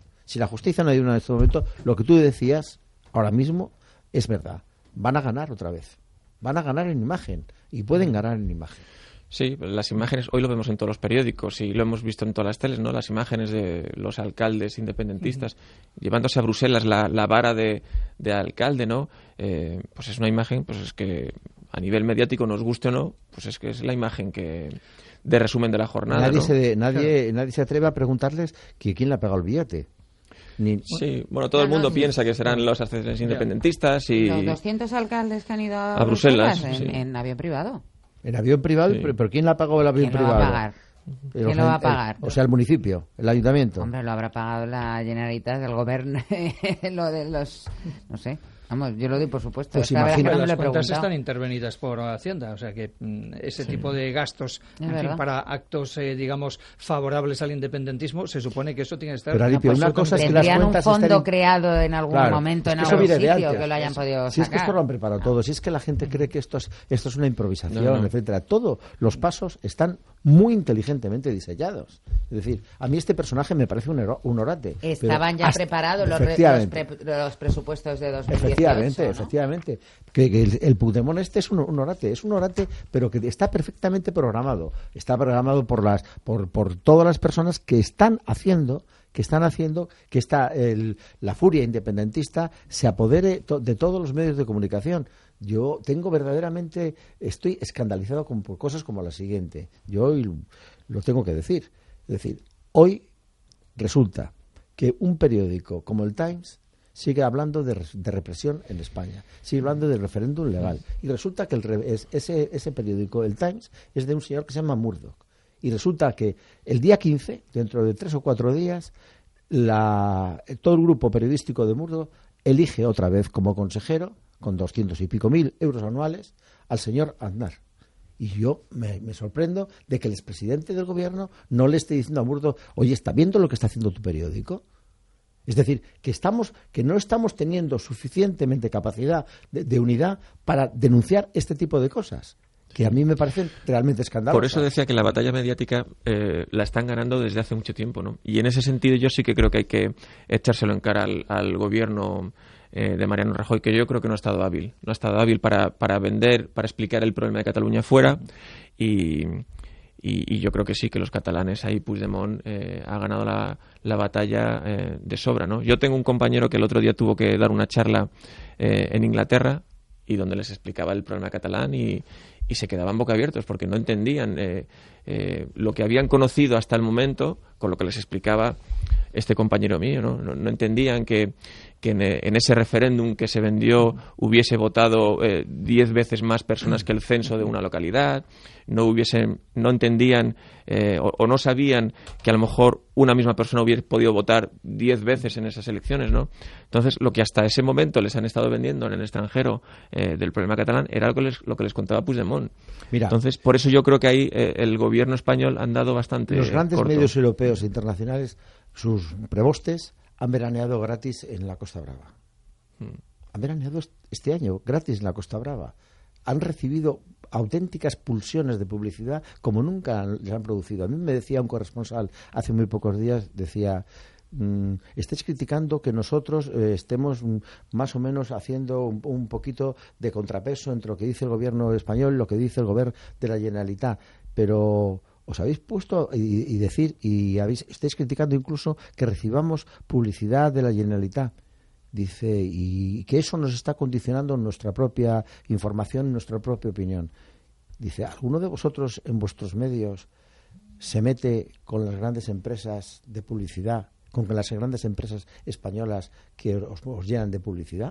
lo que tú decías ahora mismo es verdad. Van a ganar otra vez. Van a ganar en imagen y pueden ganar en imagen.
Sí, las imágenes, hoy lo vemos en todos los periódicos y lo hemos visto en todas las teles, ¿no? Las imágenes de los alcaldes independentistas llevándose a Bruselas la vara de alcalde, ¿no? Pues es una imagen, pues es que a nivel mediático, nos guste o no, pues es que es la imagen de resumen de la jornada,
Nadie se atreve a preguntarles que quién le ha pagado el billete.
Sí, bueno, todo el mundo piensa que serán los asociaciones independentistas y...
Los 200 alcaldes que han ido
a Bruselas
en avión privado.
¿En avión privado?
Sí.
¿Pero quién le ha pagado el avión privado?
¿Quién lo va a pagar? ¿Quién lo va a pagar?
O sea, el municipio, el ayuntamiento.
Hombre, lo habrá pagado la Generalitat, el Gobierno, lo de los... No sé. Vamos, yo lo doy por supuesto.
Pues imagina, las cuentas están intervenidas por Hacienda, o sea que ese tipo de gastos para actos, digamos, favorables al independentismo, se supone que eso tiene que estar...
Pero Alipio, una cosa es que las cuentas
un fondo creado en algún momento, en algún sitio, que lo hayan podido sacar.
Si es que esto lo han preparado todo, si es que la gente cree que esto es una improvisación, etcétera. Todos los pasos están muy inteligentemente diseñados. Es decir, a mí este personaje me parece un orate.
Estaban ya preparados los presupuestos de 2018.
Efectivamente. Que el Puigdemont este es un orate, pero que está perfectamente programado. Está programado por todas las personas que están haciendo que la furia independentista se apodere de todos los medios de comunicación. Yo estoy escandalizado por cosas como la siguiente. Yo hoy lo tengo que decir. Es decir, hoy resulta que un periódico como el Times sigue hablando de represión en España, sigue hablando de referéndum legal. Y resulta que ese periódico, el Times, es de un señor que se llama Murdoch. Y resulta que el día 15, dentro de 3 o 4 días, todo el grupo periodístico de Murdoch elige otra vez como consejero, con 200 y pico mil euros anuales, al señor Aznar. Y yo me sorprendo de que el expresidente del gobierno no le esté diciendo a Murdoch, oye, ¿está viendo lo que está haciendo tu periódico? Es decir, que no estamos teniendo suficientemente capacidad de unidad para denunciar este tipo de cosas, que a mí me parecen realmente escandalosas.
Por eso decía que la batalla mediática la están ganando desde hace mucho tiempo, ¿no? Y en ese sentido yo sí que creo que hay que echárselo en cara al gobierno de Mariano Rajoy, que yo creo que no ha estado hábil. No ha estado hábil para vender, para explicar el problema de Cataluña fuera y yo creo que sí, que los catalanes ahí, Puigdemont ha ganado la batalla de sobra, ¿no? Yo tengo un compañero que el otro día tuvo que dar una charla en Inglaterra y donde les explicaba el problema catalán y y se quedaban boquiabiertos porque no entendían lo que habían conocido hasta el momento con lo que les explicaba este compañero mío, ¿no? No entendían que en ese referéndum que se vendió hubiese votado 10 veces más personas que el censo de una localidad, no entendían o no sabían que a lo mejor una misma persona hubiera podido votar 10 veces en esas elecciones, ¿no? Entonces, lo que hasta ese momento les han estado vendiendo en el extranjero del problema catalán era lo que les contaba Puigdemont.
Mira,
entonces, por eso yo creo que ahí el gobierno español han dado bastante
los grandes
corto.
medios europeos e internacionales, sus prebostes han veraneado gratis en la Costa Brava. Han veraneado este año gratis en la Costa Brava. Han recibido auténticas pulsiones de publicidad como nunca les han producido. A mí me decía un corresponsal hace muy pocos días, decía, estáis criticando que nosotros estemos más o menos haciendo un poquito de contrapeso entre lo que dice el gobierno español y lo que dice el gobierno de la Generalitat, pero os habéis puesto estáis criticando incluso que recibamos publicidad de la Generalitat. Dice, y que eso nos está condicionando nuestra propia información, nuestra propia opinión. Dice, ¿alguno de vosotros en vuestros medios se mete con las grandes empresas de publicidad, con las grandes empresas españolas que os llenan de publicidad?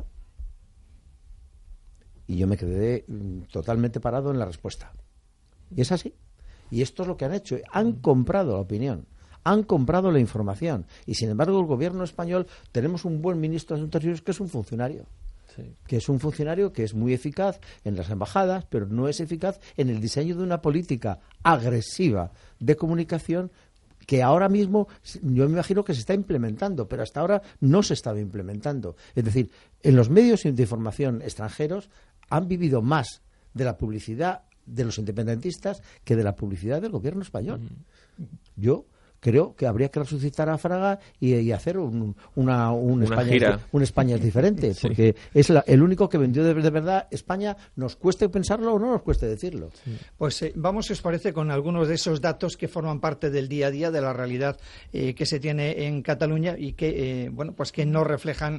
Y yo me quedé totalmente parado en la respuesta. Y es así. Y esto es lo que han hecho. Han comprado la opinión. Han comprado la información. Y sin embargo, el gobierno español, tenemos un buen ministro de Asuntos Exteriores que es un funcionario. Sí. Que es un funcionario que es muy eficaz en las embajadas, pero no es eficaz en el diseño de una política agresiva de comunicación que ahora mismo yo me imagino que se está implementando, pero hasta ahora no se estaba implementando. Es decir, en los medios de información extranjeros han vivido más de la publicidad de los independentistas que de la publicidad del gobierno español. Yo creo que habría que resucitar a Fraga y hacer una España diferente, sí. Porque es el único que vendió de verdad España, nos cueste pensarlo o no nos cueste decirlo. Sí.
Pues vamos, si os parece, con algunos de esos datos que forman parte del día a día, de la realidad que se tiene en Cataluña y que, pues que no reflejan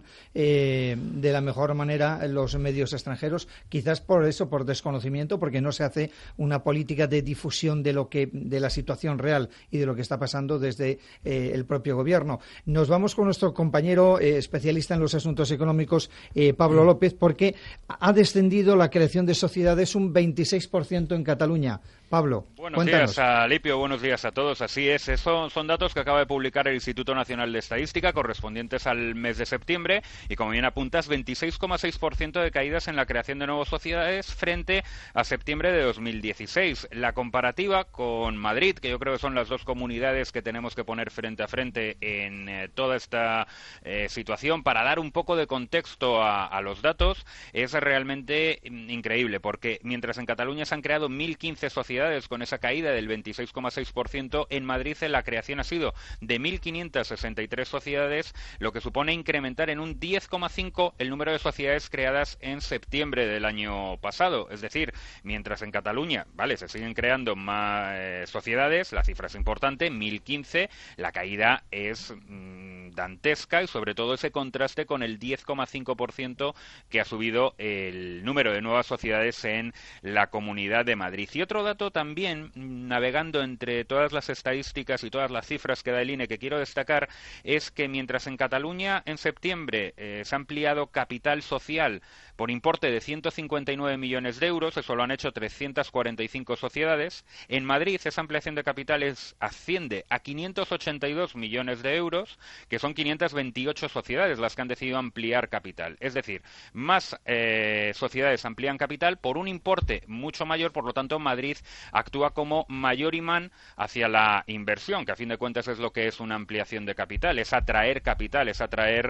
de la mejor manera los medios extranjeros, quizás por eso, por desconocimiento, porque no se hace una política de difusión de la situación real y de lo que está pasando desde el propio gobierno. Nos vamos con nuestro compañero especialista en los asuntos económicos, Pablo López, porque ha descendido la creación de sociedades un 26% en Cataluña. Pablo,
buenos días, Alipio, buenos días a todos. Así es, son datos que acaba de publicar el Instituto Nacional de Estadística correspondientes al mes de septiembre y, como bien apuntas, 26,6% de caídas en la creación de nuevas sociedades frente a septiembre de 2016. La comparativa con Madrid, que yo creo que son las dos comunidades que tenemos que poner frente a frente en toda esta situación, para dar un poco de contexto a los datos, es realmente increíble, porque mientras en Cataluña se han creado 1.015 sociedades con esa caída del 26,6%, en Madrid la creación ha sido de 1.563 sociedades, lo que supone incrementar en un 10,5 el número de sociedades creadas en septiembre del año pasado. Es decir, mientras en Cataluña, se siguen creando más sociedades, la cifra es importante, 1.015, la caída es dantesca, y sobre todo ese contraste con el 10,5% que ha subido el número de nuevas sociedades en la Comunidad de Madrid. Y otro dato también, navegando entre todas las estadísticas y todas las cifras que da el INE, que quiero destacar, es que mientras en Cataluña en septiembre se ha ampliado capital social por importe de 159 millones de euros, eso lo han hecho 345 sociedades, en Madrid esa ampliación de capitales asciende a 582 millones de euros, que son 528 sociedades las que han decidido ampliar capital. Es decir, más sociedades amplían capital por un importe mucho mayor, por lo tanto Madrid actúa como mayor imán hacia la inversión, que a fin de cuentas es lo que es una ampliación de capital, es atraer capital, es atraer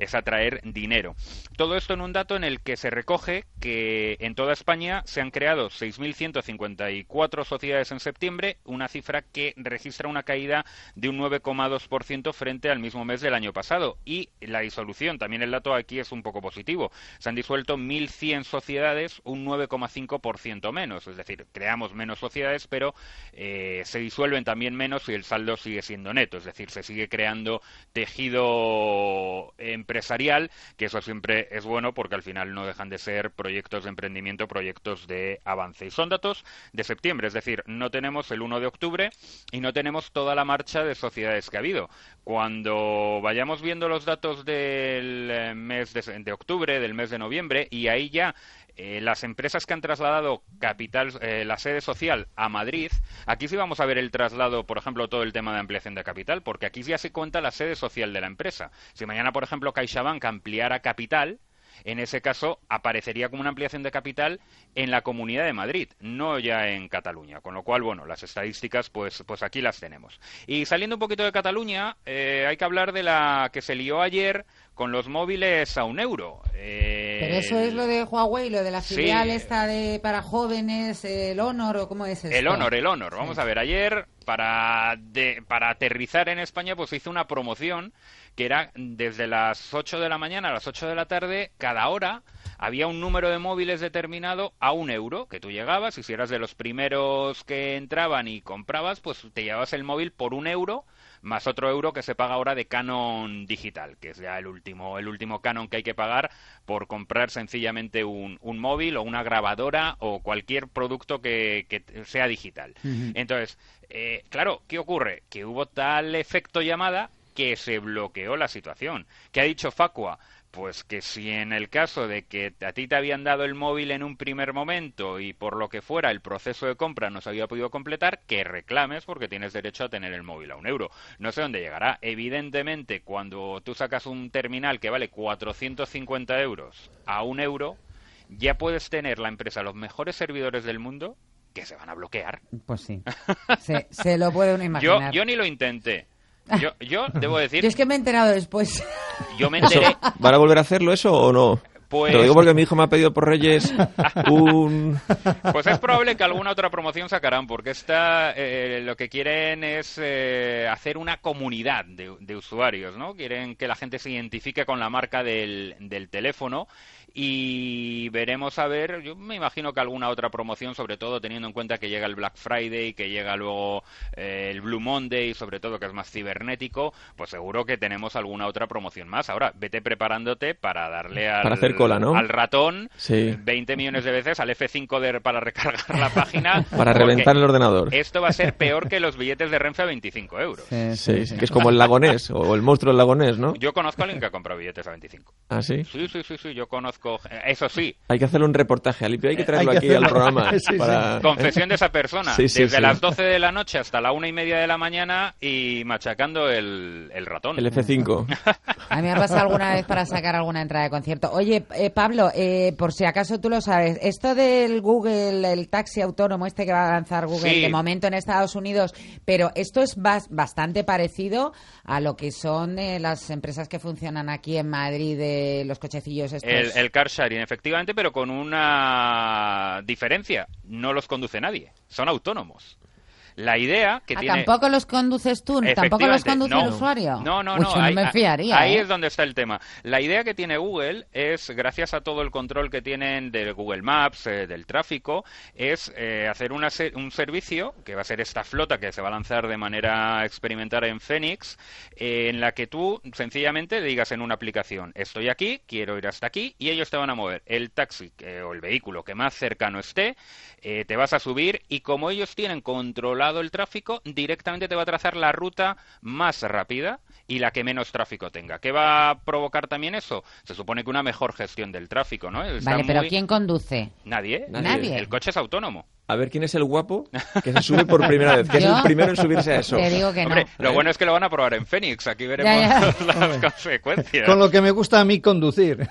dinero. Todo esto en un dato en el que se recoge que en toda España se han creado 6.154 sociedades en septiembre, una cifra que registra una caída de un 9,2% frente al mismo mes del año pasado. Y la disolución, también el dato aquí es un poco positivo, se han disuelto 1.100 sociedades, un 9,5% menos, es decir, creamos menos sociedades, pero se disuelven también menos y el saldo sigue siendo neto, es decir, se sigue creando tejido empresarial, que eso siempre es bueno porque al final no no dejan de ser proyectos de emprendimiento, proyectos de avance. Y son datos de septiembre, es decir, no tenemos el 1 de octubre y no tenemos toda la marcha de sociedades que ha habido. Cuando vayamos viendo los datos del mes de octubre, del mes de noviembre, y ahí ya las empresas que han trasladado capital, la sede social a Madrid, aquí sí vamos a ver el traslado, por ejemplo, todo el tema de ampliación de capital, porque aquí ya se cuenta la sede social de la empresa. Si mañana, por ejemplo, CaixaBank ampliara capital, en ese caso aparecería como una ampliación de capital en la Comunidad de Madrid, no ya en Cataluña. Con lo cual, bueno, las estadísticas pues aquí las tenemos. Y saliendo un poquito de Cataluña, hay que hablar de la que se lió ayer con los móviles a €1.
Pero eso es lo de Huawei, lo de la filial esta para jóvenes, el Honor, ¿o cómo es esto?
El Honor. Vamos a ver, ayer para aterrizar en España pues se hizo una promoción que era desde las 8 de la mañana a las 8 de la tarde, cada hora había un número de móviles determinado a €1, que tú llegabas y si eras de los primeros que entraban y comprabas, pues te llevabas el móvil por €1 más otro euro que se paga ahora de canon digital, que es ya el último canon que hay que pagar por comprar sencillamente un móvil o una grabadora o cualquier producto que sea digital. Entonces, claro, ¿qué ocurre? Que hubo tal efecto llamada que se bloqueó la situación. ¿Qué ha dicho Facua? Pues que si en el caso de que a ti te habían dado el móvil en un primer momento y por lo que fuera el proceso de compra no se había podido completar, que reclames porque tienes derecho a tener el móvil a €1. No sé dónde llegará. Evidentemente, cuando tú sacas un terminal que vale 450 € a €1, ya puedes tener la empresa los mejores servidores del mundo que se van a bloquear.
Pues sí. Se lo puede uno imaginar.
Yo ni lo intenté. Yo debo decir...
Yo es que me he enterado después.
Yo me enteré...
¿Van a volver a hacerlo eso o no?
Pues...
Te lo digo porque mi hijo me ha pedido por Reyes un...
Pues es probable que alguna otra promoción sacarán, porque lo que quieren es hacer una comunidad de usuarios, ¿no? Quieren que la gente se identifique con la marca del teléfono y veremos a ver, yo me imagino que alguna otra promoción, sobre todo teniendo en cuenta que llega el Black Friday, que llega luego el Blue Monday, sobre todo que es más cibernético, pues seguro que tenemos alguna otra promoción más. Ahora, vete preparándote para darle
para hacer cola, ¿no?
al ratón
sí.
20 millones de veces, al F5 para recargar la página.
Para reventar el ordenador.
Esto va a ser peor que los billetes de Renfe a 25 €.
Sí, que es como el lagonés, o el monstruo del lagonés, ¿no?
Yo conozco a alguien que ha comprado billetes a 25.
¿Ah, sí?
Sí, yo conozco. Eso sí.
Hay que hacerle un reportaje, Alipio, hay que traerlo aquí al programa.
Para... Confesión de esa persona. Desde las 12 de la noche hasta la 1:30 de la mañana y machacando el ratón.
El F5.
A mí me ha pasado alguna vez para sacar alguna entrada de concierto. Oye, Pablo, por si acaso tú lo sabes, esto del Google, el taxi autónomo este que va a lanzar Google de momento en Estados Unidos, pero esto es bastante parecido a lo que son las empresas que funcionan aquí en Madrid, los cochecillos estos.
El car sharing, efectivamente, pero con una diferencia. No los conduce nadie, son autónomos. La idea que tiene...
¿Tampoco los conduces tú? ¿Tampoco los conduce el usuario?
No.
Ahí, no me fiaría.
Ahí es donde está el tema. La idea que tiene Google es, gracias a todo el control que tienen de Google Maps, del tráfico, es hacer un servicio, que va a ser esta flota que se va a lanzar de manera experimental en Phoenix, en la que tú sencillamente digas en una aplicación, estoy aquí, quiero ir hasta aquí, y ellos te van a mover el taxi o el vehículo que más cercano esté, te vas a subir y como ellos tienen controlado el tráfico, directamente te va a trazar la ruta más rápida y la que menos tráfico tenga. ¿Qué va a provocar también eso? Se supone que una mejor gestión del tráfico, ¿no?
Pero ¿quién conduce?
Nadie. El coche es autónomo.
A ver quién es el guapo que se sube por primera vez, que es el primero en subirse a eso.
Te digo que
Hombre,
no.
Lo bueno es que lo van a probar en Phoenix, aquí veremos las consecuencias.
Con lo que me gusta a mí conducir.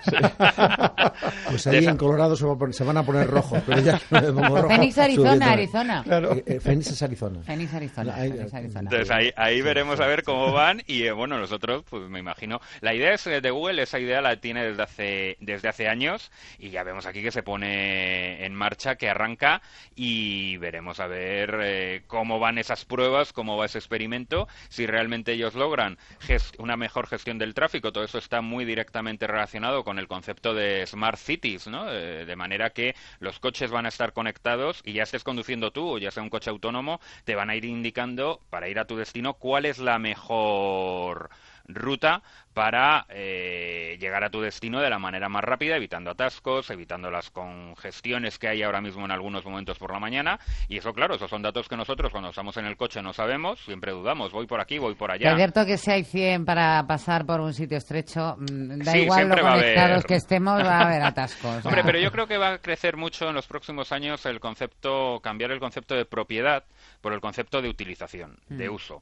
Pues ahí en Colorado se van a poner rojos, pero ya que me pongo rojo.
Phoenix, Arizona.
Claro. Phoenix es Arizona.
Entonces ahí veremos a ver cómo van y bueno, nosotros, pues me imagino, la idea es de Google, esa idea la tiene desde hace años y ya vemos aquí que se pone en marcha, que arranca y veremos a ver cómo van esas pruebas, cómo va ese experimento, si realmente ellos logran una mejor gestión del tráfico. Todo eso está muy directamente relacionado con el concepto de Smart Cities, ¿no? De manera que los coches van a estar conectados y ya estés conduciendo tú o ya sea un coche autónomo, te van a ir indicando para ir a tu destino cuál es la mejor ruta para llegar a tu destino de la manera más rápida, evitando atascos, evitando las congestiones que hay ahora mismo en algunos momentos por la mañana. Y eso, claro, esos son datos que nosotros cuando estamos en el coche no sabemos, siempre dudamos, voy por aquí, voy por allá.
Es cierto que si hay 100 para pasar por un sitio estrecho, da
sí,
igual lo conectados que estemos, va a haber atascos.
Hombre, pero yo creo que va a crecer mucho en los próximos años cambiar el concepto de propiedad por el concepto de utilización, de uso.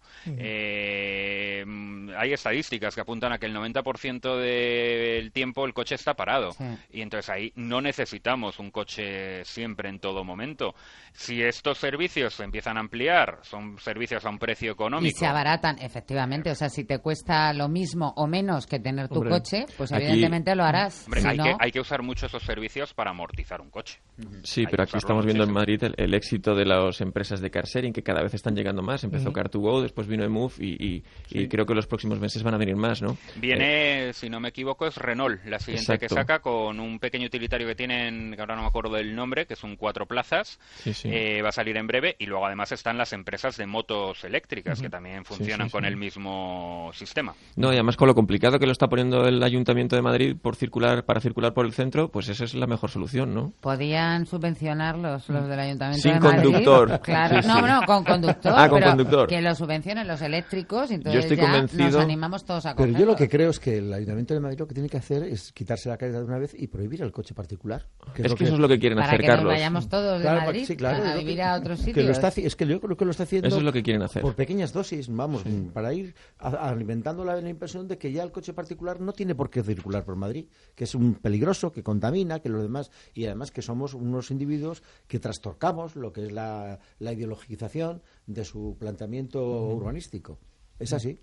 Hay estadísticas que apuntan a que el 90% del tiempo el coche está parado. Sí. Y entonces ahí no necesitamos un coche siempre en todo momento. Si estos servicios se empiezan a ampliar, son servicios a un precio económico.
Y se abaratan, efectivamente. O sea, si te cuesta lo mismo o menos que tener tu coche, pues evidentemente lo harás.
Hombre, hay que usar mucho esos servicios para amortizar un coche.
Sí, pero aquí estamos viendo en Madrid el éxito de las empresas de car sharing, que cada vez están llegando más. Empezó Car2Go, después vino eMove y creo que los próximos meses van a venir más, ¿no?
Viene, si no me equivoco, es Renault, la siguiente que saca, con un pequeño utilitario que tienen, que ahora no me acuerdo del nombre, que es un 4 plazas. Va a salir en breve. Y luego además están las empresas de motos eléctricas, que también funcionan con el mismo sistema.
No, y además con lo complicado que lo está poniendo el Ayuntamiento de Madrid para circular por el centro, pues esa es la mejor solución, ¿no?
Podían subvencionar los del Ayuntamiento
de
Madrid. Sin
conductor.
Claro, no, con conductor.
Con
pero
conductor.
Que lo subvencionen los eléctricos y entonces
yo estoy convencido,
nos animamos todos a cogerlos.
Pero yo lo que creo es que el Ayuntamiento de Madrid lo que tiene que hacer es quitarse la carga de una vez y prohibir el coche particular.
Es que eso es lo que quieren hacer, Carlos.
Para que nos vayamos todos de Madrid a vivir a otros sitios.
Es que yo creo que lo está haciendo.
Eso es lo que quieren hacer.
Por pequeñas dosis, para ir alimentando la impresión de que ya el coche particular no tiene por qué circular por Madrid, que es un peligroso, que contamina, que los demás, y además que somos unos individuos que trastocamos lo que es la ideologización de su planteamiento urbanístico. Es así.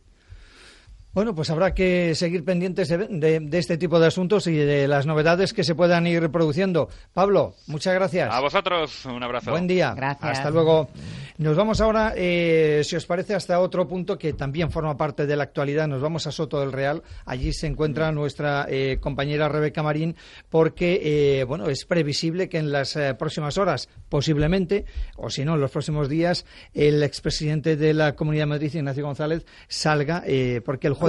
Bueno, pues habrá que seguir pendientes de este tipo de asuntos y de las novedades que se puedan ir produciendo. Pablo, muchas gracias.
A vosotros, un abrazo.
Buen día.
Gracias.
Hasta luego. Nos vamos ahora, si os parece, hasta otro punto que también forma parte de la actualidad. Nos vamos a Soto del Real. Allí se encuentra nuestra compañera Rebeca Marín, porque es previsible que en las próximas horas, posiblemente, o si no, en los próximos días, el expresidente de la Comunidad de Madrid, Ignacio González, salga, porque el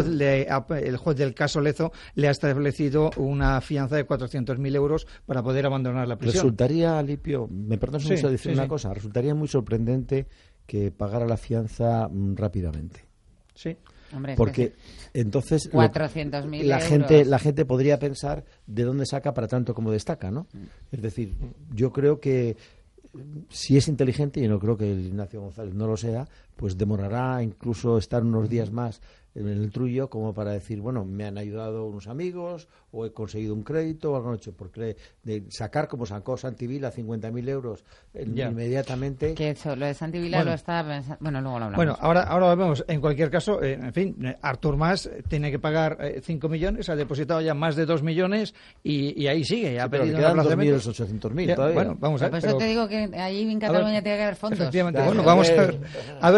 juez del caso Lezo le ha establecido una fianza de 400.000 euros para poder abandonar la prisión.
Resultaría, Alipio, me perdonas mucho decir una cosa, resultaría muy sorprendente que pagara la fianza rápidamente.
Sí.
Hombre,
porque entonces
400.000
la gente podría pensar de dónde saca para tanto como destaca, ¿no? Es decir, yo creo que si es inteligente, y no creo que el Ignacio González no lo sea, pues demorará incluso estar unos días más en el trullo como para decir, bueno, me han ayudado unos amigos o he conseguido un crédito o algo hecho, porque de sacar como sacó Santi Vila 50.000 euros inmediatamente.
Que eso, lo de Santi Vila lo estaba pensando. Bueno, luego lo hablamos.
Bueno, ahora lo vemos. En cualquier caso, en fin, Artur Mas tiene que pagar 5 millones, ha depositado ya más de 2 millones y ahí sigue. Ha pedido
quedan 2.800.000 todavía.
Bueno, vamos a ver.
Por eso te digo que allí en Cataluña tiene que haber fondos.
Efectivamente. Bueno, vamos a ver.